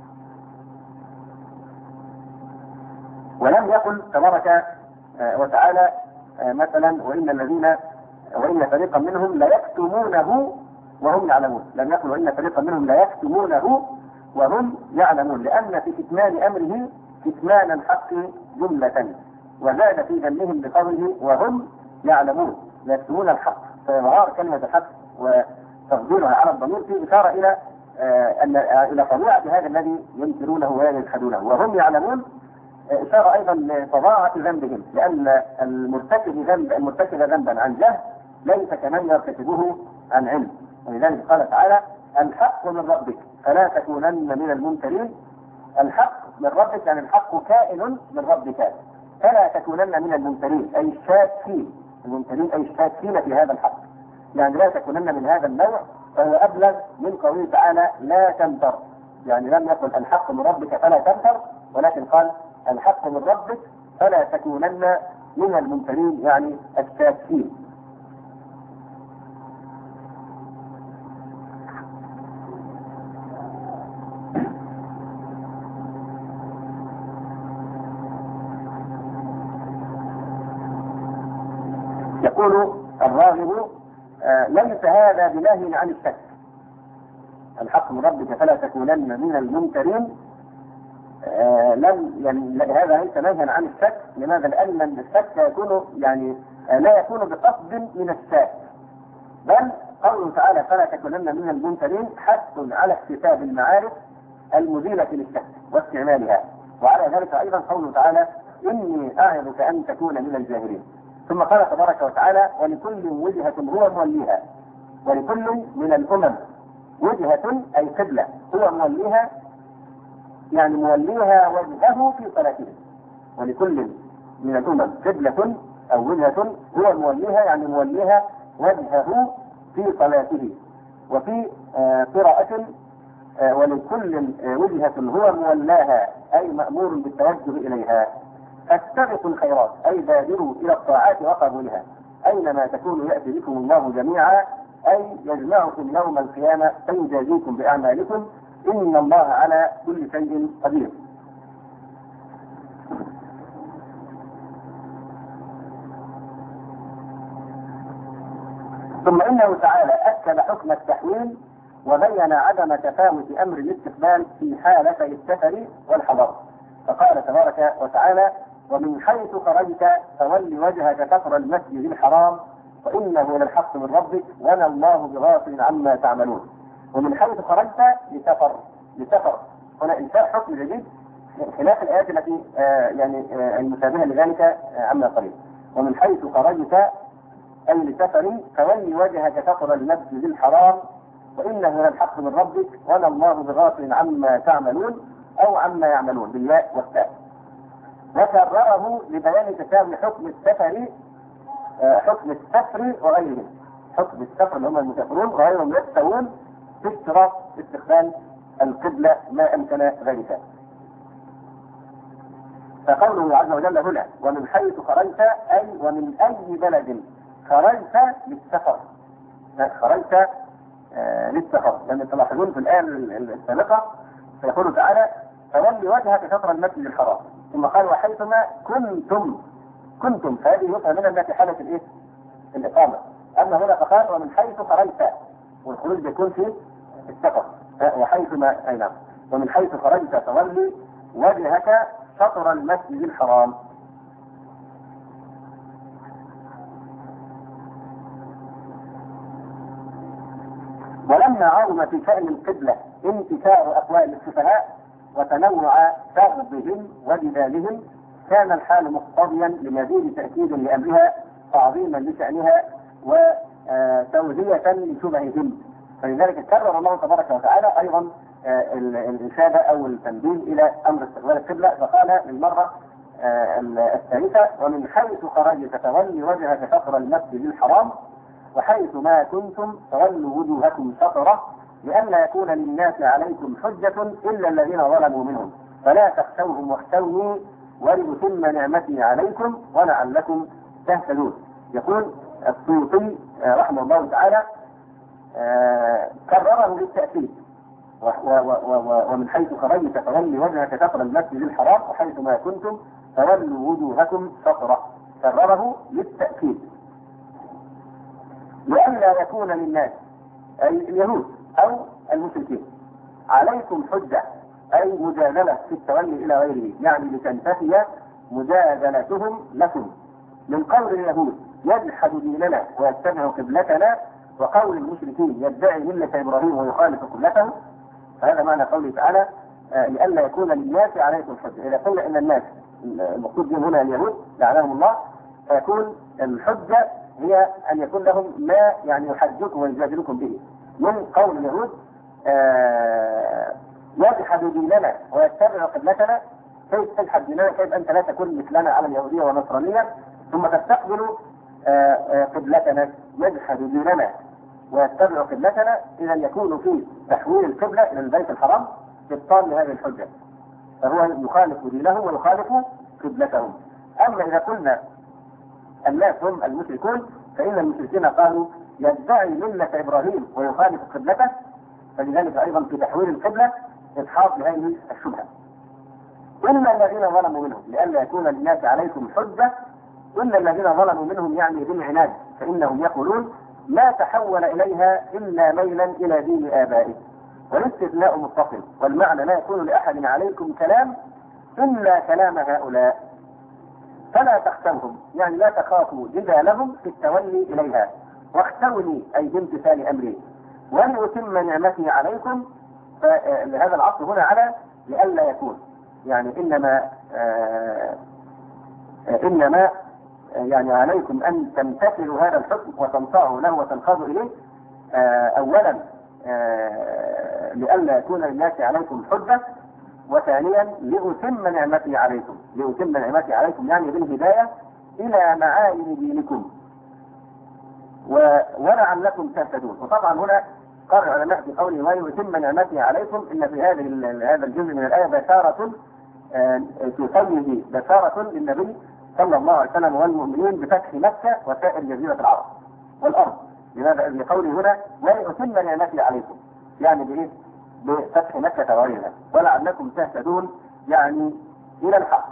ولم يقل تبارك وتعالى مثلا: وإن الذين وإن فريقا منهم لا يكتمونه وهم يعلمون. لم يقل: وإن فريقا منهم لا يكتمونه وهم يعلمون، لأن في كتمان أمره كتمان الحق جملة، وزاد في ذمهم بقوله: وهم يعلمون، لا يكتمون الحق. فإظهار كلمة الحق وتفضيلها على الضمير في إشارة إلى أن إلى طبيعة هذا الذي ينكرونه ويجحدونه. وهم يعلمون إشارة أيضا لفظاعة ذنبهم، لأن المرتكب ذنب المرتكب ذنبا عن جهل ليس كمن يرتكبه عن علم. ولذلك قال تعالى: الحق من ربك فلا تكونن من الممترين. الحق من ربك يعني الحق كائن من ربك، فلا تكونن من الممترين أي الشاكين. الممترين أي الشاكين في هذا الحق، يعني لا تكونن من هذا النوع. فهو أبلغ من قوله تعالى: لا تمتر، يعني لم يقل الحق من ربك فلا تمتر، ولكن قال الحق من ربك فلا تكونن من الممترين، يعني الشاكين. يقول الراغب: آه ليس هذا بنهي عن الشك. الحق من ربك فلا تكونن من الممترين، آه لم يعني هذا ليس نهيا عن الشك. لماذا؟ لأن الشك يكون يعني آه لا يكون بقصد من الشاك، بل قوله تعالى: فلا تكونن من الممترين حث على اكتساب المعارف المزيلة للشك، واستعمالها. وعلى ذلك أيضا قوله تعالى إني أعظك أن تكون من الجاهلين. ثم قال تبارك وتعالى ولكل وجهة هو موليها، ولكل من الأمم وجهة أي قبلة هو موليها، يعني موليها وجهه في صلاته. ولكل من الأمم قبلة أو وجهة هو موليها، يعني موليها وجهه في صلاته. وفي قراءة آه ولكل آه وجهة هو مولاها أي مأمور بالتوجه إليها. فاستبقوا الخيرات أي بادروا إلى الطاعات وقبولها، أينما تكونوا يأتي بكم الله جميعا أي يجمعكم يوم القيامة فيجازيكم بأعمالكم إن الله على كل شيء قدير. ثم إنه تعالى أكد حكم التحويل وبين عدم تفاوت أمر الاستقبال في حالتي السفر والحضر. فقال تبارك وتعالى ومن حيث خرجت فول وجهك شطر المسجد الحرام وإنه للحق من ربك وما الله بغافل عما تعملون. ومن حيث خرجت لسفر لسفر هنا إنشاء حكم جديد خلاف الآيات التي آه يعني آه المشابهة لذلك آه عما قريب. ومن حيث خرجت أي لسفر فول وجهك شطر المسجد الحرام وإنه للحق من ربك وما الله بغافل عما تعملون أو عما يعملون بالياء والتاء. وكرره لبيان تساوي حكم السفر آه حكم السفر وغيرهم. حكم السفر اللي هم المسافرون وغيرهم يستوون في اشتراط استقبال القبلة ما أمكن ذلك. فقوله عز وجل هنا ومن حيث خرجت أي ومن أي بلد خرجت للسفر. خرجت آه للسفر لأن يعني تلاحظون في الآية السابقة فيقول تعالى فول وجهك شطر المسجد الحرام ثم قال وحيثما كنتم كنتم فهذه يفهم منها في حالة الايه؟ الإقامة. أما هنا فقال ومن حيث خرجت والخروج بيكون في السفر وحيثما أي نعم ومن حيث خرجت فول وجهك شطر المسجد الحرام. ولما عظم في شأن القبلة انتشار أقوال السفهاء وتنوع ثغبهم وجدالهم كان الحال مقتضيا لمزيد تأكيد لأمرها تعظيما لشأنها وتوزية لشبههم. فلذلك كرر الله تبارك وتعالى أيضا الإشادة أو التنبيه إلى أمر استقبال القبلة فقال للمرة الثالثة ومن حيث خرجت فول وجهك شطر المسجد الحرام وحيث ما كنتم فولوا وجوهكم شطره لئلا يكون للناس عليكم حجة إلا الذين ظلموا منهم فلا تخشوهم واخشوني ولأتم نعمتي عليكم ولعلكم تهتدون. يقول السيوطي رحمه الله تعالى كرره للتأكيد ومن حيث خرجت فول وجهك شطر المسجد الحرام وحيث ما كنتم فولوا وجوهكم شطره كرره للتأكيد لئلا يكون للناس أي اليهود أو المشركين عليكم حجة أي مجادلة في التولي إلى غيره يعني لتنتفي مجادلتهم لكم من قول اليهود يجحد ديننا ويتبع قبلتنا وقول المشركين يدعي ملة إبراهيم ويخالف قبلته. فهذا معنى قوله تعالى آه لئلا يكون للناس عليكم حجة. إذا قلنا إن الناس المقصود بهم هنا اليهود لعنهم الله فيكون الحجة هي أن يكون لهم ما يعني يحجكم ويجادلكم به من قول اليهود آه يجحد ديننا ويتبع قبلتنا. كيف تجحد ديننا؟ كيف أنت لا تكون مثلنا على اليهودية والنصرانية ثم تستقبل آه قبلتنا؟ يجحد ديننا ويتبع قبلتنا إذا يكون في تحويل القبلة إلى البيت الحرام إبطال لهذه الحجة فهو يخالف دينهم ويخالف قبلتهم. أما إذا قلنا الناس هم المشركون فإن المشركين قالوا يدعي ملة إبراهيم ويخالف قبلته فلذلك أيضا في تحويل القبلة إدحاض لهذه الشبهة. إلا الذين ظلموا منهم لئلا يكون للناس عليكم حجة إلا الذين ظلموا منهم يعني بالعناد فإنهم يقولون ما تحول إليها إلا ميلا إلى دين آبائه والاستثناء متصل والمعنى لا يكون لأحد عليكم كلام إلا كلام هؤلاء فلا تخشوهم يعني لا تخافوا جدالهم في التولي إليها واخشوني أي بامتثال أمري ولأتم نعمتي عليكم فهذا العطف هنا على لئلا يكون، يعني إنما آه إنما يعني عليكم أن تمتثلوا هذا الحكم وتنصاعوا له وتنخضوا إليه. آه أولا آه لئلا يكون للناس عليكم حجة، وثانيا لأتم نعمتي عليكم، لأتم نعمتي عليكم يعني بالهداية إلى معالم دينكم ولعلكم تهتدون. وطبعا هنا قال العلماء في قوله ويتم نعمتي عليكم إن في هذه هذا الجزء من الآية بشارة في قوله بشارة للنبي صلى الله عليه وسلم والمؤمنين بفتح مكة وسائر جزيرة العرب والأرض. لماذا؟ لقوله هنا ويتم نعمتي عليكم، يعني بإيه؟ بفتح مكة وغيرها، ولعلكم تهتدون يعني إلى الحق.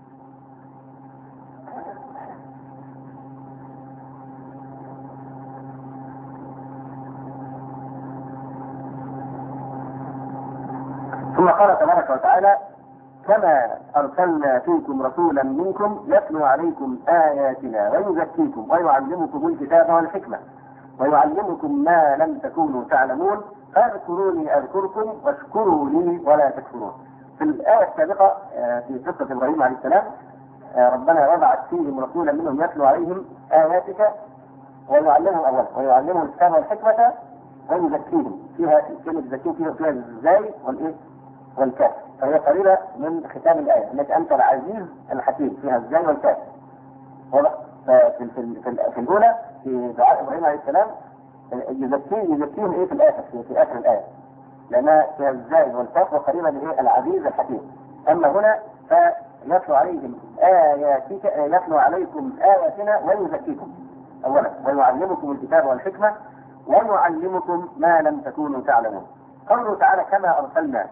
ثم قال تبارك وتعالى كما أرسلنا فيكم رسولا منكم يتلو عليكم آياتنا ويزكيكم ويعلمكم الكتاب والحكمة ويعلمكم ما لم تكونوا تعلمون فاذكروني أذكركم واشكروا لي ولا تكفرون. في الآية السابقة في قصة إبراهيم عليه السلام ربنا وضعت فيهم رسولا منهم يتلو عليهم آياتك ويعلمهم أولا ويعلمهم الكتاب والحكمة ويزكيهم. فيها كلمة يزكيهم فيها فيها الزاي والإيه والكاف، فهي قريبة من ختام الآية أنك أنت العزيز الحكيم، فيها الزاي والكاف. في, في, في, في الأولى في دعاء إبراهيم عليه السلام يزكيهم يزكيهم إيه في الآخر في, في آخر الآية لأنها فيها الزاي والكاف وقريبة من إيه العزيز الحكيم. أما هنا فيتلو عليهم آياتك يتلو عليكم آياتنا ويزكيكم أولا ويعلمكم الكتاب والحكمة ويعلمكم ما لم تكونوا تعلمون. قوله تعالى كما أرسلنا،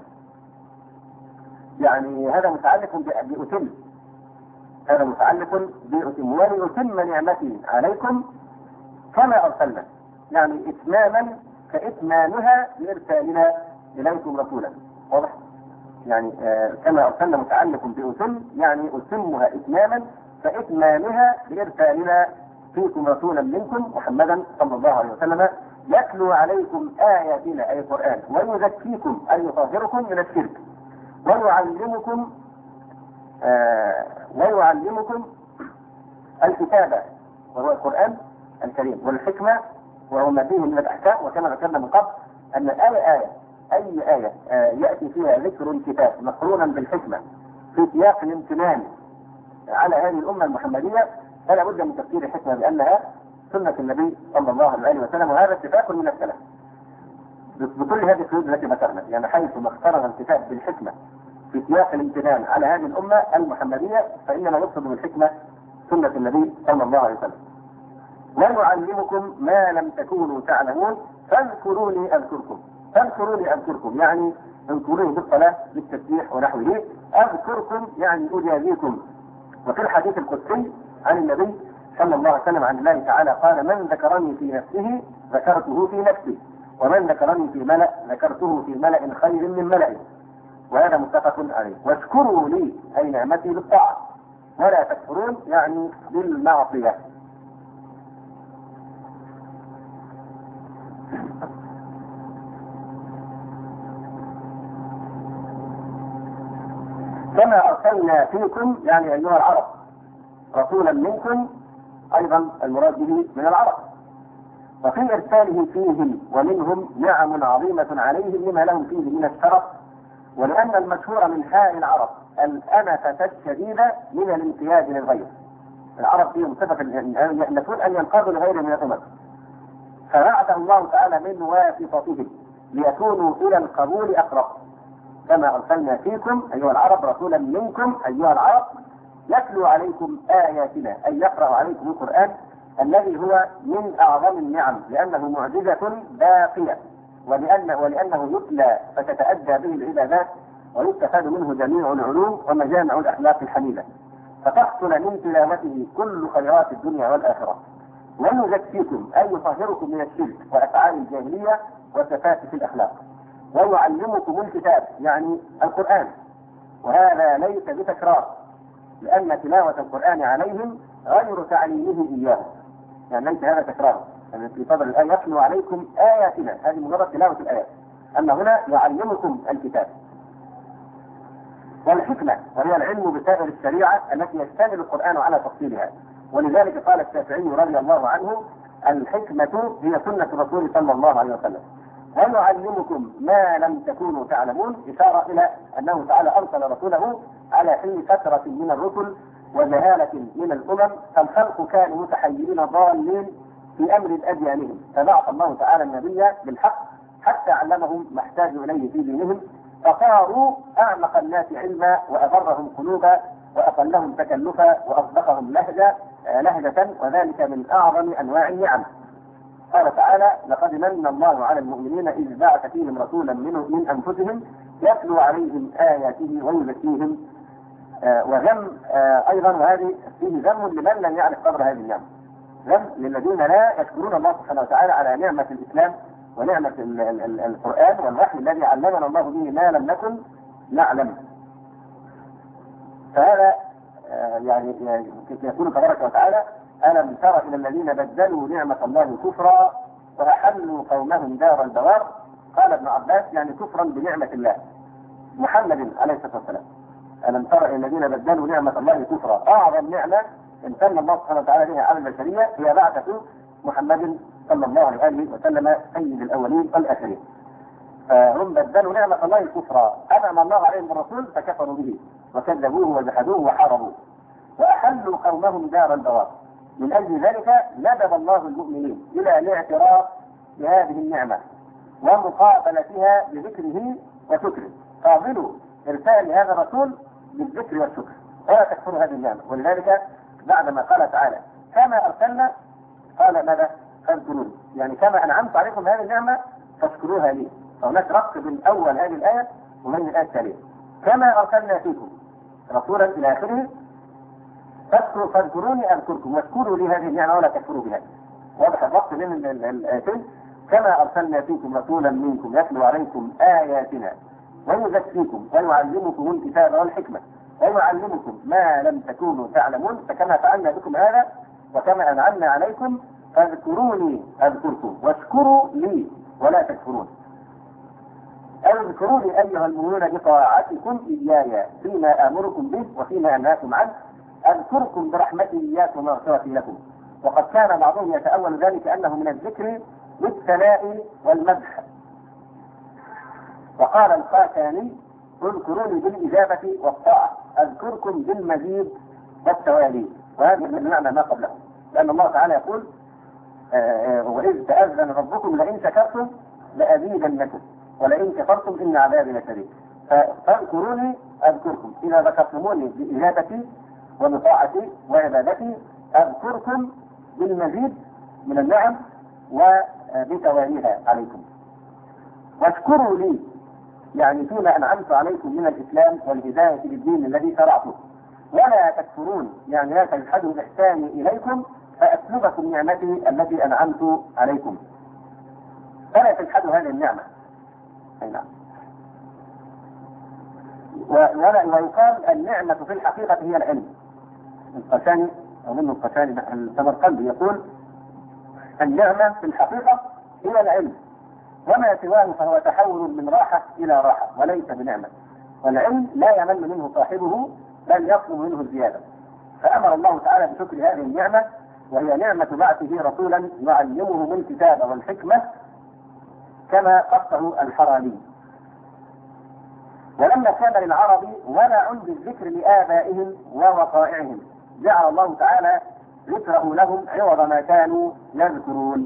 يعني هذا متعلق بأتم، هذا متعلق بأتم ولأتم نعمتي عليكم كما أرسلنا، يعني إتماما كإتمامها لإرسالنا إليكم رسولا. واضح؟ يعني آه كما أرسلنا متعلق بأتم يعني أتمها إتماما كإتمامها لإرسالنا فيكم رسولا منكم محمدا صلى الله عليه وسلم يتلو عليكم آياتنا أي القرآن ويزكيكم أي يطهركم من الشرك ويعلمكم آه ويعلمكم الكتابة وهو القرآن الكريم والحكمة وهو ما فيه من الأحكام. وكما ذكرنا من قبل أن الآية آية أي آية آه يأتي فيها ذكر الكتاب مقرونا بالحكمة في سياق الامتنان على هذه الأمة المحمدية فلا بد من تفسير الحكمة بأنها سنة النبي صلى الله عليه وسلم، وهذا اتفاق من السلف بكل هذه القيود التي ذكرنا. يعني حيث ما اقترن الكتاب بالحكمة في سياق الامتنان على هذه الأمة المحمدية فإنما يقصد بالحكمة سنة النبي صلى الله عليه وسلم. ويعلمكم ما لم تكونوا تعلمون فاذكروني أذكركم، فاذكروني أذكركم يعني اذكروني بالصلاة بالتسبيح ونحوه، أذكركم يعني أجازيكم. وفي الحديث القدسي عن النبي صلى الله عليه وسلم عن الله تعالى قال من ذكرني في نفسه ذكرته في نفسي ومن ذكرني في ملأ ذكرته في ملأ خير من ملئه، وهذا متفق عليه. واشكروا لي أي نعمتي بالطاعة ولا تكفرون يعني بالمعصية. كما أرسلنا فيكم يعني أيها العرب رسولا منكم، أيضا المراد به من العرب. وفي إرساله فيهم ومنهم نعم عظيمة عليهم لما لهم فيه من الشرف، ولأن المشهور من حال العرب الأنفة الشديدة من الامتياز للغير. العرب فيهم صفة المسؤول أن ينقادوا لغير من الأمم، فبعث الله تعالى من واسطتهم ليكونوا إلى القبول أقرب. كما أرسلنا فيكم أيها العرب رسولا منكم أيها العرب يتلو عليكم آياتنا أي يقرأ عليكم القرآن الذي هو من أعظم النعم لأنه معجزة باقية، ولأن ولأنه يتلى فتتأدى به العبادات ويستفاد منه جميع العلوم ومجامع الأخلاق الحميدة، فتحصل من تلاوته كل خيرات الدنيا والآخرة. ويزكيكم أي يطهركم من الشرك وأفعال الجاهلية وسفاسف الأخلاق. ويعلمكم الكتاب يعني القرآن، وهذا ليس بتكرار لأن تلاوة القرآن عليهم غير تعليمه إياه، يعني ليس هذا تكرار. يعني في صدر الآية يتلو عليكم آياتنا هذه مجرد تلاوة الآيات، أن هنا يعلمكم الكتاب والحكمة، وهي العلم بسائر الشريعة التي يشتمل القرآن على تفصيلها. ولذلك قال الشافعي رضي الله عنه: الحكمة هي سنة الرسول صلى الله عليه وسلم، ويعلمكم ما لم تكونوا تعلمون، إشارة إلى أنه تعالى أرسل رسوله على حين فترة من الرسل وجهالة من الأمم، فالخلق كانوا متحيرين ضالين في أمر أديانهم، فبعث الله تعالى النبي بالحق حتى علمهم ما احتاجوا إليه في دينهم، فصاروا أعمق الناس علما وأبرهم قلوبا وأقلهم تكلفا وأصدقهم لهجة لهجة وذلك من أعظم أنواع النعم. قال تعالى: لقد من الله على المؤمنين إذ بعث فيهم رسولا منه من أنفسهم يتلو عليهم آياته ويزكيهم. آه وذم آه أيضا، وهذه فيه ذم لمن لم يعرف قدر هذه النعمة، ذم للذين لا يشكرون الله سبحانه وتعالى على نعمة الإسلام ونعمة ال ال ال القرآن والوحي الذي علمنا الله به ما لم نكن نعلم. فهذا آه يعني يقول تبارك وتعالى: ألم تر إلى الذين بدلوا نعمة الله كفرا وأحلوا قومهم دار البوار. قال ابن عباس: يعني كفرا بنعمة الله محمد عليه الصلاة والسلام. ألم تر إلى الذين بدلوا نعمة الله كفرا، أعظم نعمة امتن الله سبحانه وتعالى بها على البشرية هي بعثة محمد صلى الله عليه وسلم سيد الأولين والآخرين. فهم بدلوا نعمة الله كفرا، أنعم الله عليهم بالرسول فكفروا به وكذبوه وجحدوه وحاربوه، وأحلوا قومهم دار البوار. من أجل ذلك ندب الله المؤمنين إلى الاعتراف بهذه النعمة ومقابلتها بذكره وشكره. قابلوا إرسال هذا الرسول بالذكر والشكر ولا تكفروا هذه النعمة. ولذلك بعدما قال تعالى: كما أرسلنا، قال ماذا؟ فاذكروني، يعني كما أنعمت عليكم هذه النعمة فاذكروها لي. فهناك ربط بين أول هذه الآية وبين الآية التالية: كما أرسلنا فيكم رسولا إلى آخره فاذكروني أذكركم واذكروا لي هذه النعمة ولا تكفروا بها. واضح الربط بين الآيتين: كما أرسلنا فيكم رسولا منكم يتلو عليكم آياتنا ويزكيكم ويعلمكم الكتاب والحكمة ويعلمكم ما لم تكونوا تعلمون، فكما فعلنا بكم هذا وكما أنعمنا عليكم فاذكروني أذكركم واشكروا لي ولا تكفرون. اذكروني أيها المؤمنون بطاعتكم إياي فيما آمركم به وفيما أنهاكم عنه، أذكركم برحمتي إياكم ومغفرتي لكم. وقد كان بعضهم يتأول ذلك أنه من الذكر بالثناء والمدح. وقال الخاتاني: اذكروني بالإجابة والطاعة، أذكركم بالمزيد والتوالي. وهذا من معنى ما قبله، لأن الله تعالى يقول: وإذ تأذن ربكم لئن شكرتم لأزيدنكم ولئن كفرتم إن عذابي لشديد. فاذكروني أذكركم، إذا ذكرتموني بإجابتي وبطاعتي وعبادتي أذكركم بالمزيد من النعم وبتواليها عليكم. واشكروا لي، يعني فيما أنعمت عليكم من الإسلام والهداية للدين الذي شرعته، ولا تكفرون، يعني لا تجحدوا إحساني إليكم فأسلبكم نعمتي التي أنعمت عليكم، فلا تجحدوا هذه النعمة. أي نعم. ويقال النعمة في الحقيقة هي العلم. القشاني أظن القشاني السمرقندي يقول: النعمة في الحقيقة هي العلم، وما سواه فهو تحول من راحة إلى راحة وليس بنعمة. والعلم لا يمل منه صاحبه بل يطلب منه الزيادة. فأمر الله تعالى بشكر هذه النعمة، وهي نعمة بعثه رسولا يعلمهم الكتاب والحكمة كما قصه الحراني. ولما كان للعرب ولع بالذكر لآبائهم ووقائعهم جعل الله تعالى ذكره لهم عوض ما كانوا يذكرون.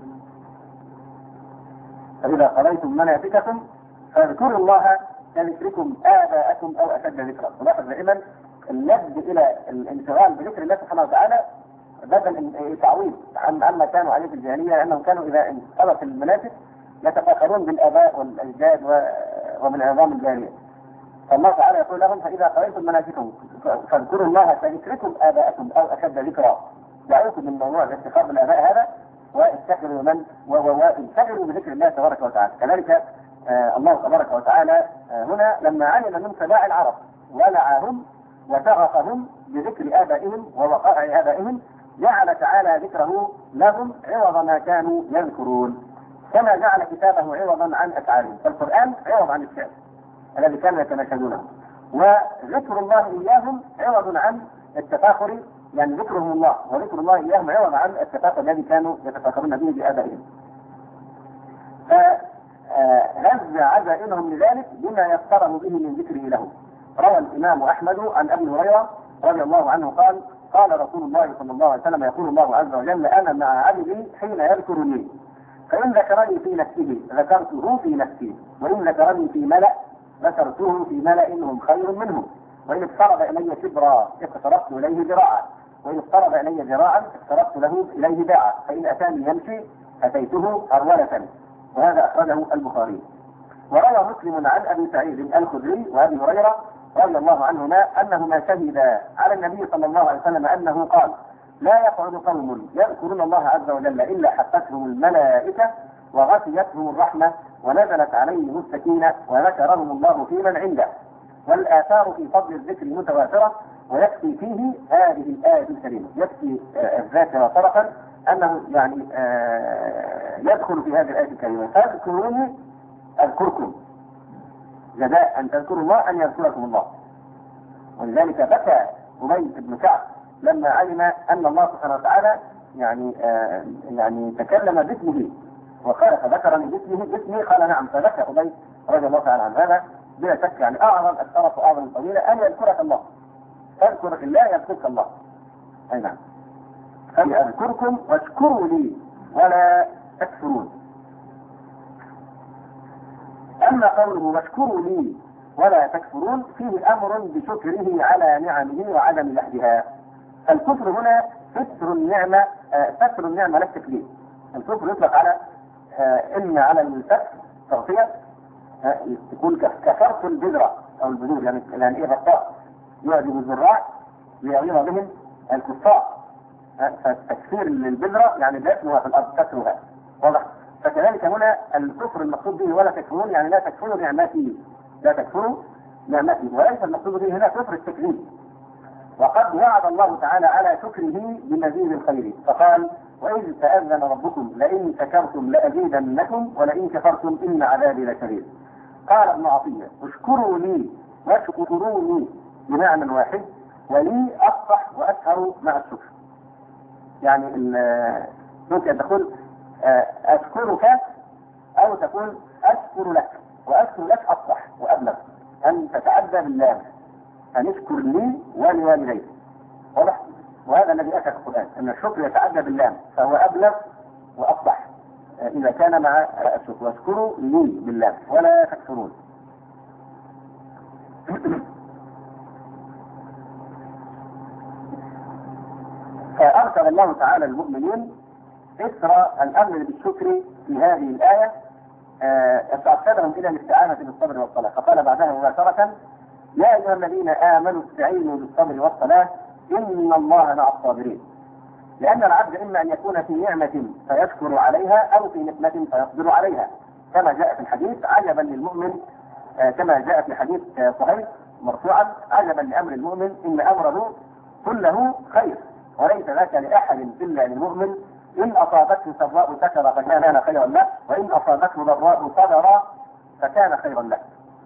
فإذا قضيتم مناسككم فاذكروا الله كذكركم آباءكم أو أشد ذكرا. ونلاحظ دائما اللجأ إلى الانشغال بذكر الله سبحانه وتعالى بدل تعويض عن عما كانوا عليه في الجاهلية، لأنهم كانوا إذا انقضت المناسك يتفاخرون بالآباء والأجداد ومن عظام الجاهلية. فالله تعالى يقول لهم: فإذا قضيتم مناسككم فاذكروا الله كذكركم آباءكم أو أشد ذكرا. دعوكم من موضوع الافتخار بالآباء هذا واستغفروا من واستغفروا بذكر الله تبارك وتعالى. كذلك آه الله تبارك وتعالى آه هنا لما علم من تباع العرب ولعهم وشغفهم بذكر آبائهم ووقائع آبائهم جعل تعالى ذكره لهم عوض ما كانوا يذكرون. كما جعل كتابه عوضا عن أفعالهم. فالقرآن عوض عن الشعر الذي كانوا يتناشدونه، وذكر الله إياهم عوض عن التفاخر، يعني ذكرهم الله وذكر الله إياهم عوض عن التفاخر الذي كانوا يتفاخرون به بآبائهم. فهز عزائمهم لذلك بما يفتره به من ذكره لهم. روى الإمام أحمد عن أبي هريرة رضي الله عنه قال: قال رسول الله صلى الله عليه وسلم: يقول الله عز وجل: أنا مع عبدي حين يذكرني، فإن ذكرني في نفسه ذكرته في نفسي، وإن ذكرني في ملأ ذكرته في ملأ هم خير منهم، وإن اقترب إلي شبرا اقتربت إليه ذراعا، وإن اقترب إلي ذراعا اقتربت له إليه باعا، فإن أتاني يمشي أتيته هرولة. وهذا أخرجه البخاري. وروى مسلم عن أبي سعيد الخدري وأبي هريرة رضي الله عنهما أنهما شهدا على النبي صلى الله عليه وسلم أنه قال: لا يقعد قوم يذكرون الله عز وجل إلا حفتهم الملائكة وغشيتهم الرحمة ونزلت عليهم السكينة وذكرهم الله في من عنده. والآثار في فضل الذكر متواترة، ويكفي فيه هذه الآية الكريمة. يكفي الذاكرة طرفا أنه يعني يدخل في هذه الآية الكريمة: فاذكروني أذكركم، جزاء أن تذكروا الله أن يذكركم الله. ولذلك بكى أبي بن كعب لما علم أن الله سبحانه وتعالى يعني آه يعني تكلم باسمه وقال: فذكرني باسمه باسمي، قال: نعم. فبكى أبي رضي الله تعالى عن هذا بلا شك. يعني أعظم الشرف وأعظم الفضيلة أن يذكرك الله. فاذكر الله يذكرك الله. أي نعم. فأذكركم واشكروا لي ولا تكفرون. أما قوله واشكروا لي ولا تكفرون فيه أمر بشكره على نعمه وعدم لحدها. الكفر هنا ستر النعمة، ستر النعمة لا التكليف. الكفر يطلق على إما على الفتح تغطية، تكون كفرت البذرة أو البذور، يعني يعني إيه غطاء يعجب الزراع ليغيظ بهم الكفار. فالتكفير للبذرة يعني دفنها في الأرض، كسرها. واضح؟ فكذلك هنا الكفر المقصود به ولا تكفرون يعني لا تكفروا نعمتي، لا تكفروا نعمتي، وليس المقصود به هنا كفر التكذيب. وقد وعد الله تعالى على شكره بمزيد الخير، فقال: وإذ تأذن ربكم لئن شكرتم لأزيدنكم ولئن كفرتم إن عذابي لشديد. قال ابن عطية: اشكروا لي واشكروني بمعنى واحد، ولي أصح وأشهر مع الشكر. يعني ممكن أن تقول أشكرك أو تقول أشكر لك، وأشكر لك أصح وأبلغ، أن تتعدى بالله، أن اشكر لي ولوالدي. واضح؟ وهذا الذي أتى في القرآن، أن الشكر يتعدى بالله فهو أبلغ وأصح إذا كان مع الشكر. واشكروا لي بالله ولا تكفرون. فأرسل الله تعالى المؤمنين إثر الأمر بالشكر في هذه الآية فأرسلهم إلى الاستعانة بالصبر والصلاة، فقال بعدها مباشرة: يا أيها الذين آمنوا استعينوا بالصبر والصلاة إن الله مع الصابرين. لأن العبد إما أن يكون في نعمة فيشكر عليها أو في نقمة فيصبر عليها، كما جاء في الحديث: عجبا للمؤمن، كما جاء في حديث صحيح مرفوعا: عجبا لأمر المؤمن إن أمره كله خير وليس ذاك لأحد إلا للمؤمن، إن أصابته سراء شكر فكان خيرا له، وإن أصابته ضراء صبر فكان خيرا له.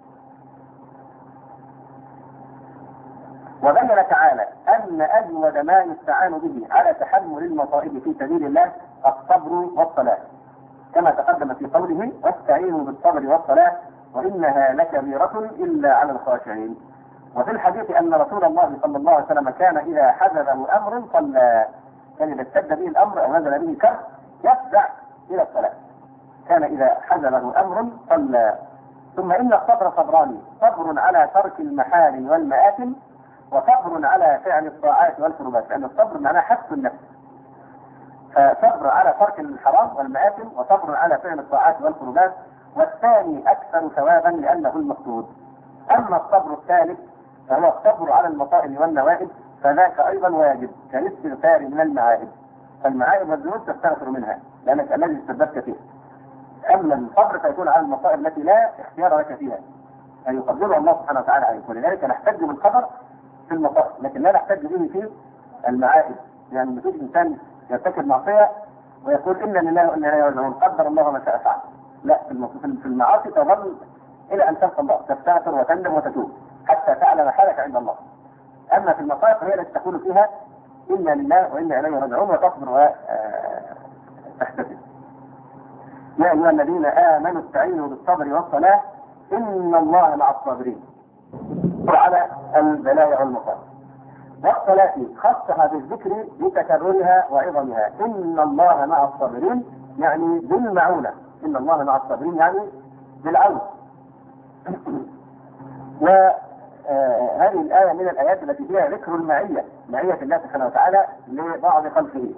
وبين تعالى أن أجود ما يستعان به على تحمل المصائب في سبيل الله الصبر والصلاة، كما تقدم في قوله: واستعينوا بالصبر والصلاة وإنها لكبيرة إلا على الخاشعين. وفي الحديث أن رسول الله صلى الله عليه وسلم كان إذا حزبه أمر صلى، كان إذا اشتد به الأمر أو نزل به كرب يفزع إلى الصلاة، كان إذا حزبه أمر صلى. ثم إن الصبر صبران: صبر على ترك المحارم والمآثم، وصبر على فعل الطاعات والقربات، لأن الصبر معناه حبس النفس. فصبر على ترك الحرام والمآثم، وصبر على فعل الطاعات والقربات، والثاني أكثر ثوابا لأنه المقصود. أما الصبر الثالث فهو الصبر على المصائب والنوائب، فذاك أيضا واجب كالاستغفار من المعائب، فالمعائب والذنوب تستغفر منها لأنك الذي استدبت فيه. أما الصبر فيكون على المصائب التي لا اختيار لك فيها، أن يقدرها الله سبحانه وتعالى عليك، ولذلك نحتج بالصبر في المصائب لكن لا نحتج به في المعائب. يعني مثل إنسان يرتكب معصية ويقول إن لله وإنا إليه راجعون، قدر الله ما شاء فعل. لا، في المعاصي تظل إلى أن تلقى الله، تستغفر وتندم وتتوب حتى تعلم حالك عند الله. أما في المصائب هي التي تقول فيها إنا لله وإنا إليه راجعون وتصبر وتحتسب. يا أيها الذين آمنوا استعينوا بالصبر والصلاة إن الله مع الصابرين. وعلى البلايا والمصائب. والصلاة خصها بالذكر لتكررها وعظمها. إن الله مع الصابرين يعني بالمعونة، إن الله مع الصابرين يعني بالعون. وهذه الآية من الآيات التي فيها ذكر المعية، معية الله سبحانه وتعالى لبعض خلقه.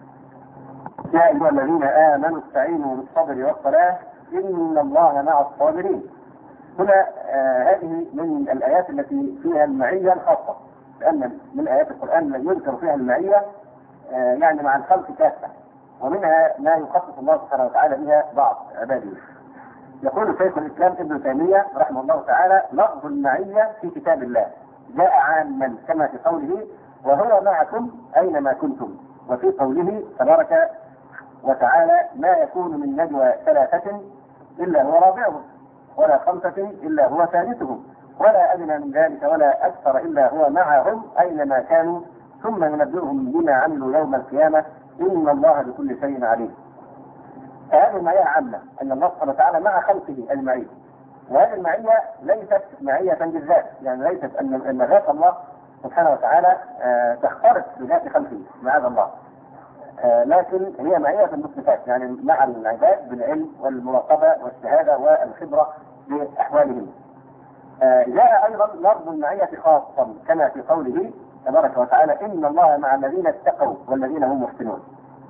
يا أيها الذين آمنوا استعينوا بالصبر والصلاة إن الله مع الصابرين. هنا آه هذه من الآيات التي فيها المعية الخاصة، لأن من آيات القرآن من يذكر فيها المعية آه يعني مع الخلق كافة، ومنها ما يخصص الله سبحانه وتعالى بها بعض عباده. يقول شيخ الإسلام ابن تيمية رحمه الله تعالى: لفظ المعية في كتاب الله جاء عاما كما في قوله وهو معكم أينما كنتم، وفي قوله تبارك وتعالى: ما يكون من نجوى ثلاثة إلا هو رابعهم ولا خمسة إلا هو ثالثهم ولا أدنى من ذلك ولا أكثر إلا هو معهم أينما كانوا ثم ينبئهم بما عملوا يوم القيامة إن الله بكل شيء عليم. هذه المعية عامة، أن الله سبحانه وتعالى مع خلقه المعية، وهذه المعية ليست معية بالذات، يعني ليست أن ذات الله سبحانه وتعالى آه تختلط بذات خلقه معاذ الله، آه لكن هي معية بالصفات، يعني مع العباد بالعلم والمراقبة والشهادة والخبرة بأحوالهم. آه جاء أيضا لفظ المعية خاصا كما في قوله تبارك وتعالى: إن الله مع الذين اتقوا والذين هم محسنون.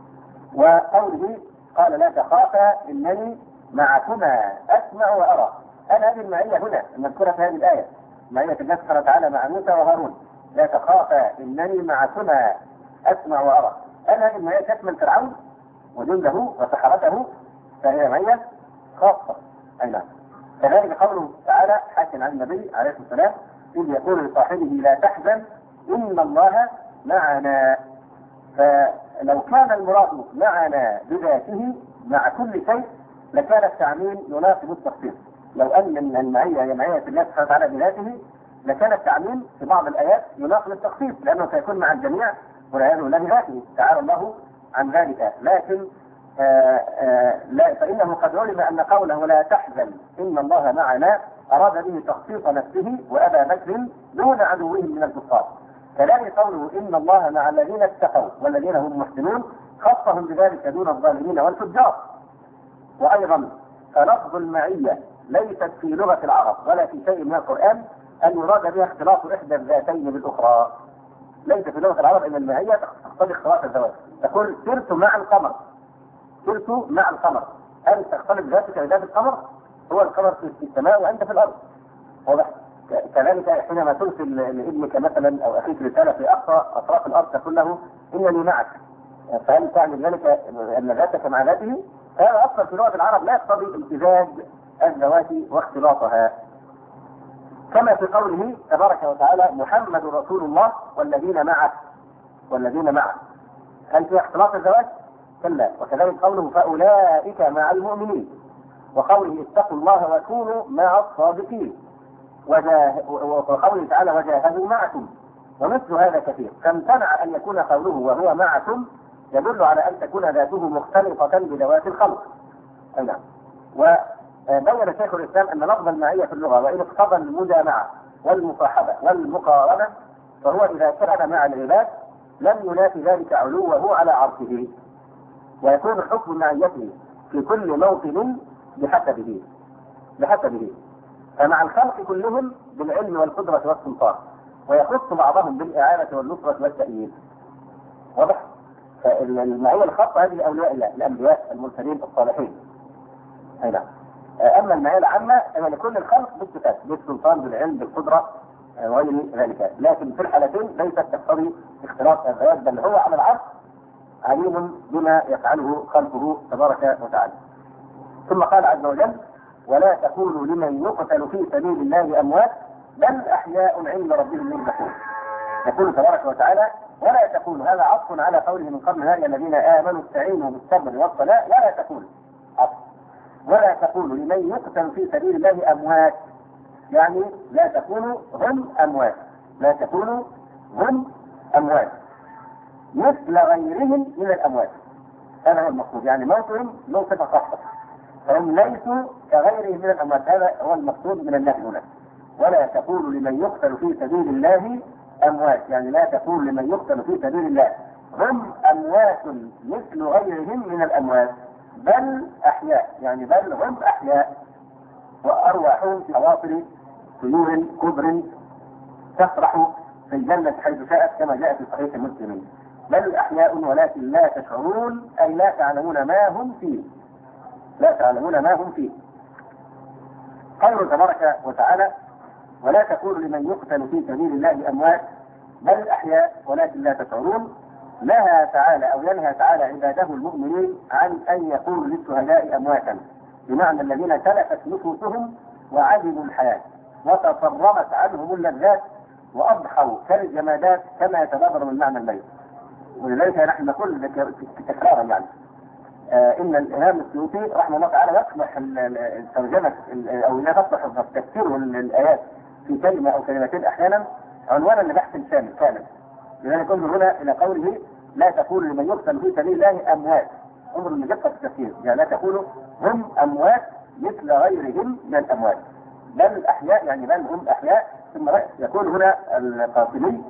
وقوله قال: لا تخافا إنني معكما أسمع وأرى. أنا هذه المعية هنا نذكرها في هذه الآية، معية الله سبحانه وتعالى مع موسى وهارون: لا تخافا إنني معكما أسمع وأرى. أنا هذه المعية تشمل فرعون وجنده وسحرته، فهي معية خاصة. أي نعم. كذلك قوله تعالى حاكٍ عن النبي عليه الصلاة والسلام إذ يقول لصاحبه: لا تحزن إن الله معنا. فلو كان المراد معنا بذاته مع كل شيء لكان التعميم يناسب التخصيص. لو أن المعية هي معية الله سبحانه وتعالى بذاته لكان التعميم في بعض الآيات يناسب التخصيص، لأنه سيكون مع الجميع والعياذ بالله بذاته تعالى الله عن ذلك. لكن آآ آآ لا، فإنه قد علم أن قوله لا تحزن إن الله معنا أراد به تخصيص نفسه وأبا بكر دون عدوهم من الكفار. كذلك قوله إن الله مع الذين اتقوا والذين هم محسنون خصهم بذلك دون الظالمين والفجار. وأيضا فلفظ المعية ليست في لغة العرب ولا في شيء من القرآن أن يراد بها اختلاط إحدى الذاتين بالأخرى. ليس في لغة العرب أن المعية تقتضي اختلاط الذوات. تقول سرت مع القمر، سرت مع القمر، هل تختلط ذاتك بذات القمر؟ هو القمر في السماء وأنت في الأرض. واضح؟ كذلك حينما ترسل لابنك مثلا او اخيك رساله في اقصى اطراف الارض تقول له انني معك، فهل تعني ذلك ان ذاتك مع ذاته؟ هذا اصلا في لغه العرب لا يقتضي امتزاج الذوات واختلاطها. كما في قوله تبارك وتعالى: محمد رسول الله والذين معه والذين معه. هل في اختلاط الذوات؟ كلا. وكذلك قوله: فاولئك مع المؤمنين. وقوله: اتقوا الله وكونوا مع الصادقين. وقوله تعالى: وجاهدوا معكم. ومثل هذا كثير. فامتنع أن يكون قوله وهو معكم يدل على أن تكون ذاته مختلطة بذوات الخلق. أي نعم. وبين شيخ الإسلام أن لفظ المعية في اللغة وإن اقتضى المجامعة والمصاحبة والمقارنة فهو إذا كان مع العباد لم ينافي ذلك علوه على عرشه، ويكون حكم معيته في كل موطن بحسبه بحسبه فمع الخلق كلهم بالعلم والقدرة والسلطان، ويخص بعضهم بالإعانة والنصرة والتأييد. واضح؟ فالمعية الخاصة هذه أولياء الله، الأنبياء المرسلين الصالحين. أي نعم. أما المعية العامة فهي لكل الخلق بالصفات، بالسلطان بالعلم بالقدرة وغير ذلك. لكن في الحالتين ليست تقتضي اختلاط الذوات، بل هو على العرش عليم بما يفعله خلقه تبارك وتعالى. ثم قال عز وجل: ولا تقولوا لمن يقتل في سبيل الله أموات بل أحياء عند ربهم يرزقون. يقول تبارك وتعالى: ولا تقول، هذا عطف على قوله من قبل يا الذين آمنوا استعينوا بالصبر والصلاة، ولا تقول عطف. ولا تقول لمن يقتل في سبيل الله أموات، يعني لا تكونوا هم أموات، لا تكونوا هم أموات مثل غيرهم من الأموات. هذا هو المقصود، يعني موتهم له صفة خاصة، فهم ليسوا كغيرهم من الأموات. هذا هو المقصود من النهي هنا. ولا تقول لمن يقتل في سبيل الله أموات، يعني لا تقول لمن يقتل في سبيل الله هم أموات مثل غيرهم من الأموات، بل أحياء، يعني بل هم أحياء وأرواحهم في خواطر طيور كبر تسرح في الجنة حيث شاءت كما جاء في صحيح مسلم. بل أحياء ولكن لا تشعرون، أي لا تعلمون ما هم فيه، لا تعلمون ما هم فيه. قوله تبارك وتعالى ولا تقول لمن يقتل في سبيل الله أموات بل أحياء ولكن لا تشعرون، نهى تعالى أو ينهى تعالى عباده المؤمنين عن أن يقولوا للشهداء أمواتا، بمعنى الذين تلفت نفوسهم وعجبوا الحياة وتصرمت عنهم اللذات وأضحوا كالجمادات كما يتبادر من معنى الميت. ولذلك نحن نقول تكرارا يعني آه إن الإمام السيوطي رحمه الله تعالى يصلح الترجمة أو لا تصلح تفسير الآيات في كلمة أو كلمتين أحيانا عنوانا لبحث شامل كامل. لذلك انظر هنا إلى قوله لا تقول لمن يقتل في سبيل الله أموات، انظر لدقة التفسير، يعني لا تقولوا هم أموات مثل غيرهم من الأموات بل أحياء، يعني بل هم أحياء. ثم يقول هنا القاسمي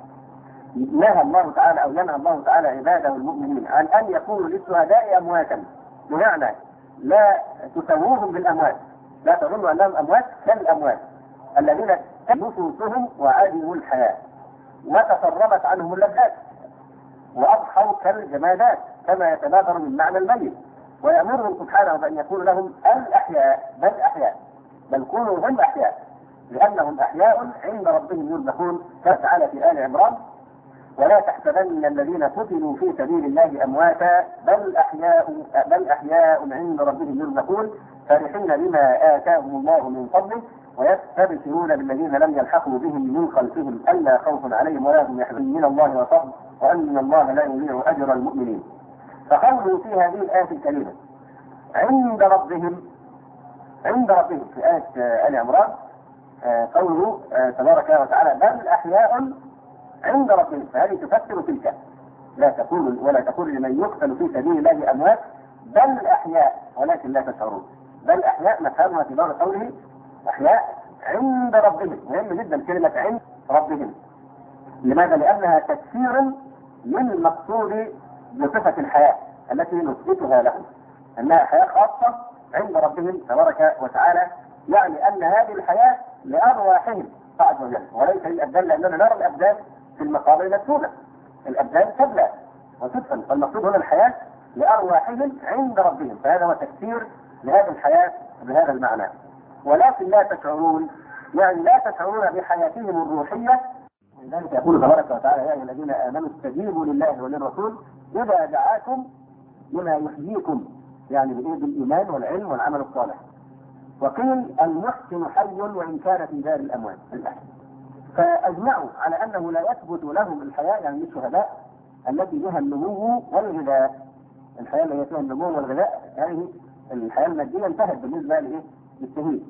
نهى الله تعالى أو ينهى الله تعالى عباده المؤمنين عن أن يقولوا للشهداء أمواتا، بمعنى لا تسووهم بالأموات، لا تظنوا أنهم أموات كالأموات الذين نفوسهم وعادوا الحياة وتسربت عنهم اللذات وأضحوا كالجمادات كما يتبادر من معنى الميت. ويأمرهم سبحانه بأن يقول لهم الأحياء بل أحياء، بل كونوا هم أحياء لأنهم أحياء عند ربهم يرزقون. قال تعالى في آل عمران ولا تحسبن الذين قتلوا في سبيل الله أمواتا بل أحياء بل أحياء عند ربهم يرزقون فرحين بما آتاهم الله من فضله ويستبشرون بالذين لم يلحقوا بهم من خلفهم ألا خوف عليهم ولا هم يحزنون من الله وفضل وأن الله لا يضيع أجر المؤمنين. فقوله في هذه الآية الكريمة عند ربهم، عند ربهم في آية آل عمران قوله تبارك وتعالى بل أحياء عند ربهم، فهذه تفسر تلك. لا تقول ولا تقول لمن يقتل في سبيل الله أموات بل أحياء ولكن لا تشعرون، بل أحياء مفهومها في بعض قوله أحياء عند ربهم. مهم جدا كلمة عند ربهم. لماذا؟ لأنها تفسير من المقصود بصفة الحياة التي نثبتها لهم أنها حياة خاصة عند ربهم تبارك وتعالى، يعني أن هذه الحياة لأرواحهم عز وجل وليس للأبدان، لأننا نرى الأبدان في المقابر مدفونة، الأبدان تبلى وتدفن، فالمقصود هنا الحياة لأرواحهم عند ربهم، فهذا هو تفسير لهذه الحياة بهذا المعنى. ولكن لا تشعرون، يعني لا تشعرون بحياتهم الروحية. لذلك يقول تبارك وتعالى يا أيها الذين آمنوا استجيبوا لله وللرسول إذا دعاكم لما يحييكم، يعني بالإيمان والعلم والعمل الصالح. وقيل المحسن حي وإن كان في دار الأموات. فأجمعوا على أنه لا يثبت لهم الحياة، يعني الشهداء التي بها النمو والغذاء، الحياة التي فيها النمو والغذاء يعني الحياة المادية انتهت بالنسبة لإيه؟ للشهيد.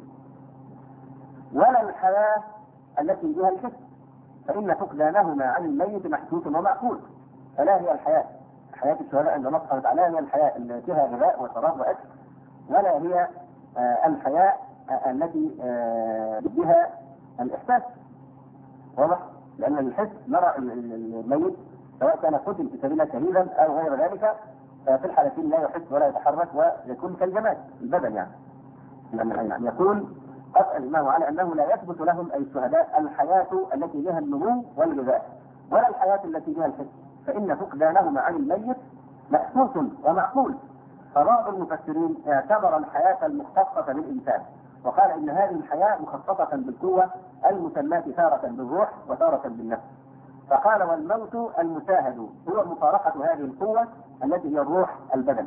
ولا الحياة التي بها الحس، فإن فقدانهما عن الميت محسوس ومعقول، فلا هي الحياة. حياة الشهداء عند الله سبحانه وتعالى هي الحياة التي فيها غذاء وشراب وأكل، ولا هي آه الحياة آه التي آه بها الإحساس. واضح؟ لأن الحس نرى الميت سواء كان قتل في سبيل شهيدا أو غير ذلك في الحالتين لا يحس ولا يتحرك ويكون كالجماد البدن، يعني يعني يكون قطع الإمام على أنه لا يثبت لهم أي الشهداء الحياة التي بها النمو والغذاء ولا الحياة التي بها الحس، فإن فقدانهما عن الميت محسوس ومعقول. فبعض المفسرين اعتبر الحياة المختصة بالإنسان وقال إن هذه الحياة مخصصة بالقوة المسماة تارة بالروح وتارة بالنفس، فقال والموت المشاهد هو مفارقة هذه القوة التي هي الروح البدن.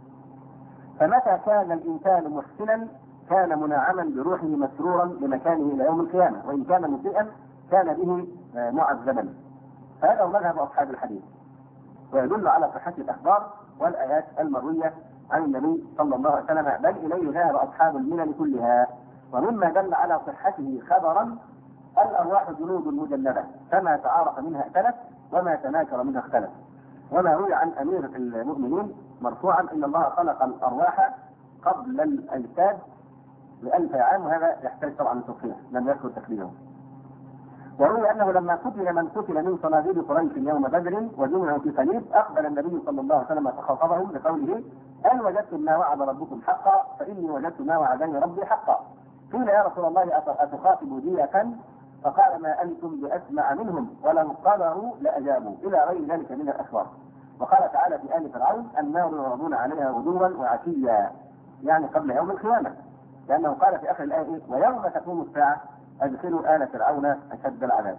فمتى كان الإنسان محسنا كان منعما بروحه مسرورا بمكانه إلى يوم القيامة، وإن كان مسيئا كان به معذبا. هذا هو مذهب أصحاب الحديث، ويدل على صحة الأخبار والآيات المروية عن النبي صلى الله عليه وسلم، بل إليه ذهب أصحاب الملل كلها. ومما دل على صحته خبرا الأرواح جنود مجندة، فما تعارف منها ائتلف وما تناكر منها اختلف. وما روي عن أمير المؤمنين مرفوعا إن الله خلق الأرواح قبل الأجساد بألف عام، وهذا يحتاج طبعا لتصحيح، لم يذكر تكليله. وروي أنه لما قتل من قتل من صناديد قريش يوم بدر وجمعوا في صليب، أقبل النبي صلى الله عليه وسلم فخاطبهم بقوله: هل وجدتم ما وعد ربكم حقا؟ فإني وجدت ما وعدني ربي حقا. قيل: يا رسول الله أتخاطب دية؟ فقال: ما أنتم بأسمع منهم، ولو قدروا لأجابوا، إلى غير ذلك من الأخبار. وقال تعالى في آل فرعون: النار يعرضون عليها غدوا وعشيا، يعني قبل يوم القيامة، لأنه قال في آخر الآية: ويوم تقوم الساعة أدخلوا آل فرعون أشد العذاب.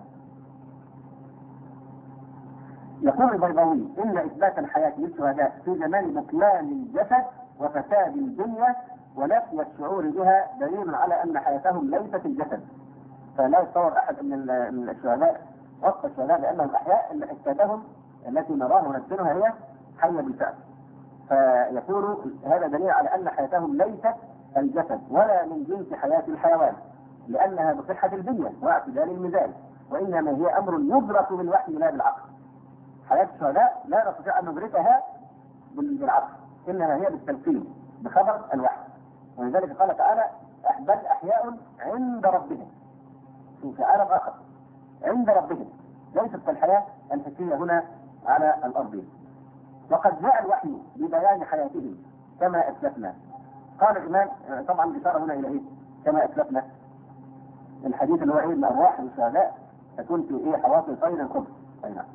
يقول البيضاوي: إن إثبات الحياة للشهداء في زمان بطلان الجسد وفساد الدنيا ونفي الشعور بها دليل على أن حياتهم ليست الجسد. فلا يتصور أحد من الشهداء وصف الشهداء بأنهم أحياء، إن حياتهم التي نراه ونسمعها هي حية بالفعل. فيقول هذا دليل على أن حياتهم ليست الجسد ولا من جنس حياة الحيوان، لأنها بصحة البنية واعتدال المزاج، وإنما هي أمر يدرك بالوحي لا بالعقل. حياة الشهداء لا نستطيع أن ندركها بالعقل، إنما هي بالتلقين بخبر الوحي. ولذلك قال تعالى: بل أحياء عند ربهم، في عالم آخر عند ربهم، ليست كالحياة الحسية هنا على الأرض. وقد جاء الوحي ببيان حياتهم كما أسلفنا. قال الإمام طبعا الإشارة هنا إلى إيه؟ كما أسلفنا الحديث اللي هو إيه؟ الأرواح الشهداء تكون في إيه؟ حواصل طير الخبز. أي نعم.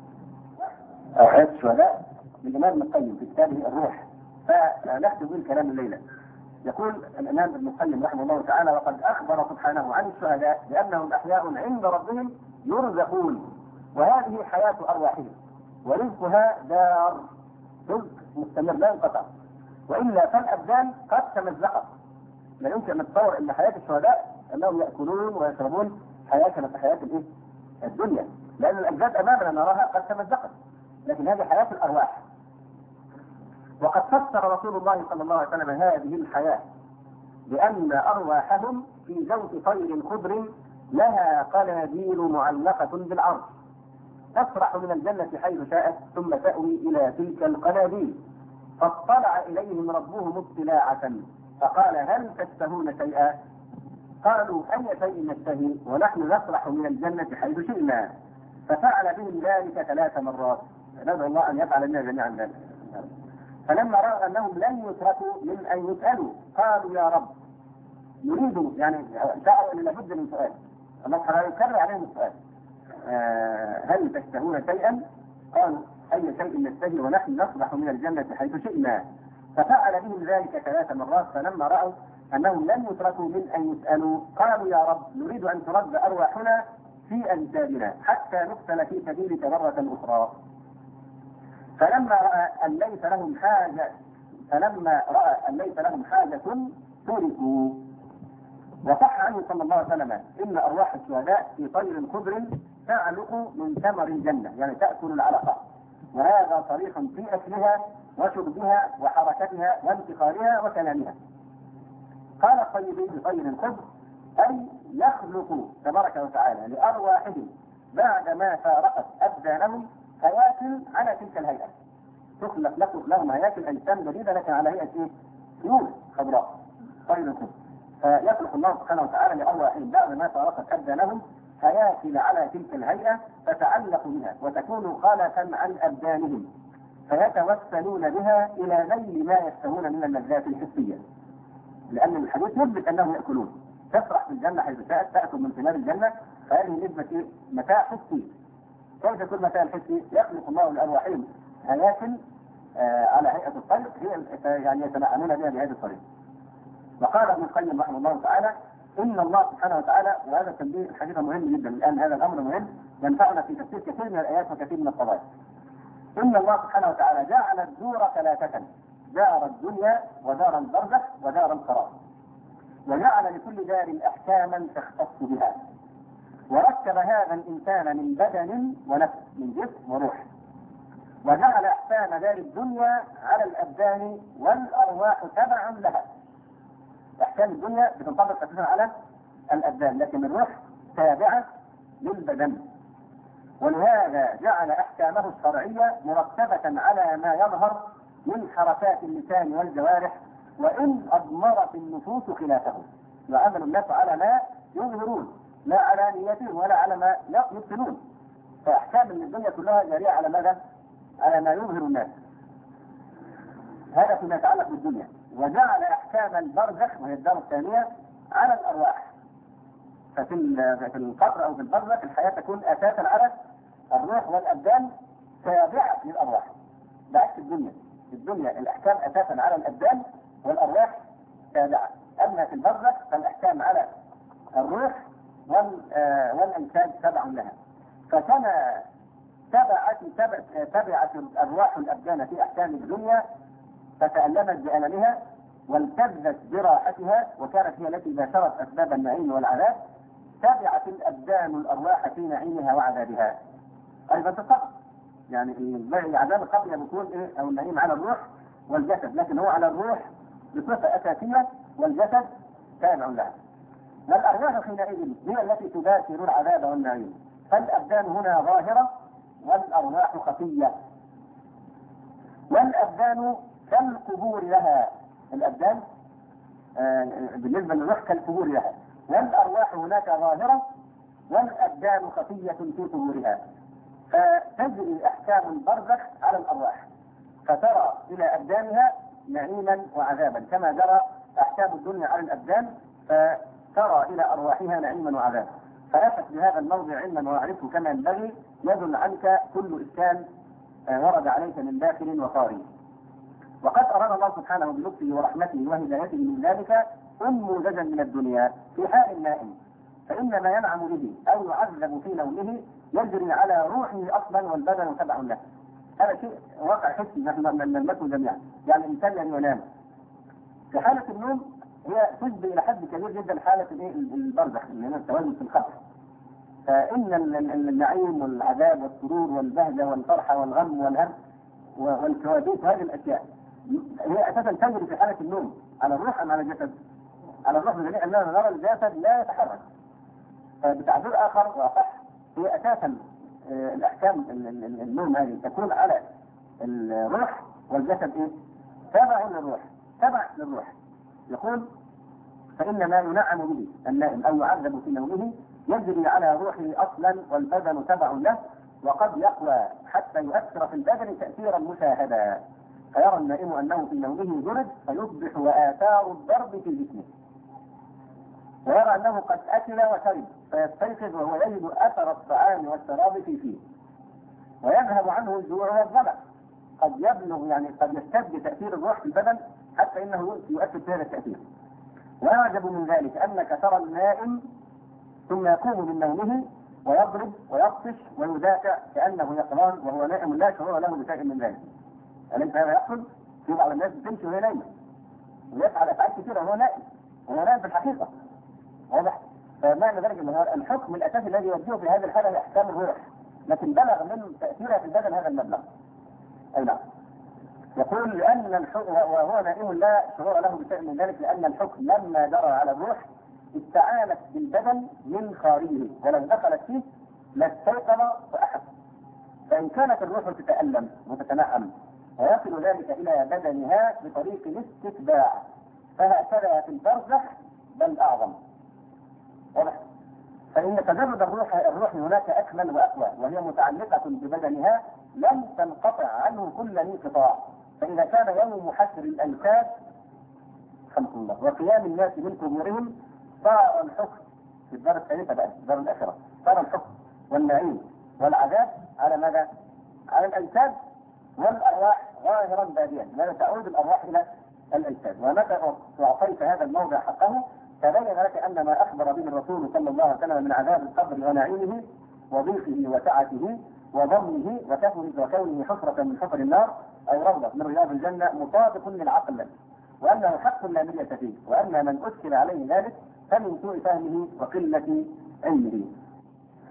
حياة الشهداء للإمام ابن القيم في كتابه الروح. فنختم به الكلام الليلة. يقول الإمام ابن القيم رحمه الله تعالى: وقد أخبر سبحانه عن الشهداء بأنهم أحياء عند ربهم يرزقون، وهذه حياة أرواحهم، ورزقها دار رزق مستمر لا ينقطع، وإلا فالأبدان قد تمزقت. لا يمكن أن نتصور أن حياة الشهداء أنهم يأكلون ويشربون حياة كانت حياة الإيه؟ الدنيا، لأن الأجساد أمامنا نراها قد تمزقت، لكن هذه حياة الأرواح. وقد فسر رسول الله صلى الله عليه وسلم هذه الحياة بأن أرواحهم في جوف طير خضر لها قناديل معلقة بالعرش، تسرح من الجنة حيث شاءت ثم تأوي إلى تلك القناديل. فاطلع إليهم ربهم اطلاعة فقال: هل تشتهون شيئا؟ قالوا: أي شيء نشتهي ونحن نسرح من الجنة حيث شئنا. ففعل بهم ذلك ثلاث مرات. ندعو الله أن يفعل لنا جميعا ذلك. فلما رأوا أنهم لن يتركوا من أن يسألوا قالوا: يا رب، يريدوا يعني دعوا أن لابد من سؤال. الله تعالى يكرر عليهم السؤال: آه هل تشتهون شيئا؟ قالوا: أي شيء نشتهي ونحن نصبح من الجنة حيث شئنا. ففعل بهم ذلك ثلاث مرات. فلما رأوا أنهم لن يتركوا من أن يسألوا قالوا: يا رب، نريد أن ترد أرواحنا في أجسادنا حتى نقتل في سبيلك مرة أخرى. فلما رأى أن ليس لهم حاجة فلما رأى أن ليس لهم حاجة تركوا. وصح عنه صلى الله عليه وسلم: إن أرواح الشهداء في طير خضر تعلق من ثمر الجنة، يعني تأكل العلقة، وهذا صريح في أكلها وشربها وحركتها وانتقالها وكلامها. قال الطيبي بطير خضر أي يخلق تبارك وتعالى لأرواحهم بعدما فارقت أبدانهم هياكل على تلك الهيئة، تخلق لهم هياكل أجسام جديدة لكن على هيئة إيه؟ طيور خضراء طير خضر. فيخلق الله سبحانه وتعالى لأرواحهم بعد ما فارقت أبدانهم هياكل على تلك الهيئة تتعلق بها وتكون خالفا عن أبدانهم، فيتوسلون بها إلى نيل ما يشتهون من اللذات الحسية. لأن الحديث يثبت أنهم يأكلون، تسرح في الجنة حيث شاءت، تأكل من ثمار الجنة، فهذه نسبة متاع حسي. كيف يكون متاع حسي؟ يخلق الله لأرواحهم هياكل آه على هيئة الطير، هي يعني يتنعمون بها بهذه الطريقة. وقال ابن القيم رحمه الله تعالى: إن الله سبحانه وتعالى، وهذا التنبيه الحديث مهم جدا الآن، هذا الأمر مهم ينفعنا في تفسير كثير من الآيات وكثير من القضايا. إن الله سبحانه وتعالى جعل الدور ثلاثة: دار الدنيا ودار البرزخ ودار القرار، وجعل لكل دار أحكاما تختص بها. وركب هذا الإنسان من بدن ونفس، من جسم وروح، وجعل أحكام دار الدنيا على الأبدان والأرواح تبعا لها. أحكام الدنيا بتنطبق أساسا على الأبدان، لكن الروح تابعة للبدن، ولهذا جعل أحكامه الشرعية مرتبة على ما يظهر من حركات اللسان والجوارح، وإن أضمرت النفوس خلافه. وعمل الناس على ما يظهرون لا على نيتهم ولا على ما يبطنون، فأحكام الدنيا كلها جارية على ماذا؟ على ما يظهر الناس. هذا فيما يتعلق بالدنيا. وجعل أحكام البرزخ وهي الدار الثانية على الأرواح. ففي في القبر أو في البرزخ الحياة تكون أساسا على الروح والأبدان تابعة للأرواح، بعكس الدنيا. في الدنيا الأحكام أساسا على الأبدان والأرواح تابعة، أما في البرزخ فالأحكام على الروح والأجساد تبع لها. فكما تبعت تبعت الأرواح الأبدان في أحكام الدنيا فتألمت بألمها والتذت براحتها، وكانت هي التي باشرت أسباب النعيم والعذاب، تبعت الأبدان الأرواح في نعيمها وعذابها. أيضا تصدق يعني العذاب القبر بيكون إيه أو النعيم على الروح والجسد، لكن هو على الروح بصفة أساسية والجسد تابع لها. والأرواح حينئذ هي التي تباشر العذاب والنعيم، فالأبدان هنا ظاهرة والأرواح خفية. والأبدان كالقبور لها، الأبدان آه بالنسبة للروح كالقبور لها، والأرواح هناك ظاهرة والأبدان خفية في قبورها. فتجري أحكام البرزخ على الأرواح فترى إلى أبدانها نعيما وعذابا، كما جرى أحكام الدنيا على الأبدان فترى إلى أرواحها نعيما وعذابا. فأخذ بهذا الموضع علما وأعرفه كما ينبغي يدل عنك كل إشكال ورد عليك من داخل وخارج. وقد أراد الله سبحانه بلطفه ورحمته وهدايته من ذلك أنموذجا من الدنيا في حال النائم، فإن ما ينعم به أو يعذب في نومه يجري على روحه أصلا والبدن تبع له. هذا شيء واقع حسي نحن نلمسه جميعا. يعني الإنسان الذي ينام في حالة النوم هي تشبه إلى حد كبير جدا حالة البرزخ اللي هو التوازن في الخبر. فإن النعيم والعذاب والسرور والبهجة والفرحة والغم والهم والكوابيس وهذه الأشياء هي أساسا تجري في حالة النوم على الروح أم على الجسد؟ على الروح، بجميع أننا نرى الجسد لا يتحرك. فبتعبير آخر وأصح هي أساسا الأحكام النوم هذه تكون على الروح والجسد إيه؟ تابع للروح، تابع للروح. يقول فإن ما ينعم به النائم أو يعذب في نومه يجري على روحه أصلا والبدن تبع له، وقد يقوى حتى يؤثر في البدن تأثيرا مشاهدا، فيرى النائم أنه في نومه جرد فيصبح وآثار الضرب في جسمه، ويرى أنه قد أكل وشرب فيستيقظ وهو يجد أثر الطعام والشراب في فيه، ويذهب عنه الجوع والظمأ. قد يبلغ يعني قد يشتد تأثير الروح في البدن حتى إنه يؤثر في هذا التأثير. ويعجب من ذلك أنك ترى النائم ثم يقوم من نومه ويضرب ويبطش ويدافع كأنه يقظان وهو نائم لا شعور له بشيء من ذلك. أليس هذا يحصل؟ في بعض الناس بتمشي وهي نايمة ويفعل أفعال كثيرة وهو نائم، وهو نائم في الحقيقة. واضح؟ فمعنى ذلك أن الحكم الأساسي الذي يوجهه في هذه الحالة هي أحكام الروح، لكن بلغ من تأثيرها في البدن هذا المبلغ. أي نعم. يقول لأن الحكم وهو نائم لا شعور له بشيء من ذلك، لأن الحكم لما جرى على الروح استعانت بالبدن من خارجه، ولو دخلت فيه لاستيقظ وأحس. فإن كانت الروح تتألم وتتنعم ويصل ذلك إلى بدنها بطريق الاستتباع، فهكذا في البرزخ بل أعظم. واضح؟ فإن تجرد الروح الروح هناك أكمل وأقوى، وهي متعلقة ببدنها لم تنقطع عنه كل انقطاع. فإذا كان يوم حشر الأنساب خمس الله وقيام الناس من قبورهم صار الحكم في الدار الثالثة بقى الدار الآخرة، صار الحكم والنعيم والعذاب على ماذا؟ على الأنساب والأرواح ظاهرا باديا، لأن تعود الأرواح إلى الأنساب. ومتى أعطيت هذا الموضع حقه تبين لك أن ما أخبر به الرسول صلى الله عليه وسلم من عذاب القبر ونعيمه وضيقه وسعته وضمه وكونه حفرة من حفر النار أو روضة من رياض الجنة مطابق للعقل، وأنه حق لا مرية فيه، وأن من أشكل عليه ذلك فمن سوء فهمه وقلة علمه.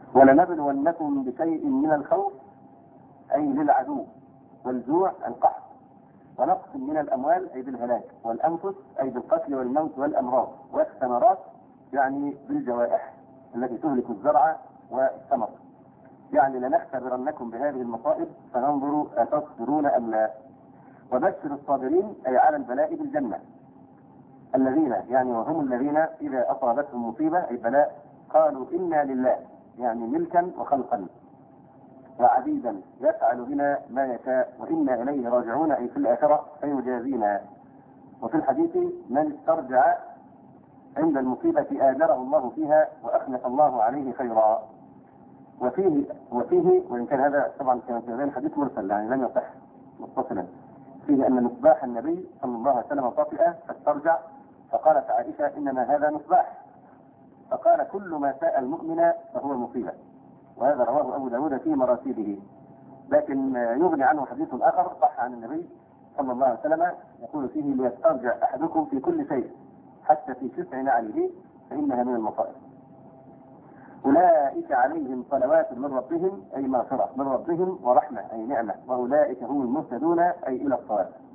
ولنبلونكم بشيء من الخوف أي للعدو، والجوع القحط، ونقص من الأموال أي بالهلاك، والأنفس أي بالقتل والموت والأمراض، والثمرات يعني بالجوائح التي تهلك الزرع والثمر. يعني لنختبرنكم بهذه المصائب فننظر أتصبرون أم لا. وبشر الصابرين أي على البلاء بالجنة، الذين يعني وهم الذين إذا أصابتهم مصيبة أي بلاء قالوا إنا لله، يعني ملكا وخلقا وعبيدا يفعل بنا ما يشاء وإنا إليه راجعون أي في الآخرة فيجازينا. وفي الحديث من استرجع عند المصيبة آجره الله فيها وأخلف الله عليه خيرا. وفيه وفيه وإن كان هذا طبعا كان في هذا الحديث مرسل يعني لم يصح متصلا، فيه أن مصباح النبي صلى الله عليه وسلم طفئ فاسترجع، فقالت عائشة إنما هذا مصباح، فقال كل ما ساء المؤمن فهو مصيبة. وهذا رواه أبو داود في مراسيله. لكن يغني عنه حديث آخر صح عن النبي صلى الله عليه وسلم يقول فيه ليسترجع أحدكم في كل شيء حتى في شسع نعله فإنها من المصائب. أولئك عليهم صلوات من ربهم أي مغفرة من ربهم ورحمة أي نعمة، وأولئك هم المهتدون أي إلى الصواب.